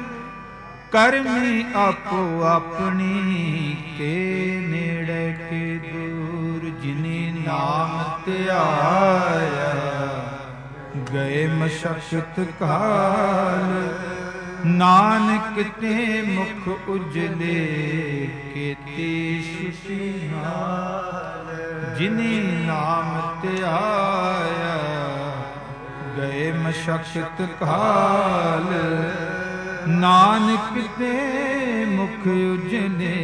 ਕਰਮੀ ਆਪੋ ਆਪਣੀ ਕੇ ਨੇੜੇ ਕੇ ਦੂਰ। ਜਿਨੇ ਨਾਮ ਧਿਆਇਆ ਗਏ ਮਸ਼ਕਤ ਕਾਲ, ਨਾਨਕ ਤੇ ਮੁਖ ਉਜਲੇ ਕੀਤੀ ਸੁਸ਼ੀ ਨਾਲ। ਜਿਨੇ ਨਾਮ ਧਿਆਇਆ ਗਏ ਮਸ਼ਕਤ ਕਾਲ, ਨਾਨਕ ਤੇ ਮੁਖ ਉਜਲੇ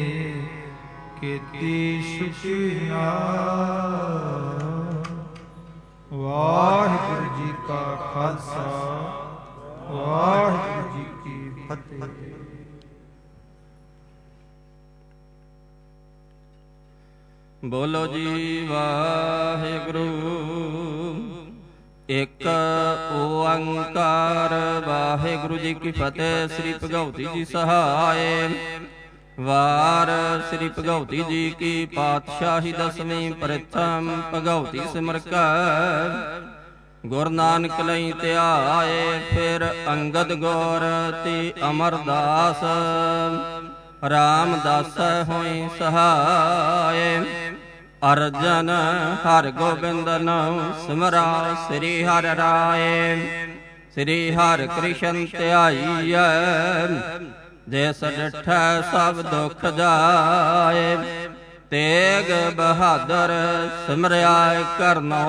ਕੀਤੀ ਸੁਖੀ ਨਾਲ। ਵਾਹਿਗੁਰੂ ਜੀ ਕਾ ਖਾਲਸਾ, ਵਾਹਿਗੁਰੂ ਜੀ ਕੀ ਫਤਿਹ। ਬੋਲੋ ਜੀ ਵਾਹਿਗੁਰੂ। ਇਕ ਓੰਕਾਰ ਵਾਹਿਗੁਰੂ ਜੀ ਕੀ ਫਤਿਹ। ਸ੍ਰੀ ਭਗਉਤੀ ਜੀ ਸਹਾਇ। ਵਾਰ ਸ੍ਰੀ ਭਗਉਤੀ ਜੀ ਕੀ ਪਾਤਸ਼ਾਹੀ ਦਸਵੀਂ ਪ੍ਰਥਮ ਭਗਉਤੀ ਸਿਮਰ ਕੈ। ਗੁਰ ਨਾਨਕ ਲਈ ਧਿਆਏ ਫਿਰ ਅੰਗਦ ਗੌਰ ਤੇ ਅਮਰਦਾਸ। ਰਾਮਦਾਸ ਹੋਈ ਸਹਾਇ। ਅਰਜਨ ਹਰਿ ਗੋਬਿੰਦ ਨਾਮ ਸਿਮਰਾ। ਸ੍ਰੀ ਹਰਿ ਰਾਏ ਸ੍ਰੀ ਹਰਿ ਕ੍ਰਿਸ਼ਨ ਧਿਆਈਐ। ਜਿਸ ਡਿਠੈ ਸਭ ਦੁਖ ਜਾਏ। ਤੇਗ ਬਹਾਦਰ ਸਿਮਰਿਆ ਕਰਨਾ